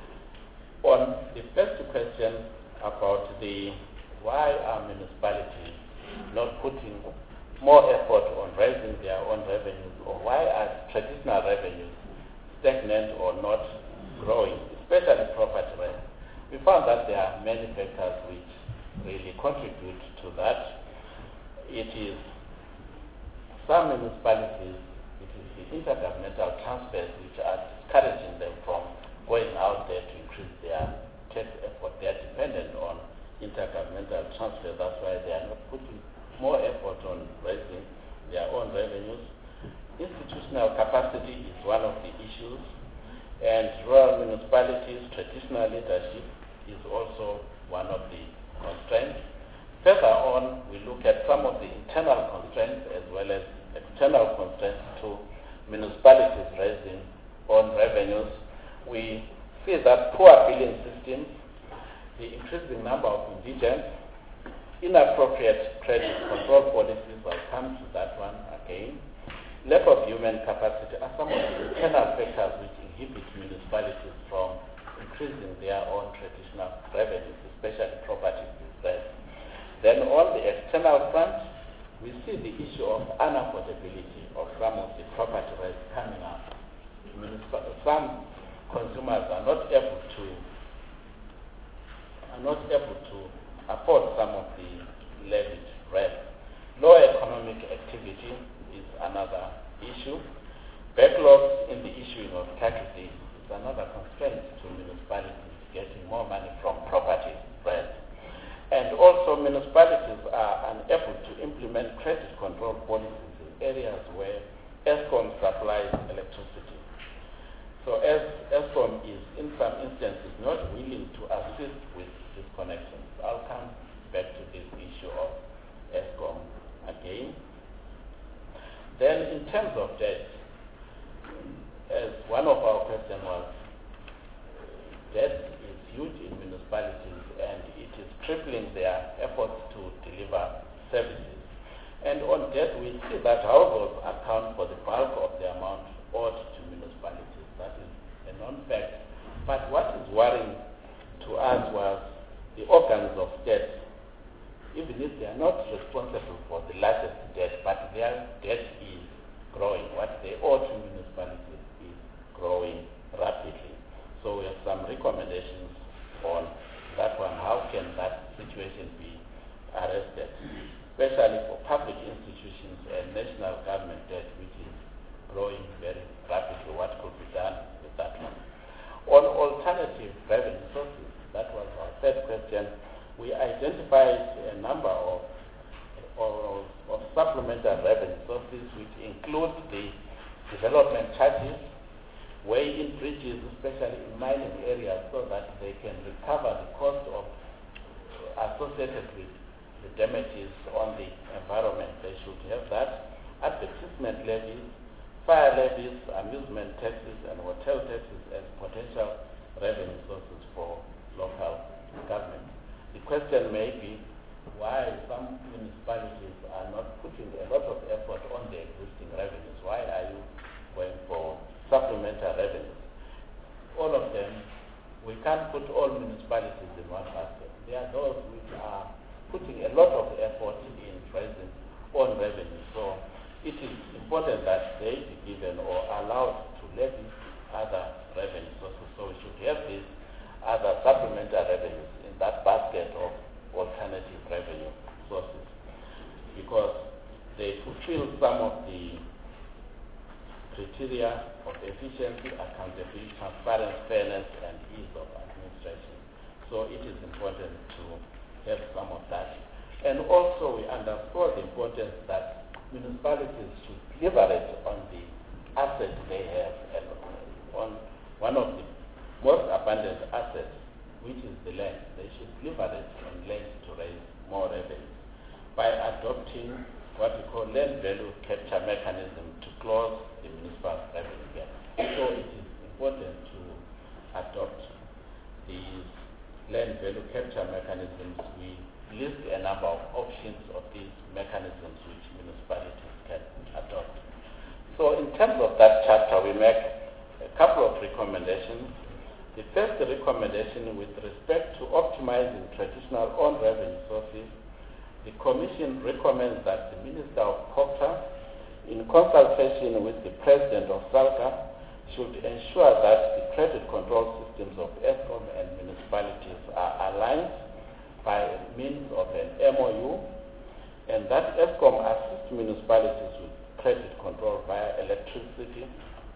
on the first question about the why are municipalities not putting more effort on raising their own revenues, or why are traditional revenues stagnant or not growing, especially property rates, we found that there are many factors which really contribute to that. It is some municipalities, it is the intergovernmental transfers which are discouraging them from going out there to increase their tax effort. They are dependent on intergovernmental transfers. That's why they are not putting more effort on raising their own revenues. Institutional capacity is one of the issues, and rural municipalities, traditional leadership is also one of the constraints. Further on, we look at some of the internal constraints as well as external constraints to municipalities raising own revenues. We see that poor billing systems, the increasing number of indigents, inappropriate credit control policies, I'll come to that one again, lack of human capacity are some of the internal factors which inhibit municipalities from increasing their own traditional revenues, especially property rates. Then on the external front, we see the issue of unaffordability of some of the property rates coming up. Some consumers are not able to afford some of the levied rates. Low economic activity is another issue. Backlogs in the issuing of tax deeds is another constraint to municipalities getting more money from property rates. And also municipalities are unable to implement credit control policies in areas where ESCOM supplies electricity. So as ESCOM is in some instances not willing to assist with disconnections. I'll come back to this issue of ESCOM again. Then in terms of debt, as one of our questions was, debt is huge in municipalities and it is crippling their efforts to deliver services. And on debt, we see that households account for the bulk of the amount owed to municipalities. That is a non-fact. But what is worrying to us was the organs of debt, even if they are not responsible for the largest debt, but their debt is growing. What they owe to municipalities is growing rapidly. So we have some recommendations on that one. How can that situation be arrested, especially for public institutions and national government debt, which is growing very rapidly? What could be done with that one? On alternative revenue sources, that was our third question. We identified a number of supplementary revenue sources, which include the development charges, weigh-in bridges, especially in mining areas, so that they can recover the cost of associated with the damages on the environment. They should have that. Advertisement levies, fire levies, amusement taxes, and hotel taxes as potential revenue sources for local government. The question may be why some municipalities are not putting a lot of effort on the existing revenues. Why are you going for supplementary revenues? All of them, we can't put all municipalities in one basket. There are those which are putting a lot of effort in raising own revenue. So it is important that they be given or allowed to levy other revenue sources. So we should have these other supplementary revenues in that basket of alternative revenue sources, because they fulfill some of the criteria of efficiency, accountability, transparency, fairness, and ease of administration. So it is important to have some of that. And also we underscore the importance that municipalities should leverage on the assets they have, and on one of the most abundant assets, which is the land. They should leverage on land to raise more revenue by adopting what we call land value capture mechanism to close the municipal revenue gap. So it is important to adopt these land value capture mechanisms. We list a number of options of these mechanisms which municipalities can adopt. So in terms of that chapter, we make a couple of recommendations. The first recommendation with respect to optimizing traditional own revenue sources, the Commission recommends that the Minister of COGTA, in consultation with the President of SALGA, should ensure that the credit control systems of ESCOM and municipalities are aligned by means of an MOU, and that ESCOM assists municipalities with credit control via electricity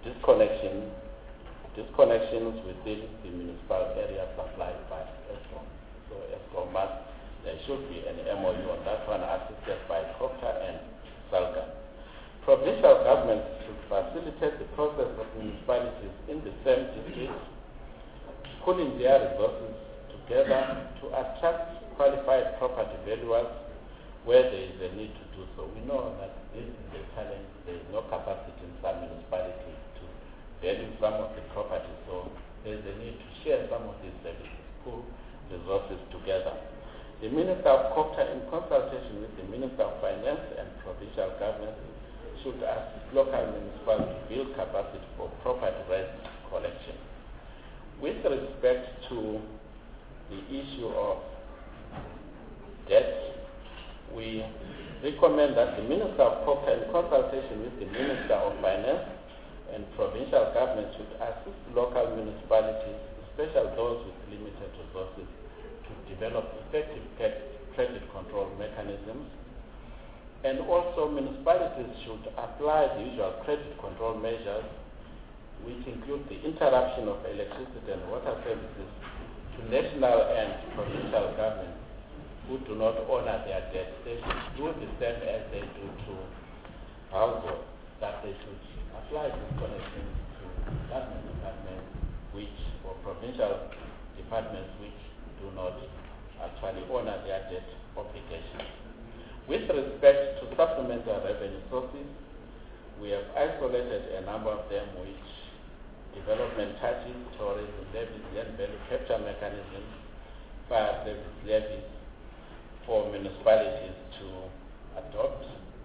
disconnections within the municipal area supplied by ESCOM. So ESCOM there should be an MOU on that one, assisted by COGTA and SALGA. Provincial governments should facilitate the process of municipalities in the same district, pooling their resources together to attract qualified property valuers where there is a need to do so. We know that this is a challenge. There is no capacity in some municipalities to value some of the property, so there is a need to share some of these services, pool resources together. The Minister of COGTA, in consultation with the Minister of Finance and provincial governments, should assist local municipalities to build capacity for property rent collection. With respect to the issue of debt, we recommend that the Minister of COGTA, in consultation with the Minister of Finance and provincial governments, should assist local municipalities, especially those with limited resources, to develop effective credit control mechanisms. And also municipalities should apply the usual credit control measures, which include the interruption of electricity and water services to national and provincial governments who do not honor their debt. They should do the same as they do to households, that they should apply this connection to government departments or provincial departments which do not actually honor their debt obligations. With respect to supplementary revenue sources, We have isolated a number of them which development touches, tourism levies, land value capture mechanisms, fire service levies for municipalities to adopt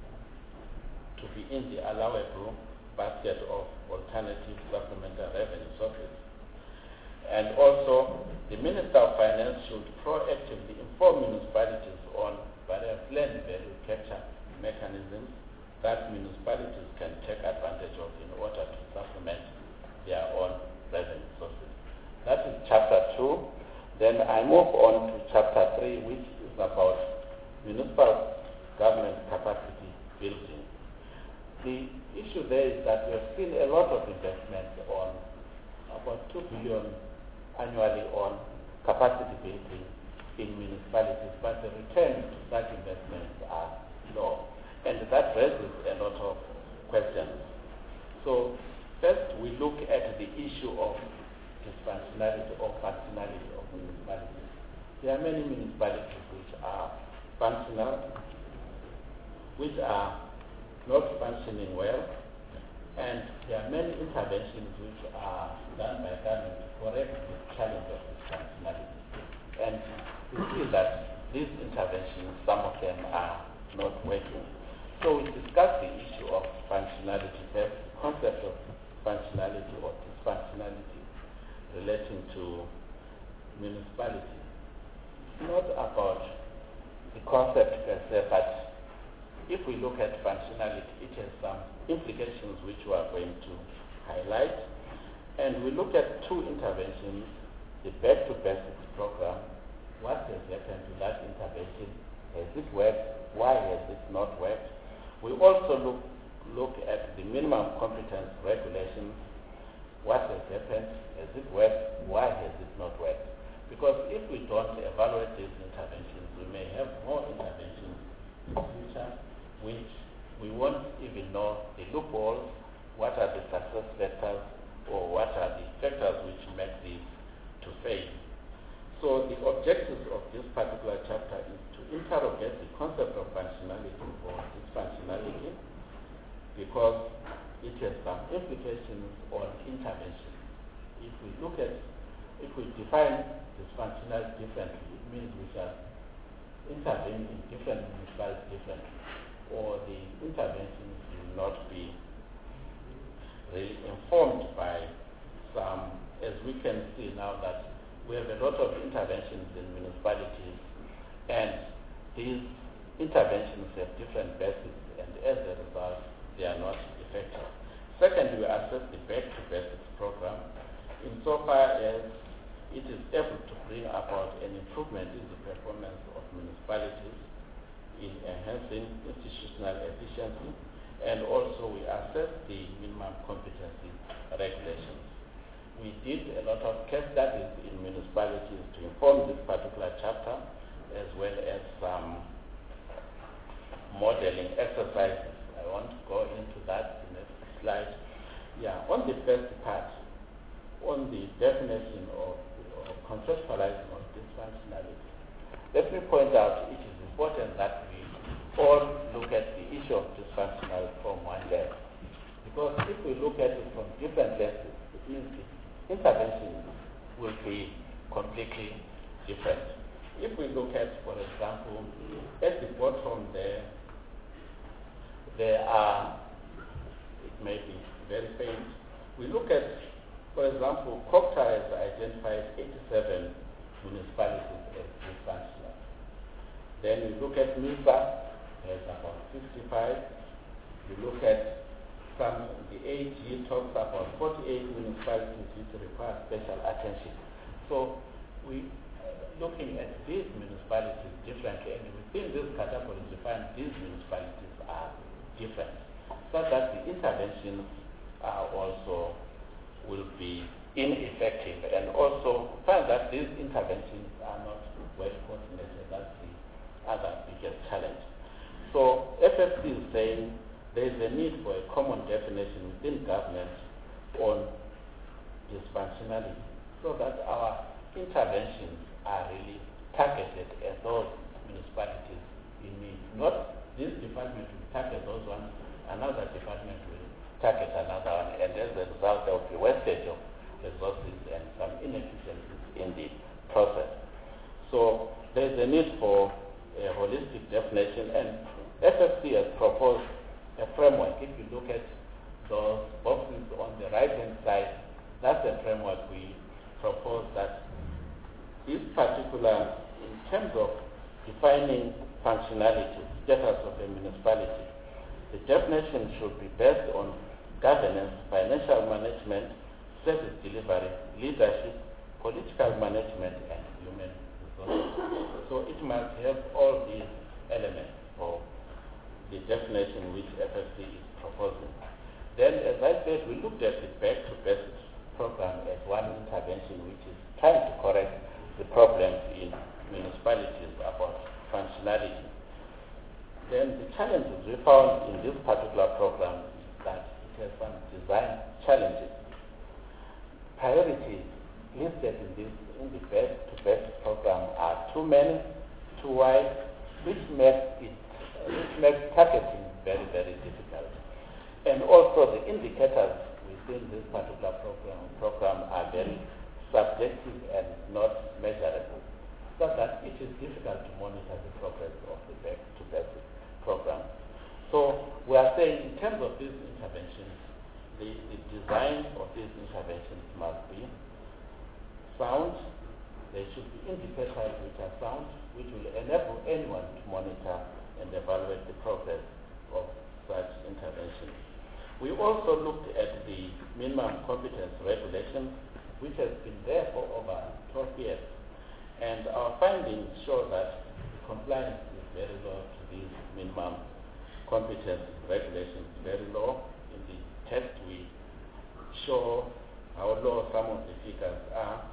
to be in the allowable basket of alternative supplemental revenue sources. And also, the Minister of Finance should proactively inform municipalities on various land value capture mechanisms that municipalities can take advantage of in order to supplement their own revenue sources. That is Chapter 2. Then I move on to Chapter 3, which is about municipal government capacity building. The issue there is that we have seen a lot of investment on about 2 billion annually on capacity building in municipalities, but the returns to such investments are low. And that raises a lot of questions. So first we look at the issue of dysfunctionality or functionality of municipalities. There are many municipalities which are functional, which are not functioning well, and there are many interventions which are done by government to correct the challenge of dysfunctionality. And we see that these interventions, some of them are not working. So we discuss the issue of functionality, the concept of functionality or dysfunctionality relating to municipality. It's not about the concept per se, but if we look at functionality, it has some implications which we are going to highlight. And we look at 2 interventions, the Back to Basics program. What has happened to that intervention? Has it worked? Why has it not worked? We also look at the minimum competence regulations. What has happened? Has it worked? Why has it not worked? Because if we don't evaluate these interventions, we may have more interventions in the future which we won't even know the loopholes, what are the success factors, or what are the factors which make these to fail. So the objectives of this particular chapter is to interrogate the concept of functionality or dysfunctionality, because it has some implications on intervention. If we define dysfunctionality differently, it means we shall intervene in different municipalities differently, or the interventions will not be really informed by some, as we can see now that we have a lot of interventions in municipalities, and these interventions have different bases, and as a result, they are not effective. Second, we assess the Back to Basics program insofar as it is able to bring about an improvement in the performance of municipalities in enhancing institutional efficiency, and also we assess the minimum competency regulations. We did a lot of case studies in municipalities to inform this particular chapter, as well as some modeling exercises. I want to go into that in the next slide. Yeah, on the first part, on the definition of conceptualizing of dysfunctionality, let me point out it is important that we all look at the issue of dysfunctionality from one lens. Because if we look at it from different lenses, it means the intervention will be completely different. If we look at, for example, at the bottom there are, it may be very faint. We look at, for example, COGTA has identified 87 municipalities as dysfunctional. Then we look at MISA, has about 55. We look at the AG talks about 48 municipalities which require special attention. So we looking at these municipalities differently, and within this category we find these municipalities are different, so that the interventions also will be ineffective, and also find that these interventions are not well coordinated. That's the other biggest challenge. So FFC is saying there is a need for a common definition within government on dysfunctionality, so that our interventions are really targeted at those municipalities in need. Not this department will target those ones, another department will target another one, and as a result there will be wastage of resources and some inefficiencies in the process. So there is a need for a holistic definition, and FFC has proposed a framework. If you look at those boxes on the right-hand side, that's a framework we propose that this particular, in terms of defining functionality, status of a municipality, the definition should be based on governance, financial management, service delivery, leadership, political management, and human resources. So it must have all these elements for the definition which FFC is proposing. Then, as I said, we looked at the Back to Basics program as one intervention which is trying to correct the problems in municipalities about functionality. Then the challenges we found in this particular program is that it has some design challenges. Priorities listed in the Back to Basics program are too many, too wide, which makes targeting very, very difficult. And also the indicators within this particular program are very subjective and not measurable, so that it is difficult to monitor the progress of the Back to Basics program. So we are saying in terms of these interventions, the design of these interventions must be sound. There should be indicators which are sound, which will enable anyone to monitor and evaluate the progress of such interventions. We also looked at the minimum competence regulations, which has been there for over 12 years. And our findings show that compliance is very low to these minimum competence regulations, very low. In the text we show how low some of the figures are.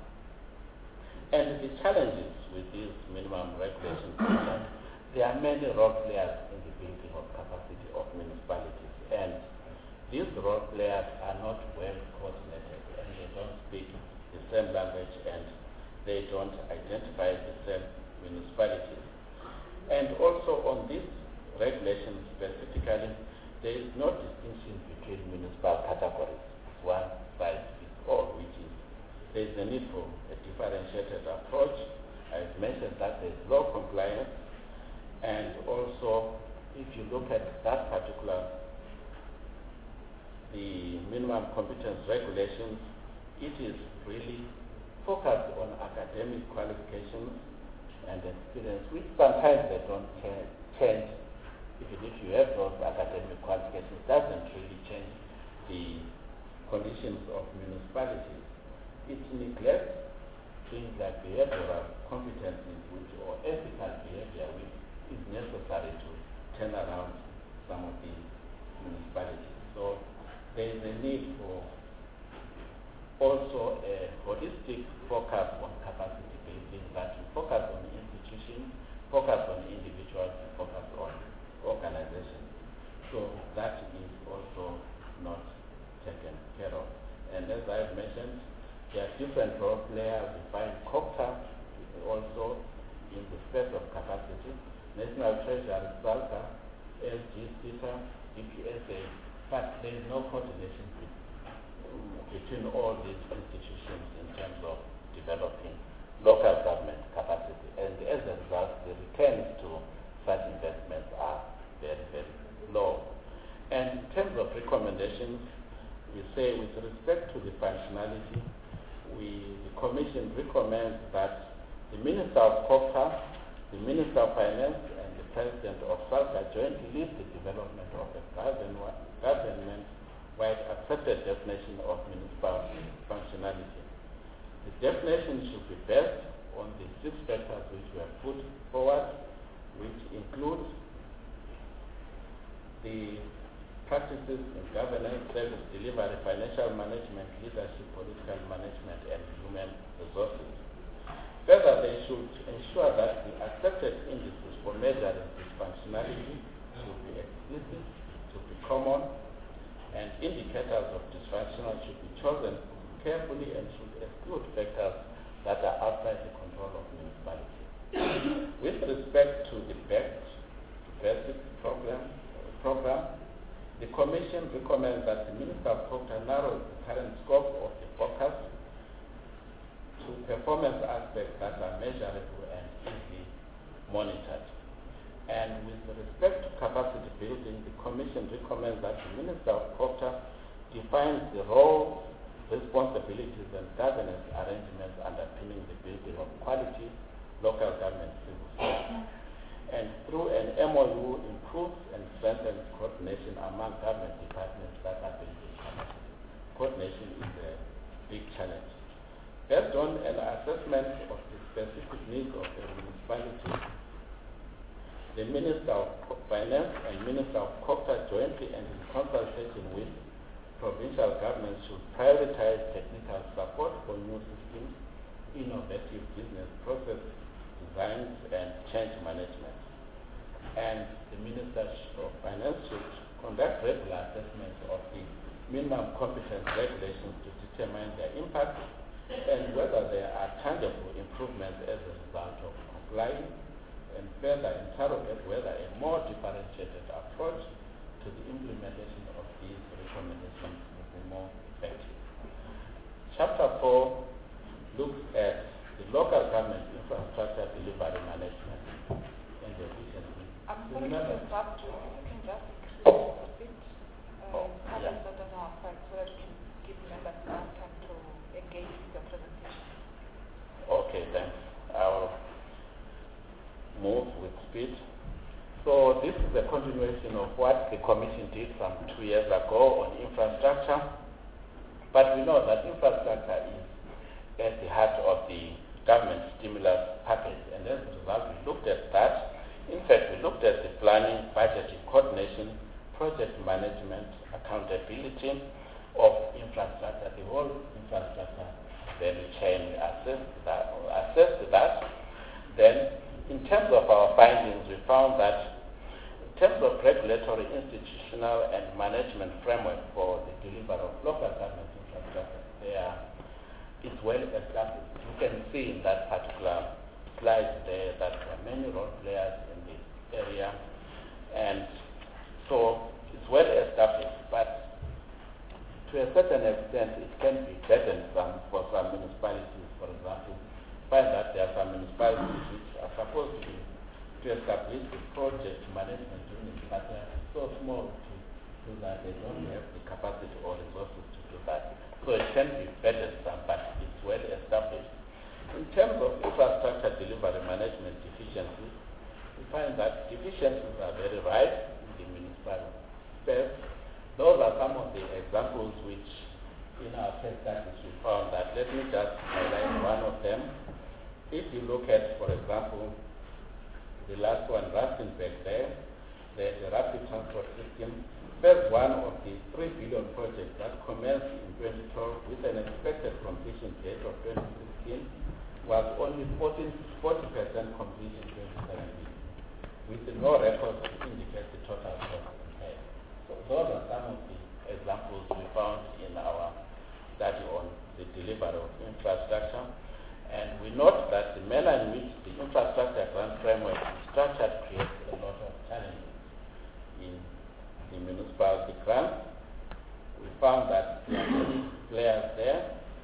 And the challenges with these minimum regulations are that there are many role players in the building of capacity of municipalities. And these role players are not well coordinated, and they don't speak the same language, and they don't identify the same municipalities. And also on these regulations specifically, there is no distinction between municipal categories. One size fits all, which is there is a need for a differentiated approach. I've mentioned that there is low compliance, and also if you look at that particular the minimum competence regulations, it is really focused on academic qualifications and experience, which sometimes they don't change. Even if you have those academic qualifications, it doesn't really change the conditions of municipalities. It neglects things like behavioral competencies or ethical behavior, which is necessary to turn around some of these municipalities. So there is a need for also a holistic focus on capacity building, that will focus on institutions, focus on individuals, focus on organizations. So that is also not taken care of. And as I've mentioned, there are different role players defined. COCTA also in the space of capacity, National Treasury, SALCA, LG, CITA, DPSA, but there is no coordination between all these institutions in terms of developing local government capacity. And as a result, the returns to such investments are very, very low. And in terms of recommendations, we say with respect to the functionality, the Commission recommends that the Minister of COCTA, the Minister of Finance, and the President of SALCA jointly lead the development of a government-wide accepted definition of municipal functionality. The definition should be based on the 6 factors which were put forward, which include the practices in governance, service delivery, financial management, leadership, political management, and human resources. Further, they should ensure that the accepted indices for measuring this functionality should be explicit, should be common, and indicators of dysfunctional should be chosen carefully and should exclude factors that are outside the control of municipalities. With respect to the Back to Basics program, The Commission recommends that the Minister of COGTA narrows the current scope of the focus to performance aspects that are measurable and easily monitored. And with respect to capacity building, the Commission recommends that the Minister of COGTA defines the role, responsibilities, and governance arrangements underpinning the building of quality local government civil service, and through an MOU improves and strengthens coordination among government departments that are building capacity. Coordination is a big challenge. Based on an assessment of the specific needs of the municipality, the Minister of Finance and Minister of COGTA jointly and in consultation with provincial governments should prioritize technical support for new systems, innovative business process designs, and change management. And the Minister of Finance should conduct regular assessments of the minimum competence regulations to determine their impact and whether there are tangible improvements as a result of complying, and further interrogate whether a more differentiated approach to the implementation of these recommendations will be more effective. Chapter 4 looks at the local government infrastructure delivery management and efficiency. I'm sorry to interrupt you. If you can just increase a bit comments that are on our side so that we can give members enough time to engage with the presentation. Okay, thanks. I'll move with speed. So this is a continuation of what the Commission did some 2 years ago on infrastructure. But we know that infrastructure is at the heart of the government stimulus package, and as a result we looked at that. In fact, we looked at the planning, budgeting, coordination, project management, accountability of infrastructure, the whole infrastructure value chain. We assessed that. Then, in terms of our findings, we found that in terms of regulatory, institutional, and management framework for the delivery of local government infrastructure, it's well established. You can see in that particular slide there that there are many role players in this area, and so it's well established, but to a certain extent it can be burdensome for some municipalities. For example, find that there are some municipalities which are supposed to establish the project management unit, but they are so small to do that they don't have the capacity or resources to do that. So it can be burdensome, but it's well established. In terms of infrastructure delivery management deficiencies, we find that deficiencies are very rife in the municipal space. Those are some of the examples which in our case studies we found that. Let me just highlight one of them. If you look at, for example, the last one, Rustenburg there, the rapid transport system, phase one of the 3 billion project that commenced in 2012 with an expected completion date of 2016 was only 40% completion in 2017, with no records to indicate the total cost incurred. So those are some of the examples we found in our study on the delivery of infrastructure. And we note that the manner in which the infrastructure grant framework is structured creates a lot of challenges in the municipality grants. We found that there are many players there,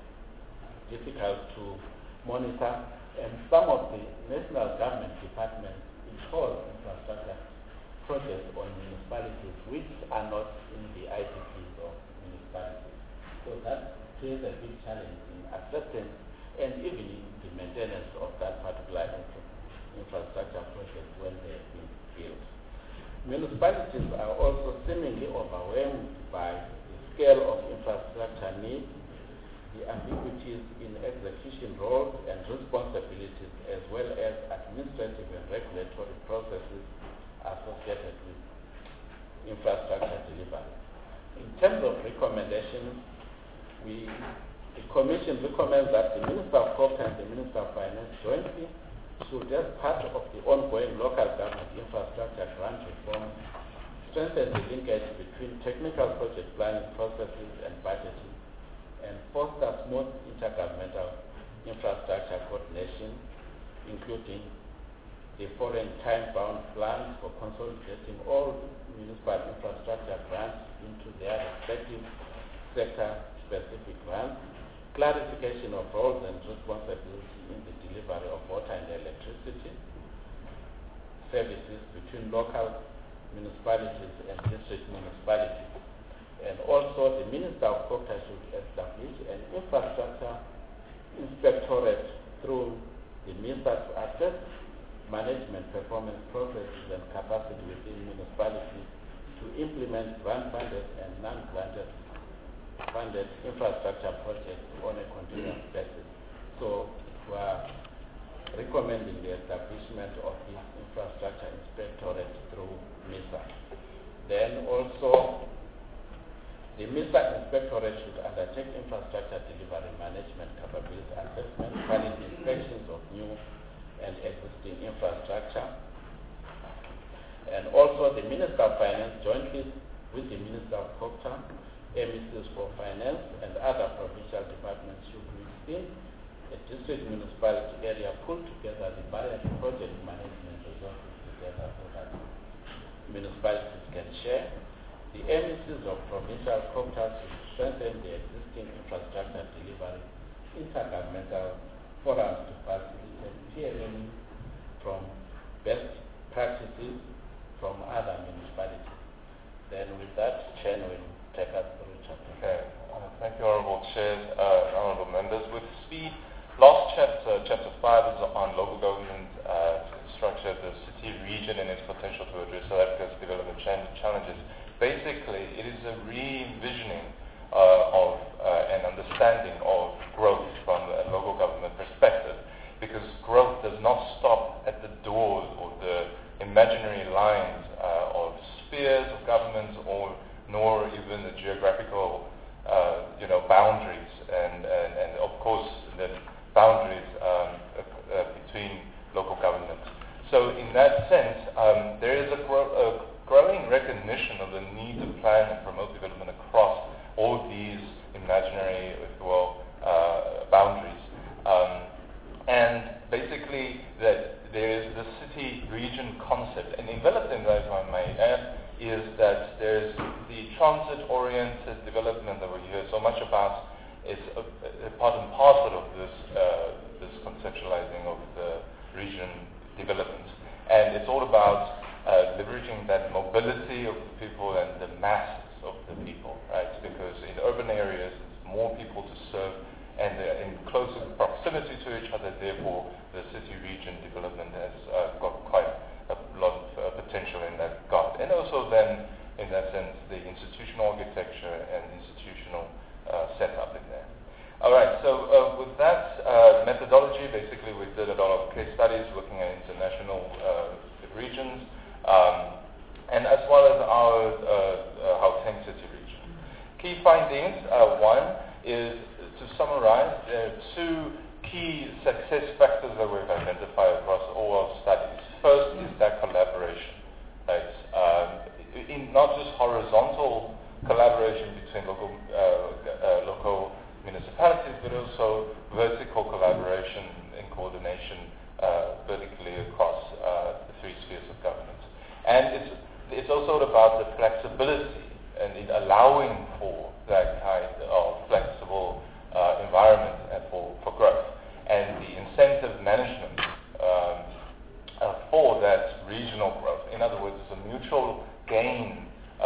difficult to monitor, and some of the national government departments impose infrastructure projects on municipalities which are not in the IDPs of municipalities. So that creates a big challenge in acceptance and even in the maintenance of that particular infrastructure project when they have been built. Municipalities are also seemingly overwhelmed by the scale of infrastructure needs, the ambiguities in execution roles and responsibilities, as well as administrative and regulatory processes associated with infrastructure delivery. In terms of recommendations, the Commission recommends that the Minister of COGTA and the Minister of Finance jointly should, as part of the ongoing local government infrastructure grant reform, strengthen the linkage between technical project planning processes and budgeting, and foster smooth intergovernmental infrastructure coordination, including the foreign time-bound plans for consolidating all municipal infrastructure grants into their respective sector-specific grants, clarification of roles and responsibility in the delivery of water and electricity services between local municipalities and district municipalities. And also the Minister of COGTA should establish an infrastructure inspectorate through the Minister to assess management performance processes and capacity within municipalities to implement grant-funded and non-granted funded infrastructure projects on a continuous basis. So we are recommending the establishment of this infrastructure inspectorate through MISA. Then also the MISA inspectorate should undertake infrastructure delivery management capability assessment, quality inspections of new and existing infrastructure. And also the Minister of Finance jointly with the Minister of COGTA, MECs for Finance and other provincial departments should within a district municipality area pull together the various project management resources together so that municipalities can share. The MECs of provincial COGTA should strengthen the existing infrastructure delivery intergovernmental forums to facilitate peer learning from best practices from other municipalities. Then with that, Chen will take us through chapter. Okay. Thank you, Honourable Chairs, Honourable Members. With speed, last chapter, chapter 5, is on local government structure, the city region and its potential to address South Africa's development challenges. Basically, it is a re-envisioning of an understanding of growth from a local government perspective, because growth does not stop at the doors or the imaginary lines of spheres of governments, or nor even the geographical boundaries and of course the boundaries between local governments. So in that sense, there is a growing recognition of the need to plan and promote development across all these imaginary, if you will, boundaries. And basically that there is the city-region concept. And enveloped in that, if I may add, is that there's the transit-oriented development that we hear so much about. Is a part and parcel of this conceptualizing of the region development. And it's all about leveraging that mobility of the people and the masses of the people, right? Because in urban areas, there's more people to serve, and they're in closer proximity to each other. Therefore, the city-region development has got quite a lot of potential in that regard. And also then, in that sense, the institutional architecture and institutional setup in there. All right, so with that methodology, basically we did a lot of case studies looking at international regions, and as well as our Gauteng city region. Key findings, one is, to summarize, there are two key success factors that we've identified across all our studies. First is that collaboration, right? In not just horizontal collaboration between local municipalities, but also vertical collaboration and coordination vertically across the three spheres of government. And it's also about the flexibility and in allowing for that kind of flexible environment for growth, and the incentive management for that regional growth. In other words, it's a mutual gain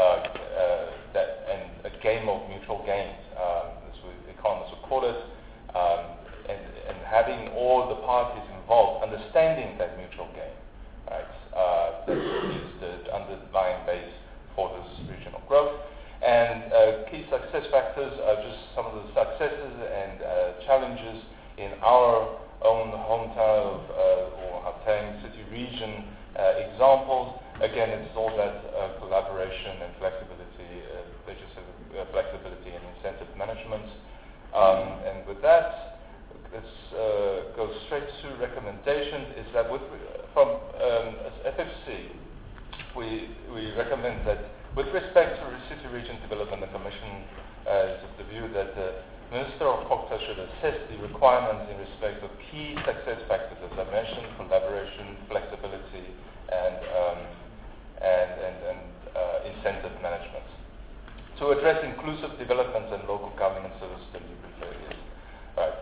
and a game of mutual gains, as economists would call it, and having all the parties involved understanding that mutual gain, right? That is the underlying base for this regional growth. And key success factors are just some of the successes and challenges in our own hometown or Gauteng city region examples. Again, it's all that collaboration and flexibility, legislative flexibility and incentive management. And with that, let's go straight to recommendations. Is that from FFC, we recommend that with respect to city region development, the Commission is of the view that Minister of COGTA should assess the requirements in respect of key success factors, as I mentioned, collaboration, flexibility, and incentive management. To address inclusive development and local government service delivery failures. Right.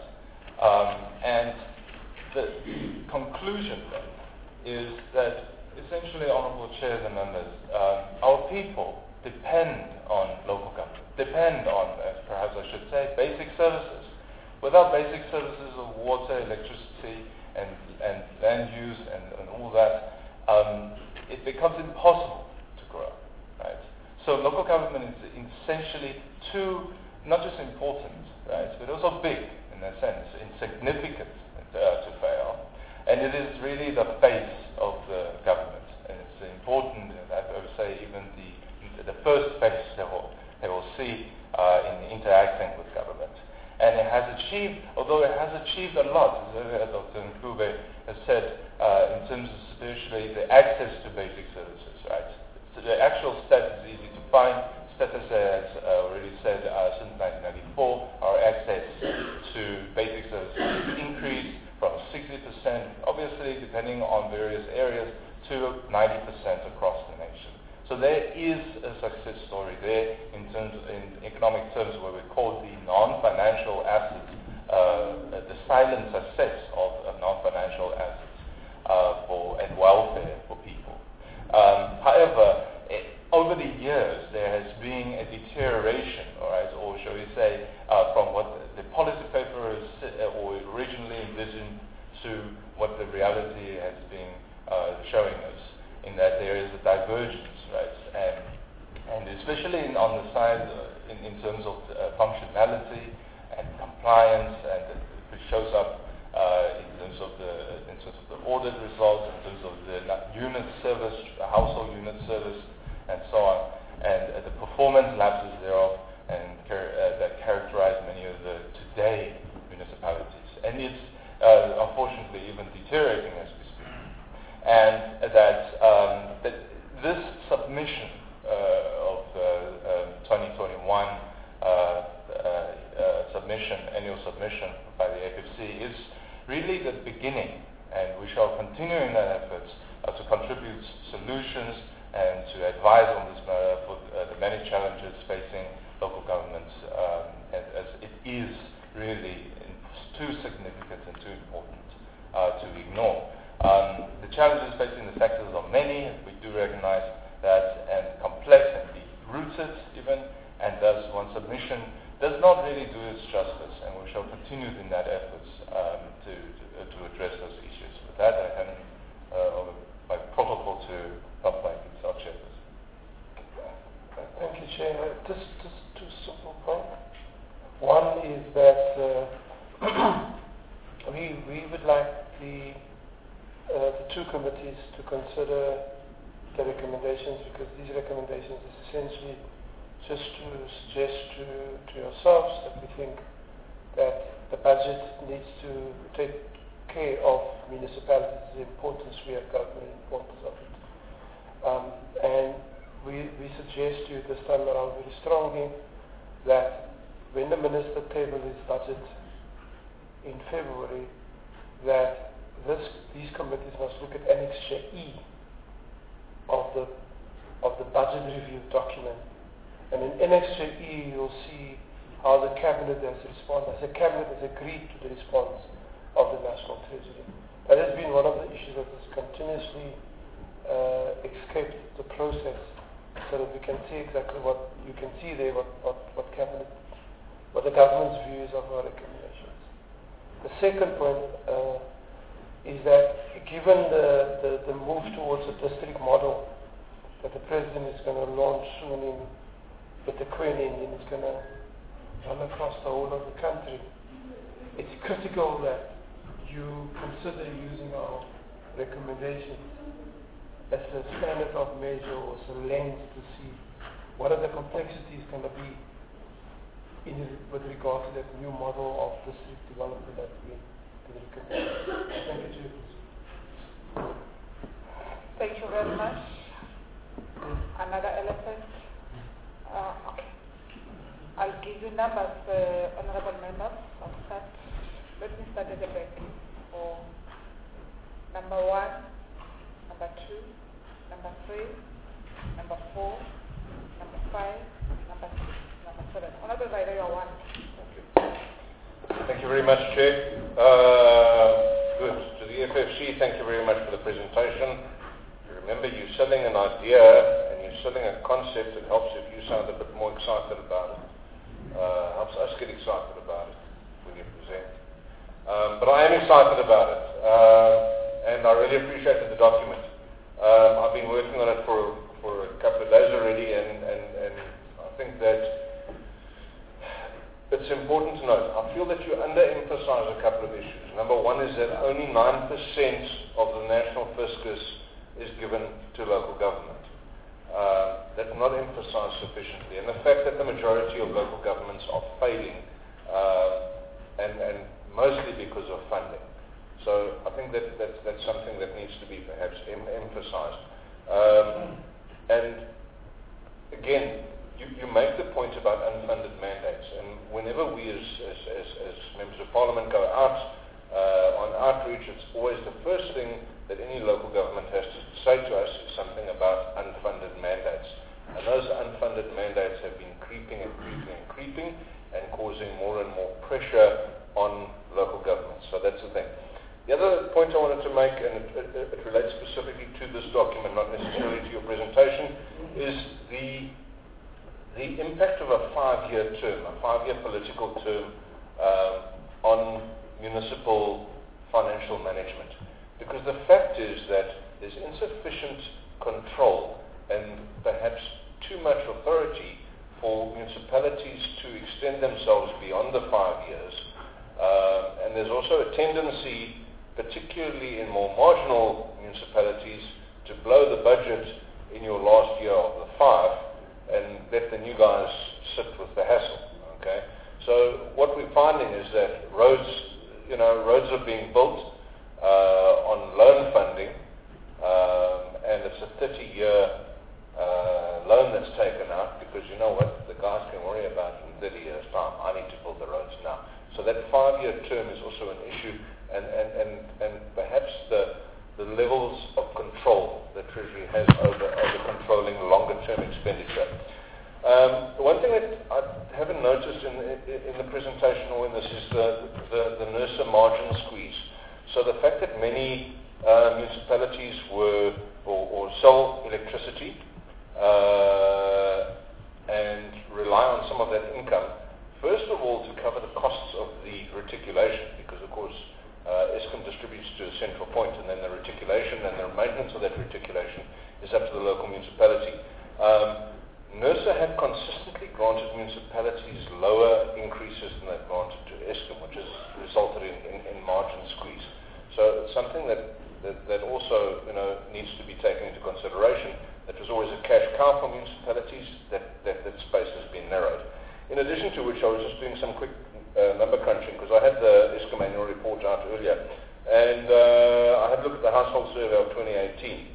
And the conclusion then is that essentially, Honourable Chairs and Members, our people depend on local government, depend on, perhaps I should say, basic services. Without basic services of water, electricity, and land use and all that, it becomes impossible to grow. Right? So local government is essentially not just important, right, but also big in a sense, insignificant to fail. And it is really the face of the government. And it's important that I would say even the first face they will see in interacting with government. And it has achieved, although it has achieved a lot, as Dr. Nkube has said, in terms of especially the access to basic services, right? So the actual stats is easy to find. Status has already said since 1994, our access to basic services increased from 60%, obviously depending on various areas, to 90% across the nation. So there is a success story there in economic terms, where we call the non-financial assets, the silent success of non-financial assets and welfare for people. However, over the years, there has been a deterioration, all right, or shall we say, from what the policy paper or originally envisioned to what the reality has been showing us, in that there is a divergence, right, and especially on the side in terms of functionality and compliance, and it shows up in terms of the audit results, in terms of the unit service, household unit service, and so on, and the performance lapses thereof, and that characterize many of the today municipalities. And it's unfortunately even deteriorating as we speak. And that this submission of the 2021 annual submission by the FFC is really the beginning, and we shall continue in that efforts to contribute solutions and to advise on this matter for the many challenges facing local governments, as it is really too significant and too important to ignore. The challenges facing the sectors are many. We do recognize that, and complex and deep-rooted even, and thus one submission does not really do its justice, and we shall continue in that efforts to address those issues. With that, I hand over my protocol to Dr. our chairperson. Thank you, Chair. Just two simple points. One is that we would like the two committees to consider the recommendations, because these recommendations is essentially just to suggest to yourselves that we think that the budget needs to take care of municipalities, the importance we have government, the importance of it. And we suggest to you this time around very strongly that when the minister tables his budget in February, that these committees must look at Annexure E of the budget review document. And in Annexure E, you'll see how the cabinet has responded, as the cabinet has agreed to the response of the National Treasury. That has been one of the issues that has continuously escaped the process, so that we can see exactly what you can see there, what the government's views of our recommendations. The second point is that given the move towards a district model that the President is going to launch soon with the Queen Engine, it's going to run across the whole of the country, it's critical that you consider using our recommendations as a standard of measure or as a lens to see what are the complexities going to be with regard to that new model of district development that we recommend. Thank you, Chair. Thank you very much. Another elephant? Okay. I'll give you numbers, honorable members. Let me start at the back. For number 1, number 2, number 3, number 4, number 5, number 6, number 7. Honorable Rider, you are 1. Thank you very much, Chair. Good. To the FFC, thank you very much for the presentation. Remember, you're selling an idea and you're selling a concept. It helps if you sound a bit more excited about it. Helps us get excited about it when you present. But I am excited about it, and I really appreciated the document. I've been working on it for a couple of days already, and I think that it's important to note. I feel that you underemphasize a couple of issues. Number one is that only 9% of the national fiscus is given to local government. That's not emphasized sufficiently. And the fact that the majority of local governments are failing, and mostly because of funding. So I think that's something that needs to be perhaps emphasized. And again, you make the point about unfunded mandates, and whenever we as members of parliament go out on outreach, it's always the first thing that any local government has to say to us is something about unfunded mandates. And those unfunded mandates have been creeping and causing more and more pressure on local governments. So that's the thing. The other point I wanted to make, and it relates specifically to this document, not necessarily to your presentation, is the impact of a 5-year term, a 5-year political term on municipal financial management. Because the fact is that there's insufficient control and perhaps too much authority for municipalities to extend themselves beyond the 5 years. And there's also a tendency, particularly in more marginal municipalities, to blow the budget in your last year of the 5 and let the new guys sit with the hassle. Okay? So what we're finding is that roads are being built on loan funding, and it's a 30-year loan that's taken out because you know what, the guys can worry about in 30 years' time. I need to build the roads now. So that 5-year term is also an issue, and perhaps the levels of control that Treasury has over controlling longer-term expenditure. The one thing that I haven't noticed in the presentation or in this is the NERSA margin squeeze. So the fact that many municipalities sell electricity and rely on some of that income, first of all to cover the costs of the reticulation, because of course Eskom distributes to a central point, and then the reticulation and the maintenance of that reticulation is up to the local municipality. NERSA had consistently granted municipalities lower increases than they've granted to Eskom, which has resulted in margin squeeze. So it's something that also needs to be taken into consideration. That was always a cash cow for municipalities. That space has been narrowed. In addition to which, I was just doing some quick number crunching because I had the Eskom annual report out earlier, and I had a look at the household survey of 2018.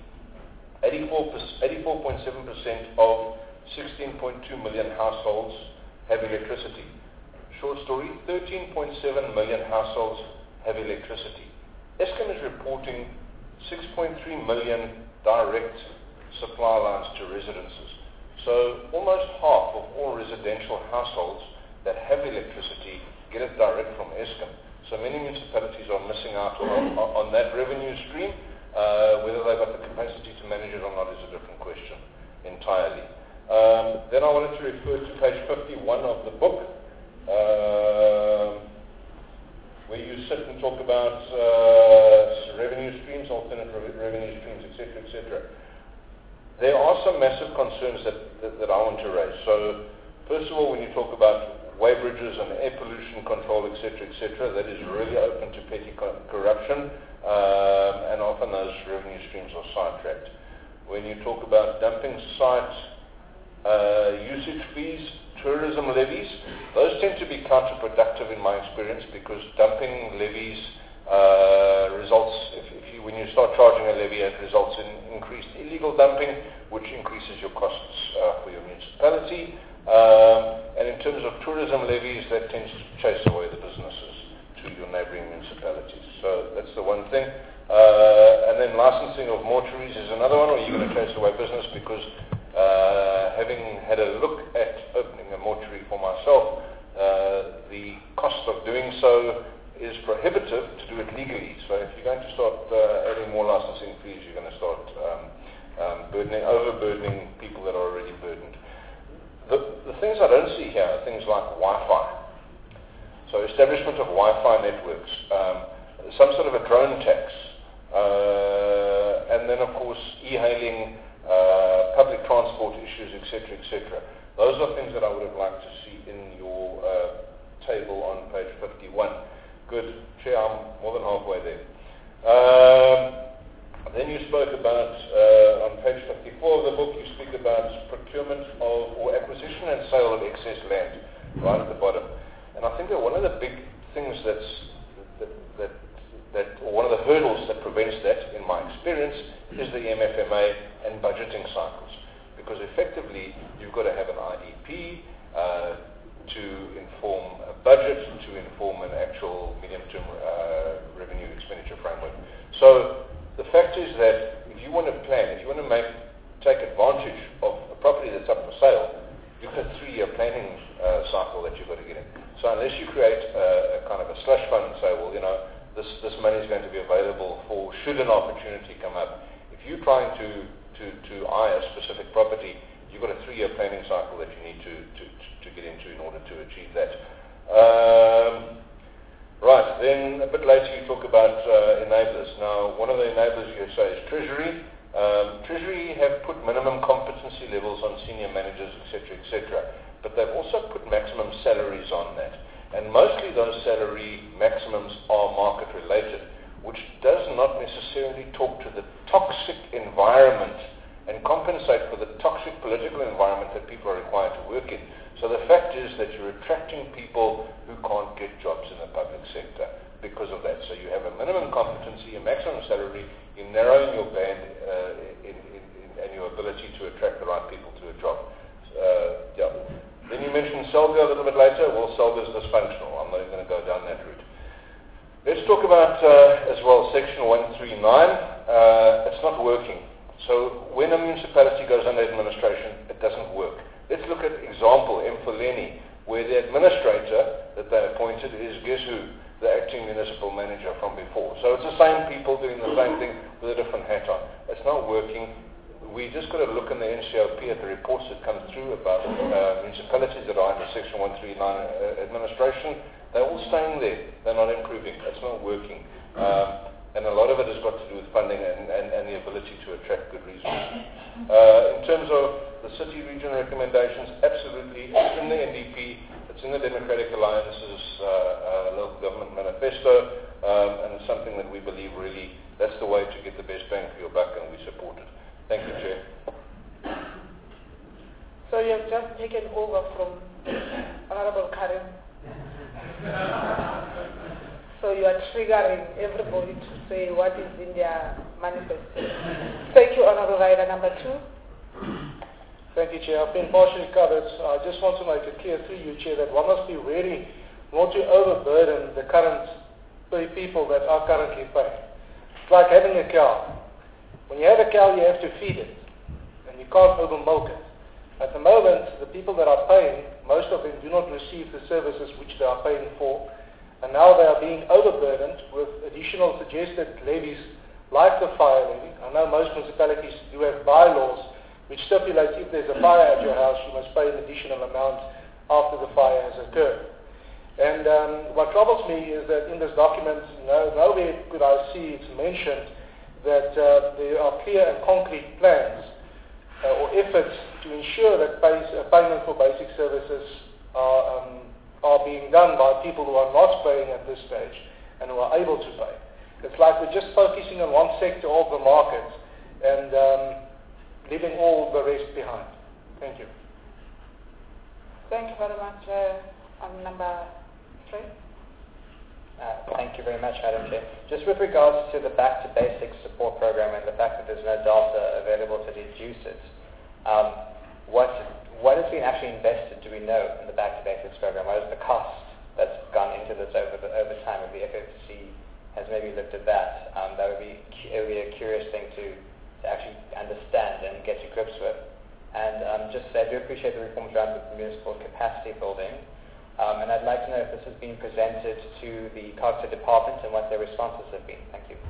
84.7% of 16.2 million households have electricity. Short story, 13.7 million households have electricity. Eskom is reporting 6.3 million direct supply lines to residences. So almost half of all residential households that have electricity get it direct from Eskom. So many municipalities are missing out on that revenue stream. Whether they've got the capacity to manage it or not is a different question entirely. Then I wanted to refer to page 51 of the book, where you sit and talk about revenue streams, alternate revenue streams, etc., etc. There are some massive concerns that I want to raise. So, first of all, when you talk about weighbridges and air pollution control, etc., that is really open to petty corruption, and often those revenue streams are sidetracked. When you talk about dumping sites, usage fees, tourism levies, those tend to be counterproductive in my experience, because dumping levies results, when you start charging a levy, it results in increased illegal dumping, which increases your costs for your municipality. And in terms of tourism levies, that tends to chase away the businesses to your neighbouring municipalities. So that's the one thing. And then licensing of mortuaries is another one, where you're going to chase away business because having had a look at opening a mortuary for myself, the cost of doing so is prohibitive to do it legally. So if you're going to start adding more licensing fees, you're going to start overburdening people that are already burdened. The things I don't see here are things like Wi-Fi. So establishment of Wi-Fi networks, some sort of a drone tax, and then of course e-hailing, public transport issues, etc., etc. Those are things that I would have liked to see in your table on page 51. Good. Chair, I'm more than halfway there. Then you spoke about, on page 54 of the book, you speak about procurement of, or acquisition and sale of excess land, right at the bottom. And I think that one of the big things or one of the hurdles that prevents that, in my experience, is the MFMA and budgeting cycles. Because effectively, you've got to have an IDP to inform a budget, to inform an actual medium-term revenue expenditure framework. So the fact is that if you want to plan, if you want to take advantage of a property that's up for sale, you've got a 3-year planning cycle that you've got to get in. So unless you create a kind of a slush fund and say, well, this money is going to be available for should an opportunity come up. If you're trying to eye a specific property, you've got a 3-year planning cycle that you need to get into in order to achieve that. Right, then a bit later you talk about enablers. Now, one of the enablers you say is Treasury. Treasury have put minimum competency levels on senior managers, etc., but they've also put maximum salaries on that. And mostly those salary maximums are market related, which does not necessarily talk to the toxic environment and compensate for the toxic political environment that people are required to work in. So the fact is that you're attracting people who can't get jobs in the public sector because of that. So you have a minimum competency, a maximum salary, you're narrowing your band and your ability to attract the right people to a job. Then you mentioned SELGA a little bit later. Well, SELGA is dysfunctional. I'm not even going to go down that route. Let's talk about, as well, Section 139. It's not working. So when a municipality goes under administration, it doesn't work. Let's look at example, Mfuleni, where the administrator that they appointed is, guess who? The acting municipal manager from before. So it's the same people doing the same thing with a different hat on. It's not working. We just got to look in the NCOP at the reports that come through about municipalities that are under Section 139 administration. They're all staying there. They're not improving. It's not working. And a lot of it has got to do with funding and the ability to attract good resources. In terms of the city region recommendations, absolutely, it's in the NDP, it's in the Democratic Alliance's local government manifesto, and it's something that we believe really that's the way to get the best bang for your buck, and we support it. Thank you, Chair. So you have just taken over from Honorable Karen. So you are triggering everybody to say what is in their manifesto. Thank you, Honorable Rider number 2. Thank you, Chair. I've been partially covered. I just want to make it clear through you, Chair, that one must be wary not to overburden the current people that are currently paying. It's like having a cow. When you have a cow, you have to feed it, and you can't over milk it. At the moment, the people that are paying, most of them do not receive the services which they are paying for, and now they are being overburdened with additional suggested levies like the fire levy. I know most municipalities do have bylaws which stipulate if there's a fire at your house, you must pay an additional amount after the fire has occurred. And what troubles me is that in this document, nowhere could I see it's mentioned that there are clear and concrete plans or efforts to ensure that payment for basic services are being done by people who are not paying at this stage and who are able to pay. It's like we're just focusing on one sector of the market and leaving all the rest behind. Thank you. Thank you very much. Number 3. Thank you very much, Madam Chair. Just with regards to the Back to Basics support program and the fact that there's no data available to deduce it, what has been actually invested, do we know, in the Back to Basics program? What is the cost that's gone into this over time? If the FFC has maybe looked at that, that would be a curious thing to actually understand and get to grips with. And just I do appreciate the reforms around the municipal capacity building. And I'd like to know if this has been presented to the COGTA department and what their responses have been. Thank you.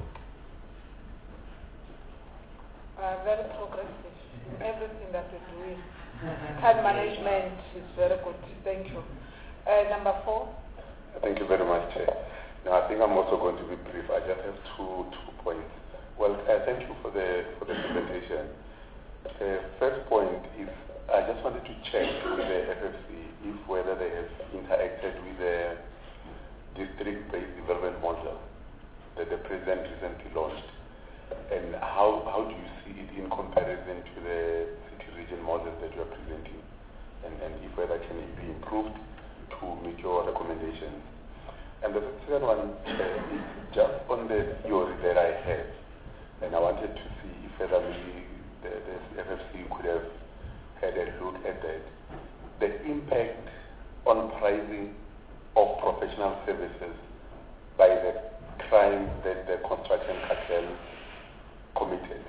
Very progressive in everything that we're doing. Time management is very good. Thank you. Number 4. Thank you very much, Chair. Now, I think I'm also going to be brief. I just have two points. Well, thank you for the presentation. First point is I just wanted to check with the FFC if whether they have interacted with the district-based development model that the President recently launched, and how do you see it in comparison to the city region model that you are presenting, and if whether can it be improved to meet your recommendations. And the second one is just on the theory that I have, and I wanted to see if whether maybe the FFC could have had a look at that. The impact on pricing of professional services by the crime that the construction cartel committed.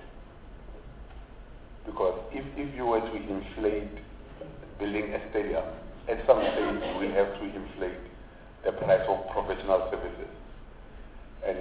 Because if you were to inflate building a stadium, at some stage you will have to inflate the price of professional services and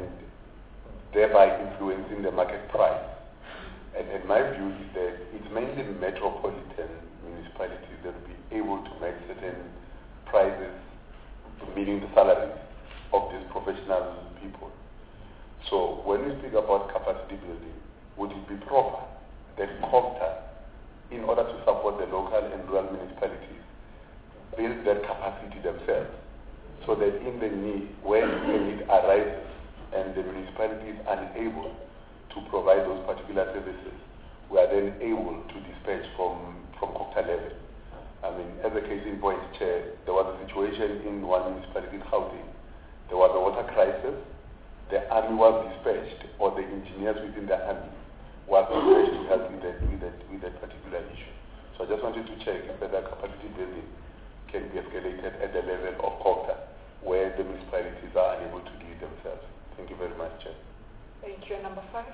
thereby influencing the market price. And my view is that it's mainly metropolitan municipalities that will be able to make certain prices meeting the salaries of these professional people. So when we speak about capacity building, would it be proper that COGTA, in order to support the local and rural municipalities, build that capacity themselves, so that in the need, when the need arises and the municipality is unable to provide those particular services, we are then able to dispatch from COGTA level. I mean, as a case in point, Chair, there was a situation in one municipality in Gauteng. There was a water crisis. The army was dispatched, or the engineers within the army was dispatched to help with that particular issue. So I just wanted to check if the capacity building can be escalated at the level of COGTA, where the municipalities are unable to do it themselves. Thank you very much, Chair. Thank you. Number 5.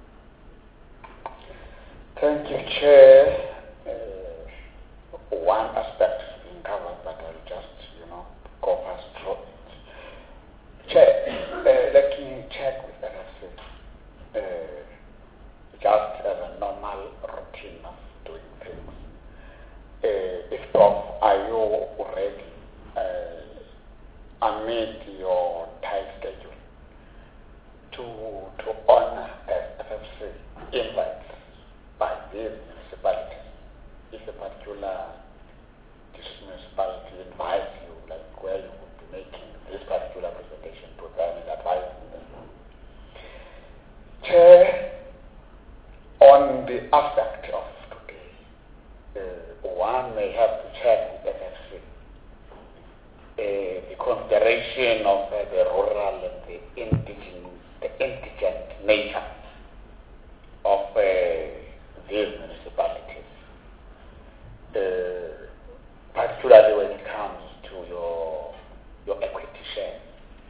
Thank you, Chair. One aspect is being covered, but I'll just, go past through it. Chair, let me check with NFC. Just as a normal routine of doing things. If Prof, are you already amid your tight schedule to honor FFC invites by these municipalities? If a particular municipality invites you, like where you would be making this particular presentation to them and advising them. Chair, on the aspect of today, one may have to check with FFC the consideration of the rural and the indigent nature of these municipalities. Particularly when it comes to your equity share.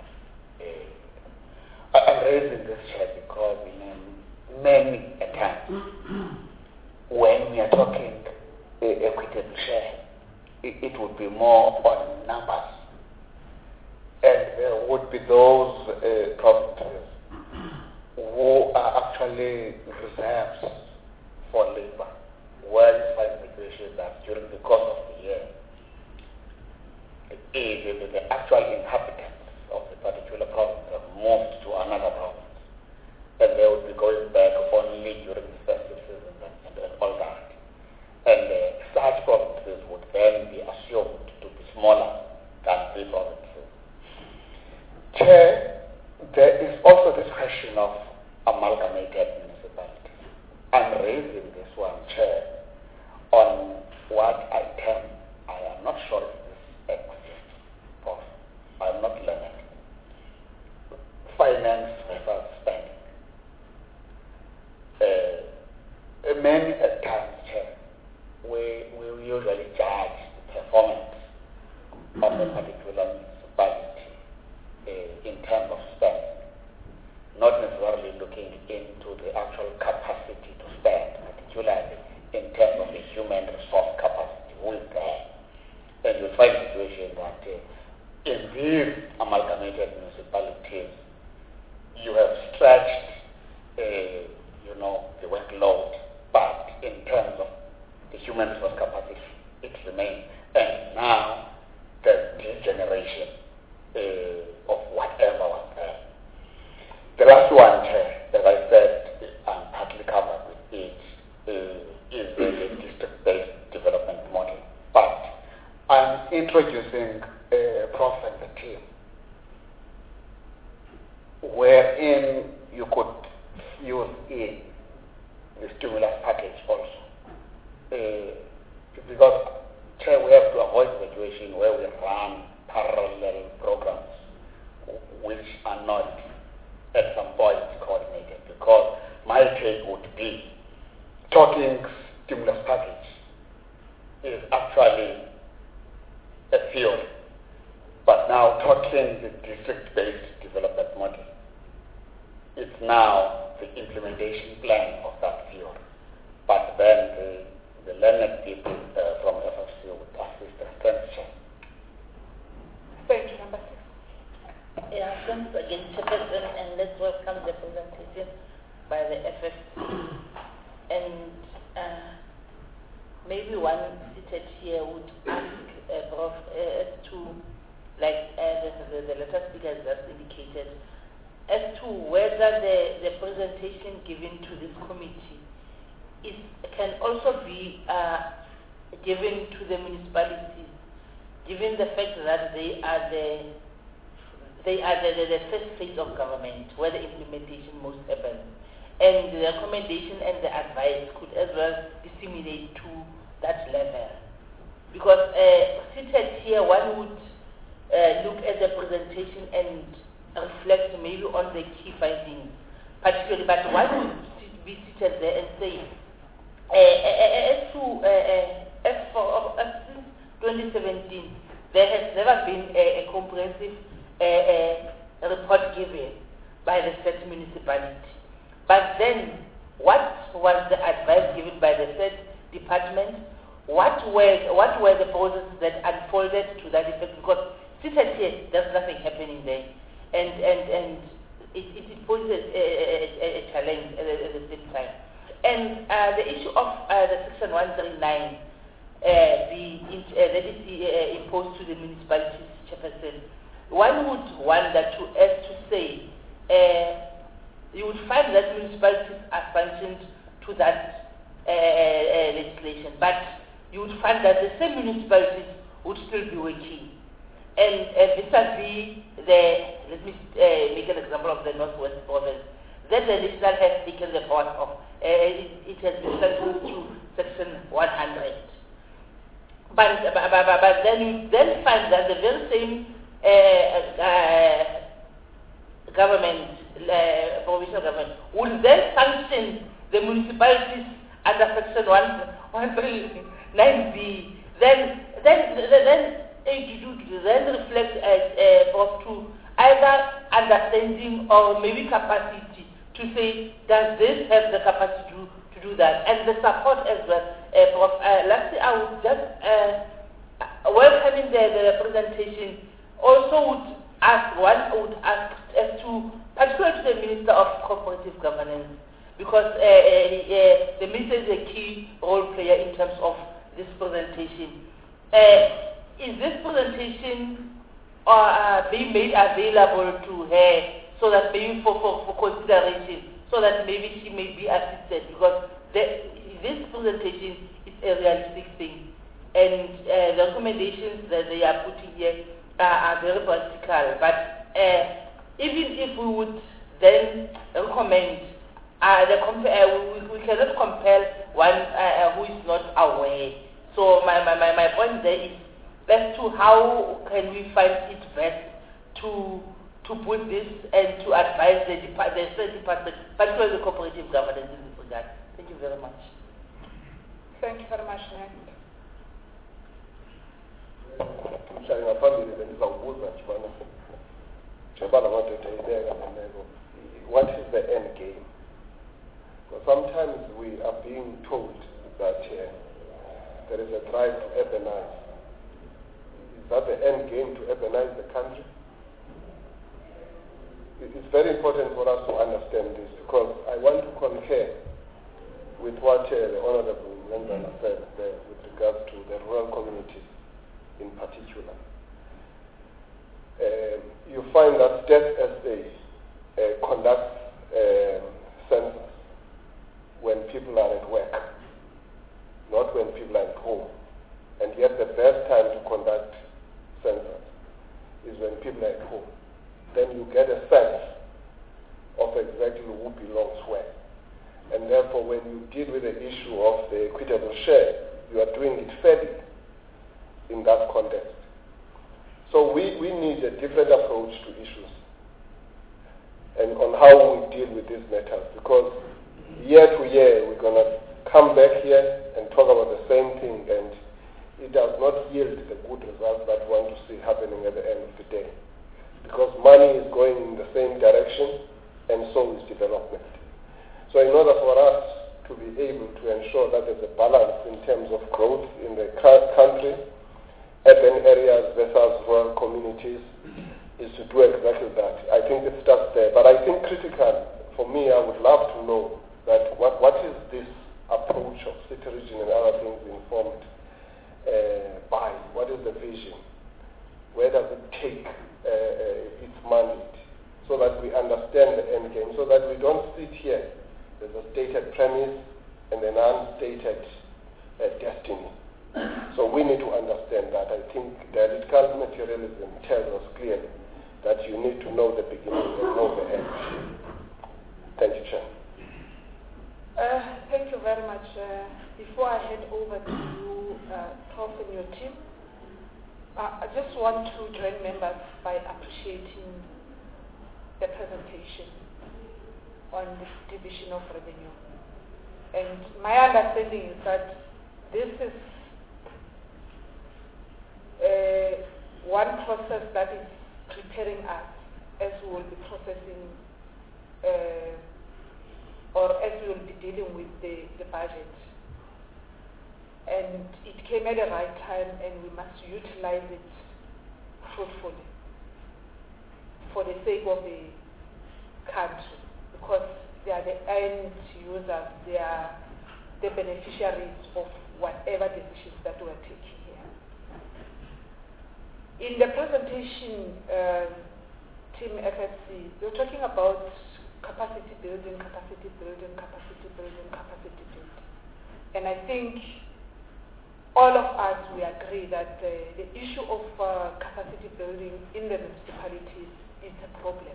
I'm raising this share because in many a time when we are talking equity share, it would be more on numbers, and there would be those provinces who are actually reserves for labor. Where you find situations that during the course of the year, the actual inhabitants of the particular province have moved to another province, and they would be going back only during the festive season and all that. And such provinces would then be assumed to be smaller than the provinces. Chair, there is also this question of amalgamated municipalities. I'm raising this one, Chair, on what I term, I am not sure if this exists, but I'm not learned. Finance versus spending. Many times, Chair, we of a particular municipality in terms of spend, not necessarily looking into the actual capacity to spend, particularly in terms of the human resource capacity, who is there. And you'll find a situation that in these amalgamated municipalities, you have stretched, the workload, but in terms of the human resource capacity, it remains. And now, the degeneration of whatever was there. The last one, as I said, I'm partly covered with it, is the district-based development model. But I'm introducing Prof and the team, wherein you could use in the stimulus package also. Because we have to avoid a situation where we run parallel programs which are not at some point coordinated. Because my take would be talking stimulus package is actually a theory. But now talking the district-based development model, it's now the implementation plan of that theory. But then the learned people from FFC would assist the strength check. Thank you, number 6. Yeah, thanks again, Chairperson, and let's welcome the presentation by the FFC. And maybe one seated here would ask Prof as to, like the letter speaker just indicated, as to whether the presentation given to this committee can also be given to the municipalities, given the fact that they are the first phase of government where the implementation most happens, and the recommendation and the advice could as well disseminate to that level. Because seated here, one would look at the presentation and reflect maybe on the key findings, particularly, but one would be seated there and say, since 2017, there has never been a comprehensive report given by the state municipality. But then, what was the advice given by the state department? What were the processes that unfolded to that effect? Because seated here, there's nothing happening there, and it poses a challenge at the same time. And the issue of the Section 139, that is imposed to the municipalities, Chairperson, one would wonder to say, you would find that municipalities are sanctioned to that legislation, but you would find that the same municipalities would still be working. And vis-a-vis let me make an example of the Northwest Province, that the national has taken the part of, it has been sanctioned to Section 100. But then you then find that the very same government, provincial government, will then sanction the municipalities under Section 139B. Then reflect to either understanding or maybe capacity to say, does this have the capacity to do that? And the support as well. Lastly, I would just welcoming the presentation. Also would ask as to, particularly to the Minister of Cooperative Governance, because the Minister is a key role player in terms of this presentation. Is this presentation being made available to her so that maybe for consideration, so that maybe she may be assisted? Because this presentation is a realistic thing, and the recommendations that they are putting here are very practical. But even if we would then recommend, we cannot compel one who is not aware. So my point there is as to how can we find it best to put this and to advise the state department, particularly the cooperative governance in this regard. Thank you very much. Thank you very much, Nick. Sorry, phambili bendizawubuza njibana njengoba namadoda eyibeka nemeko, what is the end game? Because sometimes we are being told that there is a drive to urbanize. Is that the end game, to urbanize the country? It's very important for us to understand this, because I want to concur with what the Honorable Lenzana said there with regards to the rural communities in particular. You find that State SA conducts census when people are at work, not when people are at home. And yet the best time to conduct census is when people are at home. Then you get a sense of exactly who belongs where. And therefore, when you deal with the issue of the equitable share, you are doing it fairly in that context. So we need a different approach to issues and on how we deal with these matters, because year to year we're going to come back here and talk about the same thing, and it does not yield the good results that we want to see happening at the end of the day, because money is going in the same direction and so is development. So in order for us to be able to ensure that there's a balance in terms of growth in the country, urban areas versus rural communities, is to do exactly that. I think it starts there. But I think critical for me, I would love to know that what is this approach of city region and other things informed by? What is the vision? Where does it take its mandate? So that we understand the end game, so that we don't sit here. There's a stated premise and an unstated destiny. So we need to understand that. I think dialectical materialism tells us clearly that you need to know the beginning and know the end. Thank you, Chair. Thank you very much. Before I hand over to you, Prof, and your team, I just want to join members by appreciating the presentation on the division of revenue. And my understanding is that this is one process that is preparing us as we will be processing or as we will be dealing with the budget. And it came at the right time, and we must utilize it fruitfully for the sake of the country, because they are the end users, they are the beneficiaries of whatever decisions that we are taking here. In the presentation, Team FFC, we were talking about capacity building. And I think all of us, we agree that the issue of capacity building in the municipalities is a problem.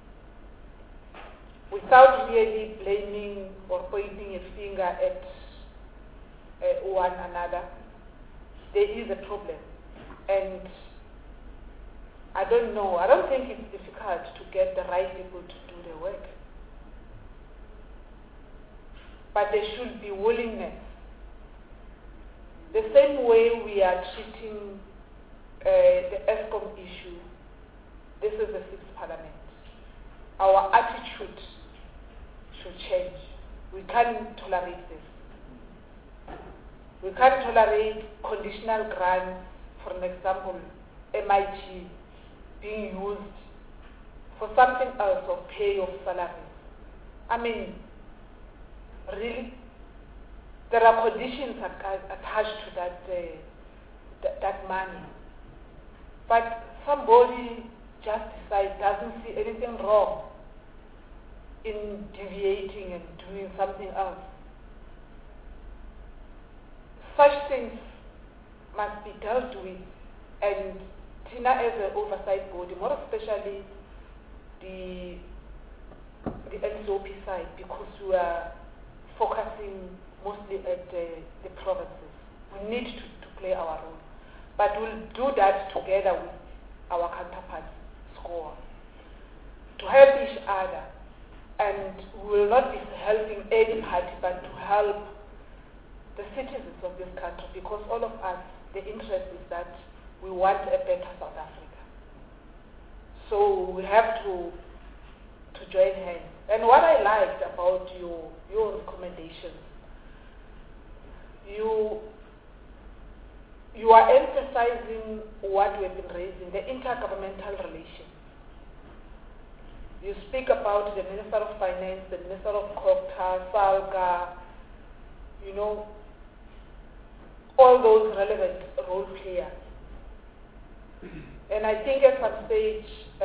Without really blaming or pointing a finger at one another, there is a problem. And I don't know, I don't think it's difficult to get the right people to do the work. But there should be willingness. The same way we are treating the ESCOM issue, this is the 6th Parliament. Our attitude should change. We can't tolerate this. We can't tolerate conditional grants, for an example, MIT, being used for something else, or pay of salaries. I mean, really? There are conditions attached to that money. But somebody just decides, doesn't see anything wrong in deviating and doing something else. Such things must be dealt with, and TINA as an oversight body, more especially the NCOP side, because we are focusing mostly at the provinces. We need to play our role. But we'll do that together with our counterparts, SCORE, to help each other. And we will not be helping any party, but to help the citizens of this country, because all of us, the interest is that we want a better South Africa. So we have to join hands. And what I liked about your recommendations, you are emphasizing what we've been raising, the intergovernmental relations. You speak about the Minister of Finance, the Minister of Copta, SALGA, all those relevant role players. And I think at some stage,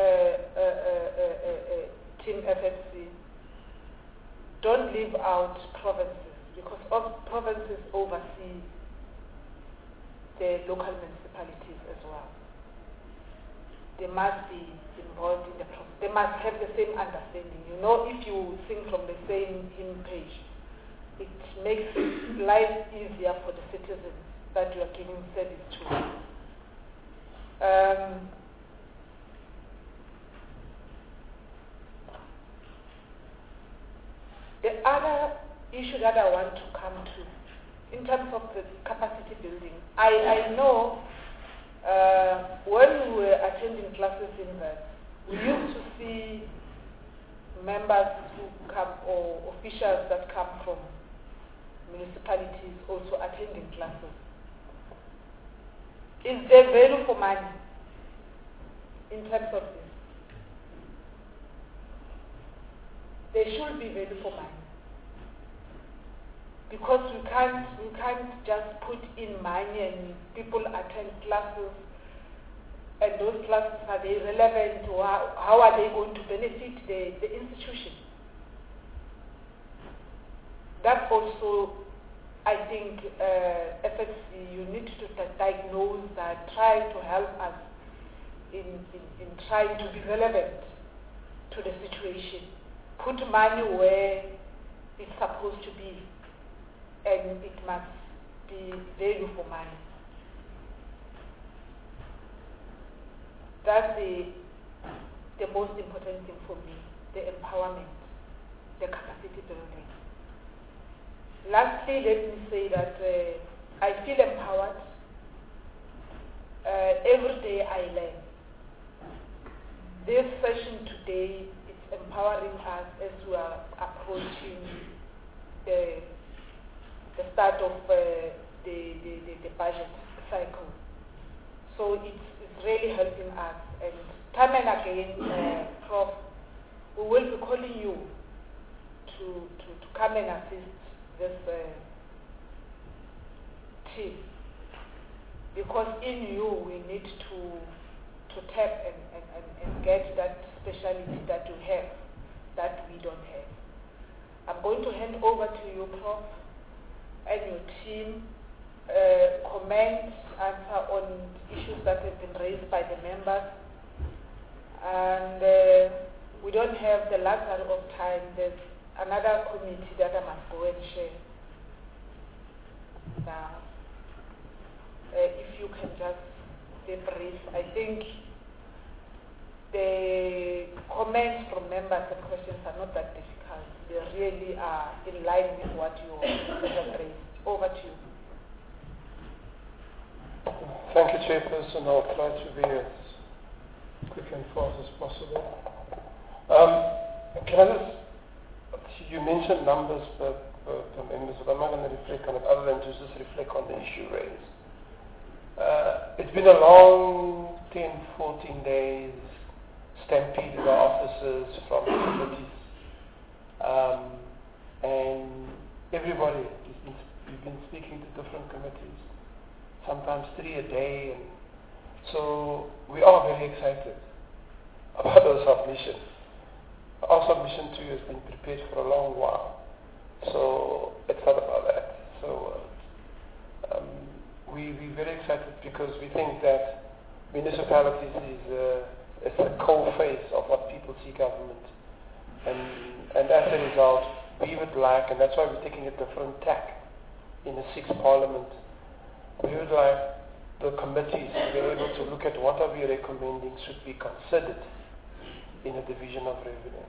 Team FFC, don't leave out provinces, because all provinces oversee the local municipalities as well. They must be involved in the process. They must have the same understanding. If you sing from the same hymn page, it makes life easier for the citizens that you are giving service to. The other issue that I want to come to, in terms of the capacity building, I know when we were attending classes in that, we used to see members who come, or officials that come from municipalities also attending classes. Is there value for money in terms of this? There should be value for money, because we can't just put in money and people attend classes, and those classes, are they relevant, or how are they going to benefit the institution? That also, I think, FFC, you need to diagnose that, try to help us in trying to be relevant to the situation. Put money where it's supposed to be, and it must be value for money. That's the most important thing for me, the empowerment, the capacity building. Lastly, let me say that I feel empowered. Every day I learn. This session today is empowering us as we are approaching the start of the budget cycle. So it's really helping us. And time and again, Prof, we will be calling you to come and assist this team, because in you we need to tap and get that specialty that you have, that we don't have. I'm going to hand over to you, Prof, and your team, comment, answer on issues that have been raised by the members. And we don't have the luxury of time. There's another committee that I must go and share now. If you can just be brief. I think the comments from members and questions are not that difficult. They really are in line with what you have raised. Over to you. Thank you, Chairperson. I'll try to be as quick and fast as possible. Can I just, you mentioned numbers per members, but I'm not going to reflect on it other than to just reflect on the issue raised. It's been a long 10, 14 days stampede of our officers from the committees. And everybody, we've been speaking to different committees, sometimes 3 a day. And so we are very excited about our submission. Our submission to you has been prepared for a long while. So it's not about that. So we're very excited because we think that municipalities is a core face of what people see government. And as a result, we would like, and that's why we're taking a different tack in the 6th Parliament, we would like the committees to be able to look at what are we recommending should be considered in a division of revenue.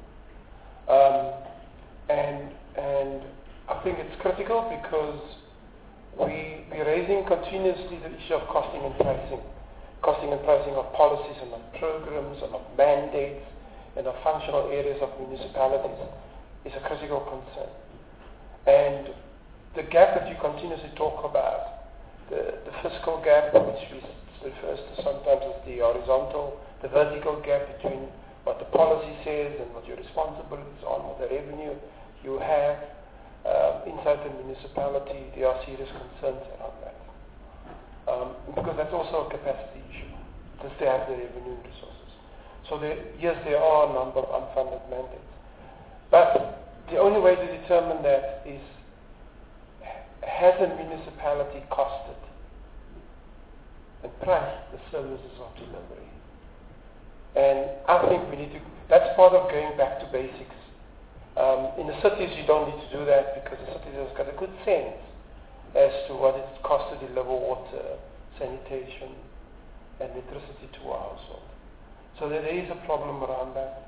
And I think it's critical because we're raising continuously the issue of costing and pricing. costing and pricing of policies and of programs and of mandates and of functional areas of municipalities is a critical concern. And the gap that you continuously talk about, the fiscal gap, which refers to sometimes as the horizontal, the vertical gap between what the policy says and what your responsibilities are, what the revenue you have inside the municipality, there are serious concerns around that. Because that's also a capacity issue. Does they have the revenue and resources? So yes, there are a number of unfunded mandates. But the only way to determine that is, has a municipality costed and priced the services of delivery? And I think we need to, that's part of going back to basics. In the cities you don't need to do that because the cities have got a good sense as to what it costs to deliver water, sanitation, and electricity to a household. So there is a problem around that.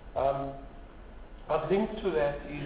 A link to that is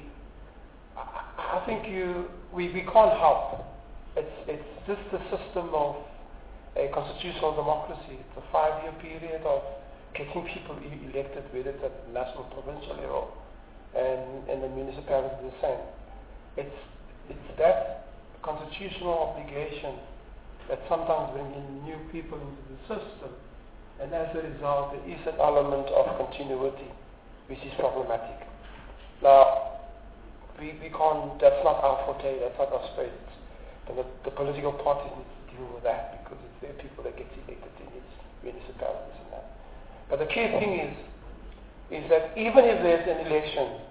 I think we can't help. It's just the system of a constitutional democracy. It's a 5-year period of getting people elected, whether it's at the national, provincial level, and the municipality the same. It's that constitutional obligation that sometimes brings in new people into the system, and as a result there is an element of continuity which is problematic. Now, we can't, that's not our forte, that's not our space. The political parties need to deal with that because it's their people that get elected in its municipalities and that. But the key thing is that even if there's an election,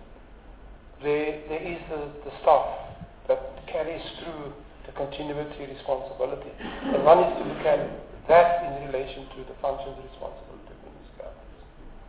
there is the staff that carries through the continuity responsibility. And one is to look at that in relation to the functions and responsibility of municipalities.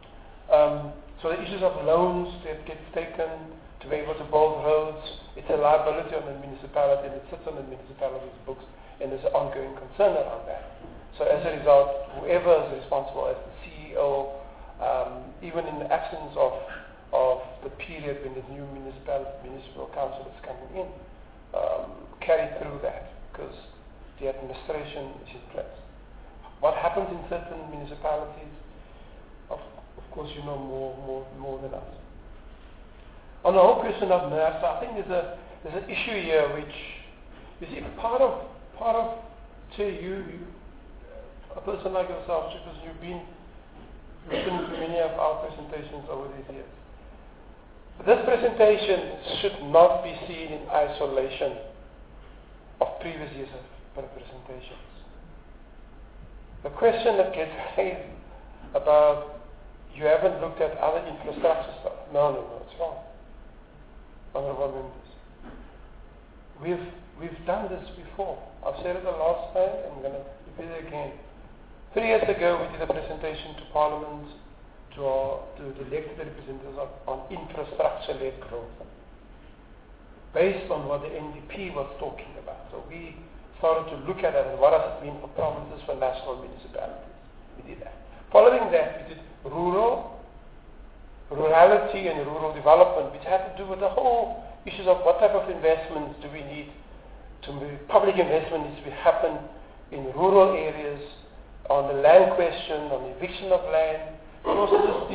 So the issues of loans that gets taken to be able to build roads, it's a liability on the municipality and it sits on the municipality's books and there's an ongoing concern around that. So as a result, whoever is responsible as the CEO, even in the absence of the period when the new municipal council is coming in, carry through that because the administration is in place. What happens in certain municipalities, of course you know more than us. On the whole question of NERSA, I think there's an issue here which, you see, part of say you a person like yourself, because you've been listening to many of our presentations over these years. This presentation should not be seen in isolation of previous years of presentations. The question that gets raised about you haven't looked at other infrastructure stuff. No, it's wrong. Honorable members. We've done this before. I've said it the last time and I'm going to repeat it again. 3 years ago we did a presentation to Parliament, to the elected representatives on infrastructure-led growth, based on what the NDP was talking about. So we started to look at it and what does it mean for provinces, for national municipalities. We did that. Following that, we did rurality and rural development, which had to do with the whole issues of what type of investments do we need to move. Public investment needs to happen in rural areas, on the land question, on the eviction of land, and also just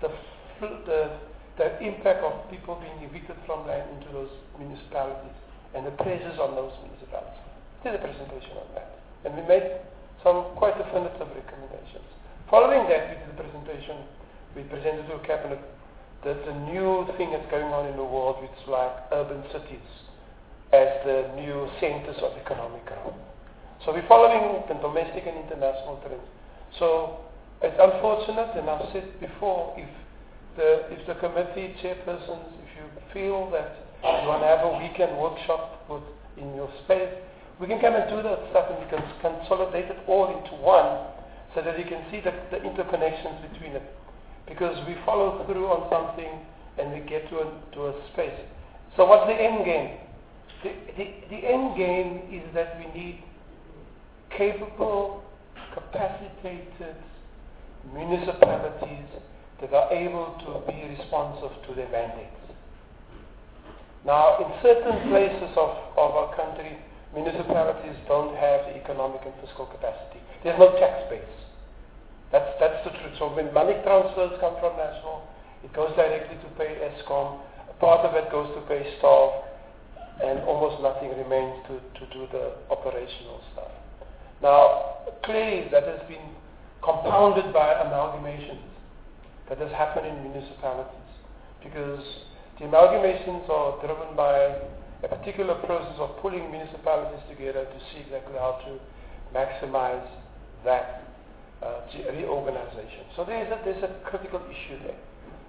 the impact of people being evicted from land into those municipalities and the pressures on those municipalities. We did a presentation on that, and we made some quite definitive recommendations. Following that, we did a presentation. We presented to a cabinet that the new thing that's going on in the world, which is like urban cities as the new centers of economic growth. So we're following the domestic and international trends. So it's unfortunate, and I've said before, if the committee chairpersons, if you feel that you want to have a weekend workshop in your space, we can come and do that stuff and we can consolidate it all into one so that you can see the interconnections between it. Because we follow through on something and we get to a space. So what's the end game? The end game is that we need capable, capacitated municipalities that are able to be responsive to their mandates. Now, in certain places of our country, municipalities don't have the economic and fiscal capacity. There's no tax base. That's the truth. So when money transfers come from national, it goes directly to pay ESCOM. A part of it goes to pay staff, and almost nothing remains to do the operational stuff. Now, clearly that has been compounded by amalgamations that has happened in municipalities, because the amalgamations are driven by a particular process of pulling municipalities together to see exactly how to maximize that reorganization. So there's a critical issue there.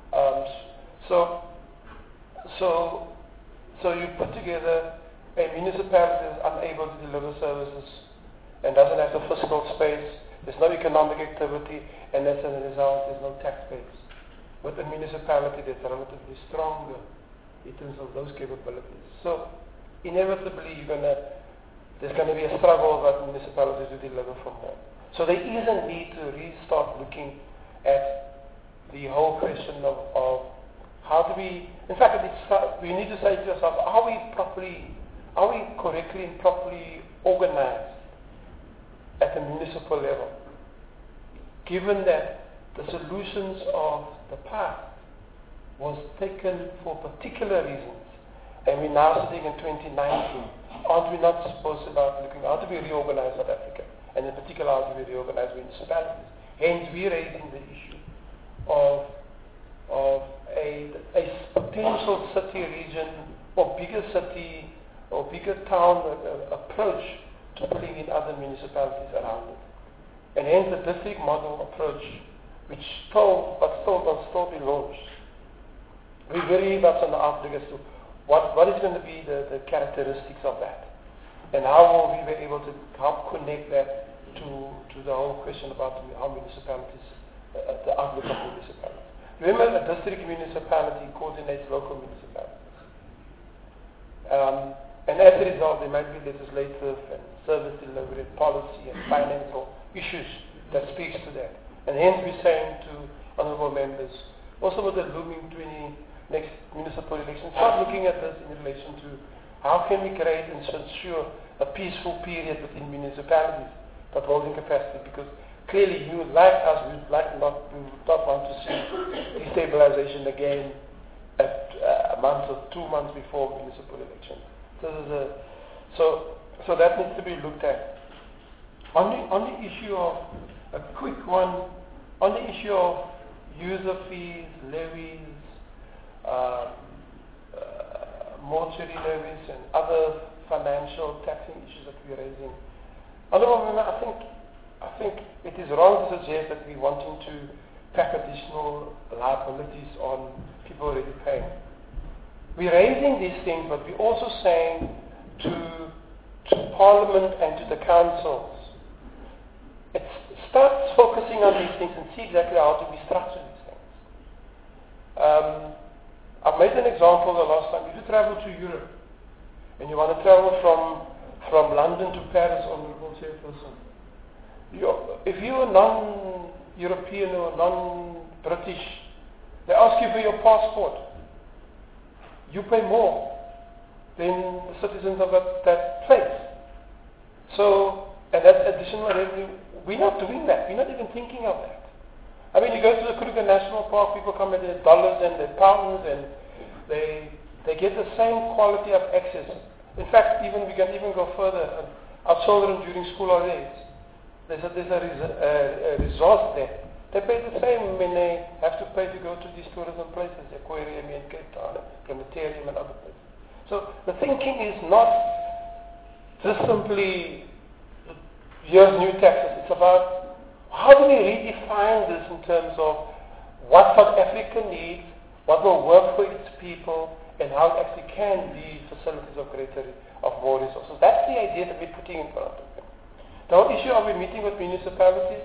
So you put together a municipality that is unable to deliver services and doesn't have the fiscal space, there's no economic activity, and as a result there's no tax base. With a municipality that's relatively stronger in terms of those capabilities. So inevitably there's going to be a struggle of municipalities to deliver from more. So there is a need to restart looking at the whole question of how do we, in fact, we need to say to ourselves, are we correctly and properly organized at the municipal level? Given that the solutions of the past was taken for particular reasons, and we're now sitting in 2019, aren't we not supposed to start looking how do we reorganize South Africa, and in particular how do we reorganize municipalities? Hence, we're raising the issue of a potential city region or bigger city or bigger town approach to pulling in other municipalities around it. And hence the district model approach, which must still be launched. We're very much on the outlook as to what is going to be the characteristics of that, and how will we be able to help connect that to the whole question about how municipalities, the outlook of municipalities. Remember, a district municipality coordinates local municipalities. And as a result, there might be legislative and service delivery, policy and financial issues that speaks to that. And hence we're saying to honorable members, also with the looming next municipal elections, start looking at this in relation to how can we create and ensure a peaceful period within municipalities that holding capacity, because clearly you would like us, we would not want to see destabilization again at a month or 2 months before municipal elections. So that needs to be looked at. On the issue of a quick one, on the issue of user fees, levies, mortuary levies, and other financial taxing issues that we're raising. Honorable Member, I think it is wrong to suggest that we're wanting to pack additional liabilities on people already paying. We're raising these things, but we're also saying to Parliament and to the councils, start focusing on these things and see exactly how to restructure these things. I've made an example the last time. If you travel to Europe and you want to travel from London to Paris, Honorable Chairperson, if you're non-European or non-British, they ask you for your passport. You pay more than the citizens of that place. So, and that's additional revenue. We're not doing that. We're not even thinking of that. I mean, you go to the Kruger National Park, people come with their dollars and their pounds, and they get the same quality of access. In fact, we can even go further. Our children during school holidays, there's a resort there. They pay the same when they have to pay to go to these tourism places, the aquarium in Cape Town, planetarium and other places. So the thinking is not just simply here's new taxes. It's about how do we redefine this in terms of what South Africa needs, what will work for its people, and how it actually can be facilities of more resources. That's the idea that we're putting in front of them. The whole issue of we meeting with municipalities,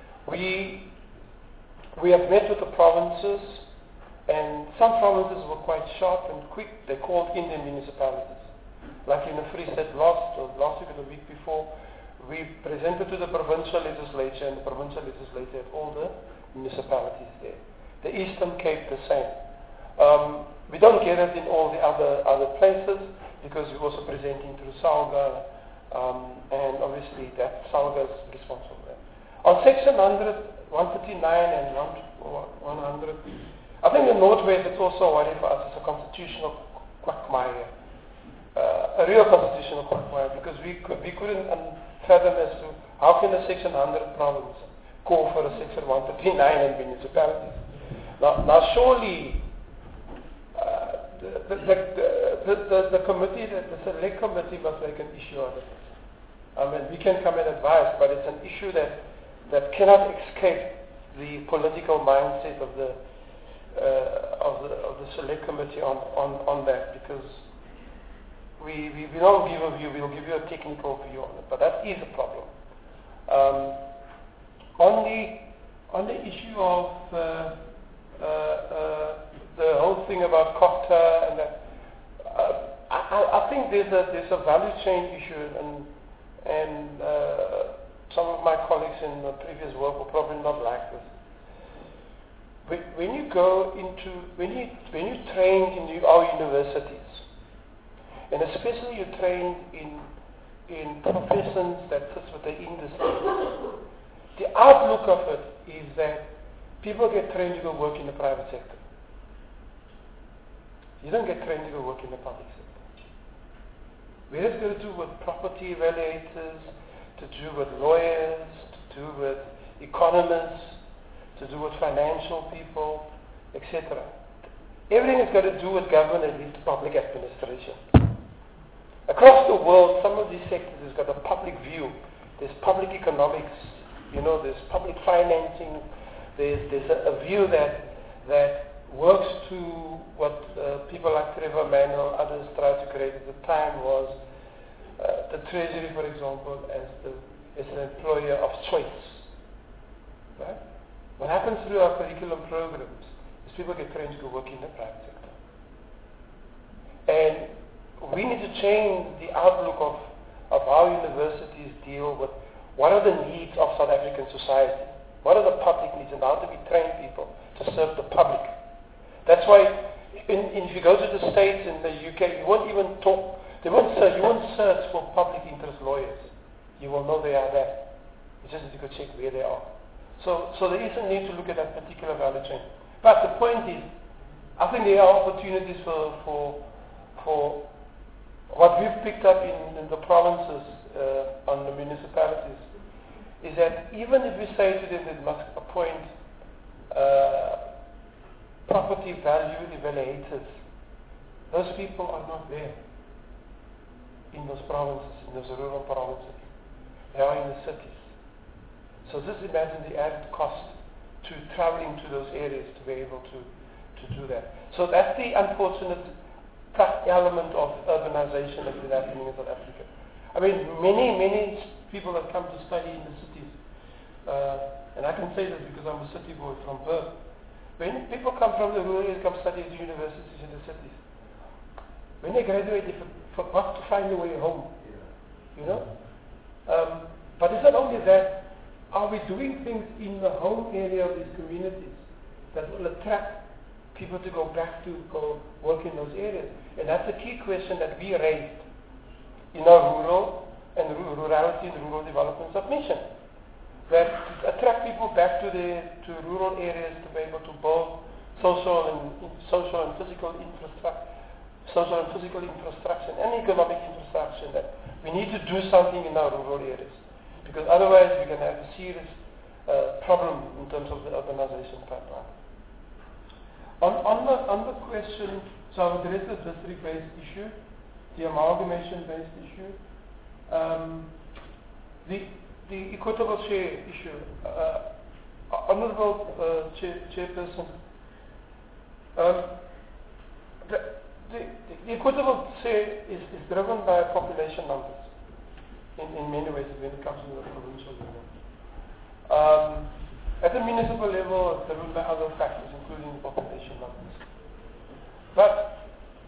we have met with the provinces, and some provinces were quite sharp and quick. They called in their municipalities. Like in the Free State last week or the week before, we presented to the provincial legislature, and the provincial legislature had all the municipalities there. The Eastern Cape the same. We don't get it in all the other places because we're also presenting through SALGA And obviously that's SALGA's responsible for that. On Section 139 and 100, I think in Northwest it's also a worry for us. It's a constitutional quagmire, a real constitutional quagmire, because we couldn't fathom as to how can a Section 100 province call for a Section 139 in municipalities. Now surely the committee, the select committee must make an issue of it. I mean, we can come and advise, but it's an issue that cannot escape the political mindset of the select committee on that, because we don't give a view, we'll give you a technical view on it, but that is a problem. On the issue of the whole thing about COGTA and that, I think there's a value chain issue, and some of my colleagues in the previous work will probably not like this. When you train in our universities, and especially you train in professions that fits with the industry, the outlook of it is that people get trained to go work in the private sector. You don't get trained to go work in the public sector. Where it's got to do with property evaluators, to do with lawyers, to do with economists, to do with financial people, etc. Everything has got to do with government, at least public administration. Across the world, some of these sectors has got a public view. There's public economics, there's public financing. There's a view that works to what people like Trevor Manuel, others tried to create at the time, was the Treasury, for example, as an employer of choice. Right? What happens through our curriculum programs is people get trained to go work in the private sector. And we need to change the outlook of how universities deal with what are the needs of South African society, what are the public needs, and how do we train people to serve the public. That's why if you go to the States, in the UK, you won't even talk, you won't search for public interest lawyers. You will know they are there. It's just that you could check where they are. So there is a need to look at that particular value chain. But the point is, I think there are opportunities for what we've picked up in the provinces on the municipalities, is that even if we say to them they must appoint property value evaluators, those people are not there in those provinces, in those rural provinces. They are in the cities. So just imagine the added cost to traveling to those areas to be able to do that. So that's the unfortunate element of urbanization that is happening in South Africa. I mean, many people that come to study in the cities, and I can say this because I'm a city boy from birth. When people come from the rural areas, come study at the universities in the cities, when they graduate, they forgot to find a way home. But it's not only that. Are we doing things in the home area of these communities that will attract people to go back to go work in those areas? And that's a key question that we raised in our rural and rurality and rural development submission. That to attract people back to rural areas to be able to build social and physical infrastructure and economic infrastructure, that we need to do something in our rural areas. Because otherwise we're going to have a serious problem in terms of the urbanization pipeline. On the question, so I've addressed the district-based issue, the amalgamation-based issue, the equitable share issue. Honorable Chairperson, the equitable share is driven by population numbers. In many ways when it comes to the provincial level. At the municipal level, it's driven by other factors, including population numbers. But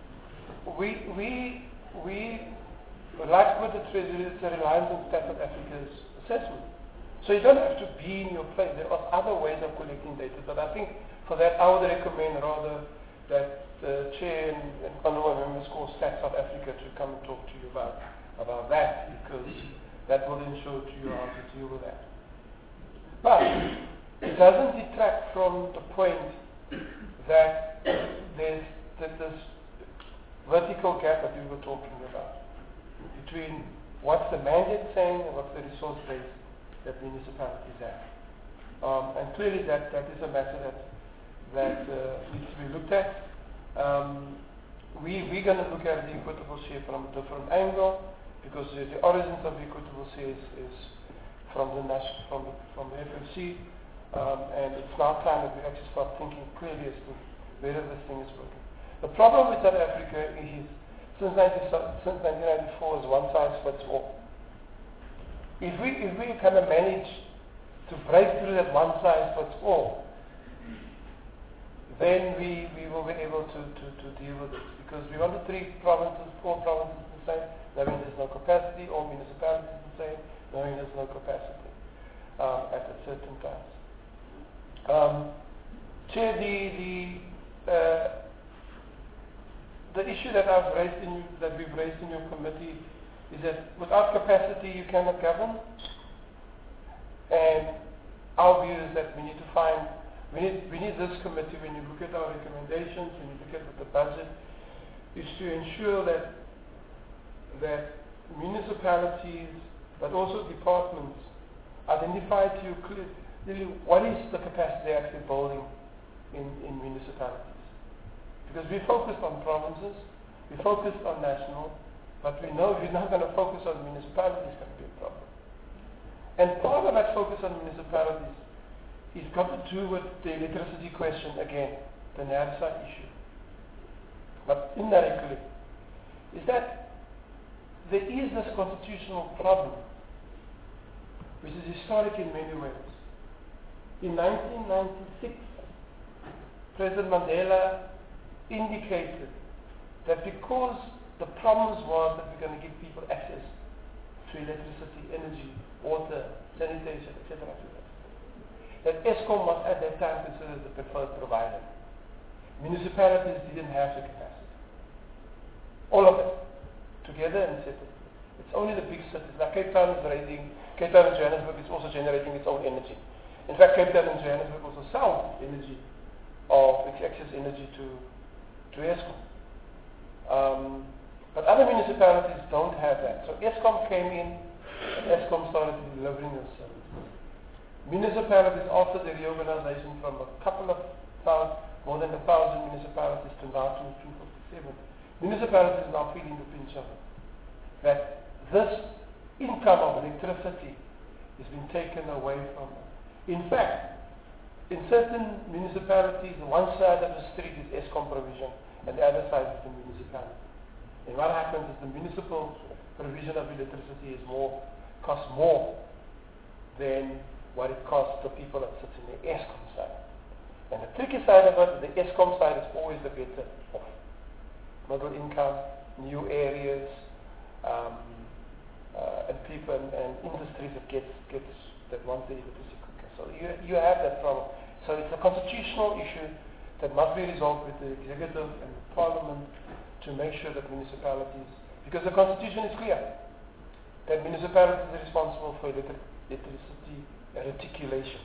we like with the Treasury, it's a reliance on South Africa's assessment. So you don't have to be in your place. There are other ways of collecting data. But I think for that, I would recommend rather that the Chair and Honourable Members call Stats South Africa to come and talk to you about about that, because that will then show to you how to deal with that. But it doesn't detract from the point that there's this vertical gap that we were talking about between what's the mandate saying and what's the resource base that municipalities have. And clearly that is a matter that needs to be looked at. We're going to look at the equitable share from a different angle, because the origins of the equitable share is from the FFC, and it's now time that we actually start thinking clearly as to whether this thing is working. The problem with South Africa is, since 1994, is one size fits all. If we kind of manage to break through that one size fits all, then we will be able to deal with it. Because we want to treat provinces, 4 provinces the same, knowing there's no capacity, all municipalities the same, knowing there's no capacity at a certain times. Chair, the issue that we've raised in your committee is that without capacity you cannot govern, and our view is that we need to find, we need this committee, when you look at our recommendations, when you look at the budget, is to ensure that municipalities, but also departments, identify to you clearly what is the capacity they're actually building in municipalities. Because we focused on provinces, we focused on national, but we know if you're not going to focus on municipalities, it's going to be a problem. And part of that focus on municipalities is got to do with the electricity question again, the NERSA issue. But indirectly, is that there is this constitutional problem, which is historic in many ways. In 1996, President Mandela indicated that because the promise was that we're going to give people access to electricity, energy, water, sanitation, etc., that ESCOM was at that time considered the preferred provider. Municipalities didn't have the capacity. All of it, together and separately. It's only the big cities, like Cape Town and Johannesburg is also generating its own energy. In fact, Cape Town and Johannesburg also sell energy, of excess energy to ESCOM. But other municipalities don't have that. So ESCOM came in, and ESCOM started delivering those services. Municipalities, after the reorganization from a couple of thousand, more than 1,000 municipalities to now 257, municipalities are now feeling the pinch of it. That this income of electricity has been taken away from them. In fact, in certain municipalities, one side of the street is ESCOM provision, and the other side is the municipality. And what happens is the municipal provision of electricity costs more than what it costs the people that sit in the ESCOM side. And the tricky side of it, the ESCOM side is always the better off. Middle income, new areas, and people and industries that want the electricity quicker. So you have that problem. So it's a constitutional issue that must be resolved with the executive and the parliament to make sure that municipalities, because the constitution is clear, that municipalities are responsible for electricity reticulation.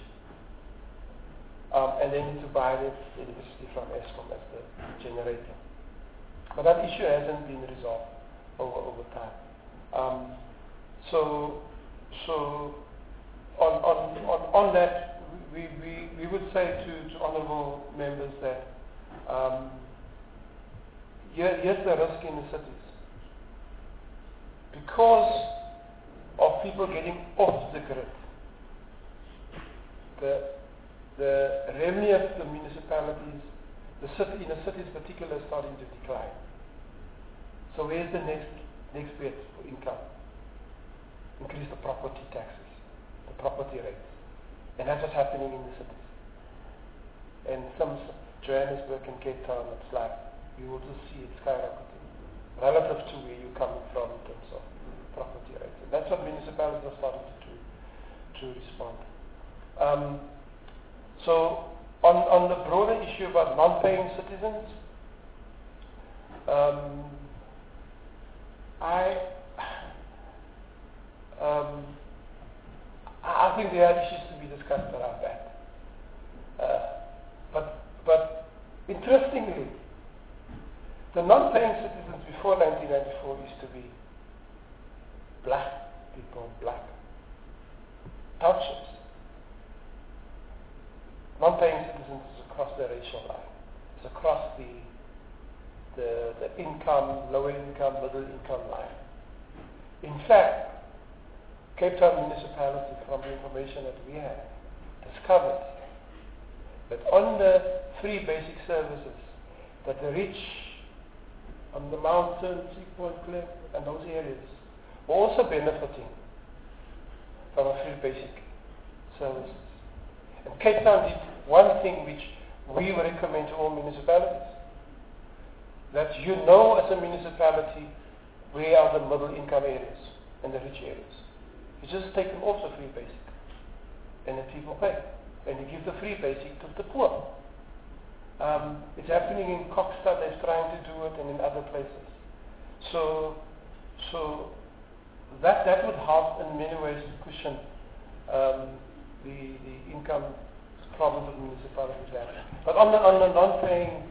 And they need to buy the electricity from ESCOM as the generator. But that issue hasn't been resolved over time. So on that, we would say to honourable members that here's the risk in the cities. Because of people getting off the grid, the revenue of the municipalities, in the cities in particular, is starting to decline. So where's the next bet for income? Increase the property taxes, the property rates. And that's what's happening in the cities. And some Johannesburg and Cape Town, it's like you will just see it skyrocketing relative to where you're coming from in terms of property rates. And that's what municipalities are starting to respond. So on the broader issue about non-paying citizens, I think there are issues to be discussed around that. But interestingly, the non-paying citizens before 1994 used to be black people, black townships. Non-paying citizens is across the racial line. It's across the income, lower income, middle income line. In fact, Cape Town municipality, from the information that we have, discovered that on the free basic services that the rich on the mountain, Sea Point Cliff, and those areas were also benefiting from a free basic services. And Cape Town did one thing which we recommend to all municipalities, that you know as a municipality where are the middle income areas and the rich areas. You just take them off the free basic and the people pay. And you give the free basic to the poor. It's happening in Kokstad, they're trying to do it, and in other places. So that would help in many ways to cushion the income problems that municipalities have. But on the non-paying,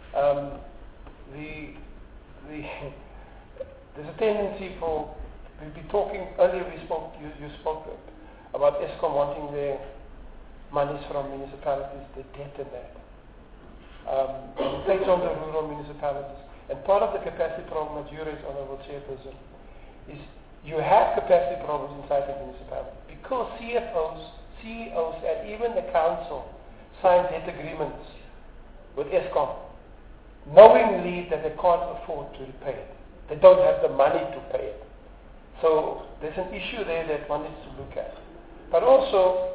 there's a tendency for, we've been talking earlier, you spoke about Eskom wanting their monies from municipalities, the debt and that. It takes on the rural municipalities. And part of the capacity problem that you raised, Honorable Chairperson, is you have capacity problems inside the municipality because CFOs, CEOs, and even the council sign debt agreements with Eskom, knowingly that they can't afford to repay it. They don't have the money to pay it. So there's an issue there that one needs to look at. But also,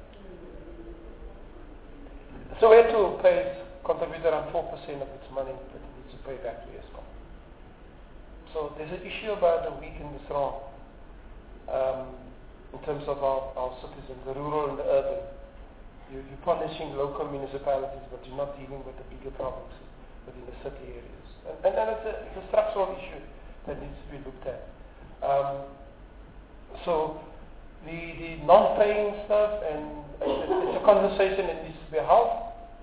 Soweto contributes around 4% of its money that it needs to pay back to Eskom. So there's an issue about the weak and the strong in terms of our citizens, the rural and the urban. You're punishing local municipalities, but you're not dealing with the bigger problems within the city areas. And it's a structural issue that needs to be looked at. So the non-paying stuff, and it's a conversation that needs to be held.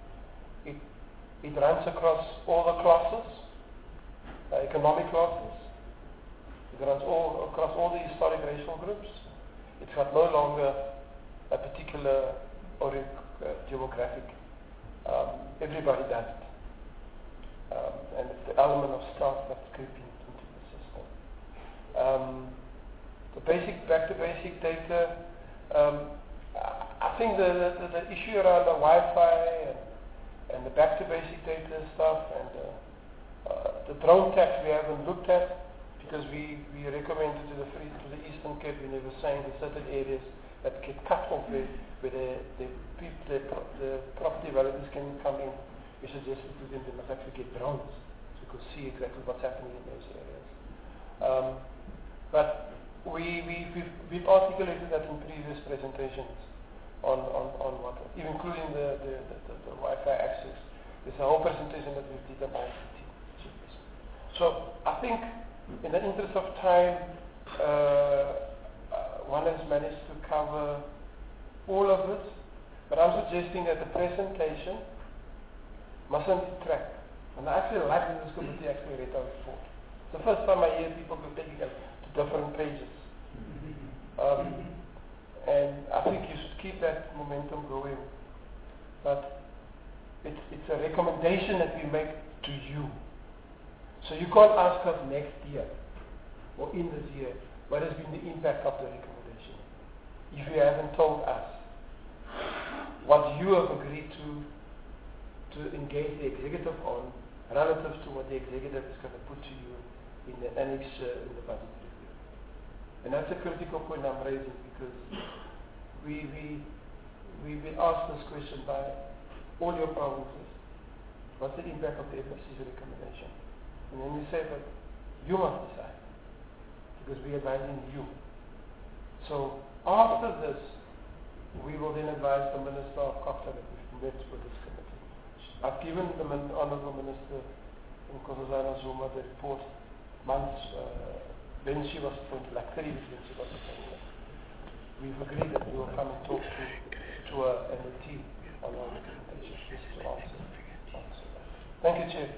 It runs across all the classes, economic classes. It runs across all the historic racial groups. It's got no longer a particular or demographic. Everybody does it. And it's the element of stealth that's creeping into the system. The back to basic data, I think the issue around the Wi-Fi and the back to basic data stuff and the drone tax we haven't looked at because we recommended to the Eastern Cape when they were saying that certain areas that get cut off where the property values can come in. We suggested to them they must actually get drones so we could see exactly what's happening in those areas. But we've articulated that in previous presentations on what, including the Wi-Fi access. There's a whole presentation that we did on ICT. So I think in the interest of time, one has managed to cover all of this, but I'm suggesting that the presentation mustn't detract. And I actually like that this committee actually read our report. It's the first time I hear people taking it to different pages. And I think you should keep that momentum going. But it's a recommendation that we make to you. So you can't ask us next year or in this year what has been the impact of the recommendation if you haven't told us what you have agreed to engage the executive on relative to what the executive is going to put to you in the annex in the budget review. And that's a critical point I'm raising because we've been asked this question by all your provinces. What's the impact of the FFC's recommendation? And then we say that you must decide because we are advising you. So after this, we will then advise the Minister of Kokstad that we've met with this committee. I've given the Honourable Minister Nkosazana Zuma the report months when she was appointed, like 3 weeks when she was appointed. We've agreed that we will come and talk to her and the team on our documentation just to answer that. Thank you, Chair.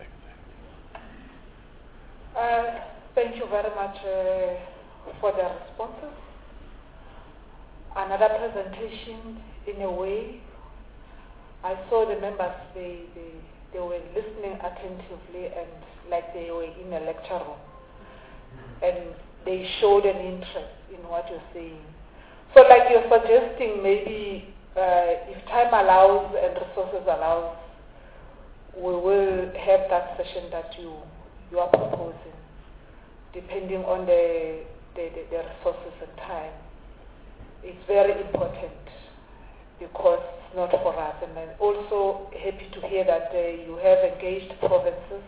Thank you very much for the responses. Another presentation, in a way, I saw the members, they were listening attentively and like they were in a lecture room. And they showed an interest in what you're saying. So like you're suggesting, maybe if time allows and resources allow, we will have that session that you are proposing, depending on the resources and time. It's very important because it's not for us. And I'm also happy to hear that you have engaged provinces,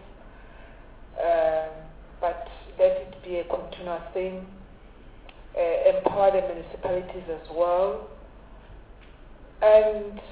but let it be a continuous thing. Empower the municipalities as well. And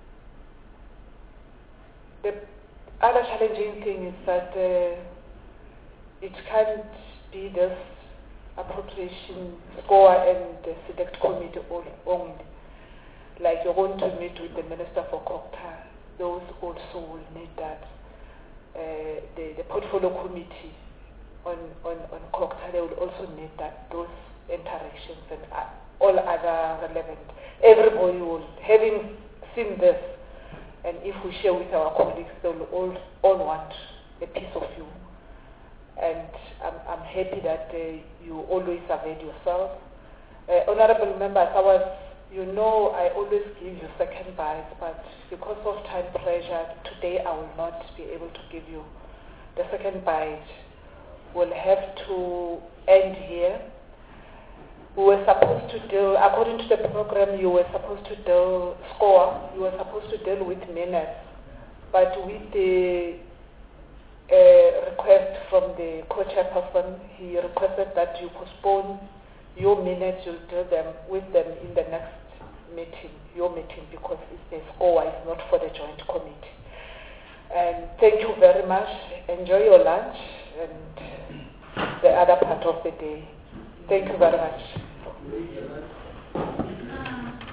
the other challenging thing is that it can't be this appropriation score and the select committee only. Like you're going to meet with the Minister for COGTA, those also will need that. The portfolio committee on COGTA, they will also need that, those interactions and all other relevant. Everybody will, having seen this, and if we share with our colleagues, they will all want a piece of you. And I'm happy that you always avail yourself. Honorable members, I always give you second bite, but because of time pressure, today I will not be able to give you the second bite. We'll have to end here. We were supposed to deal, according to the program, you were supposed to deal with minutes, but with the request from the co-chairperson, he requested that you postpone your minutes, you'll deal with them in the next meeting, your meeting, because it's the score, it's not for the joint committee. And thank you very much. Enjoy your lunch and the other part of the day. Thank you very much.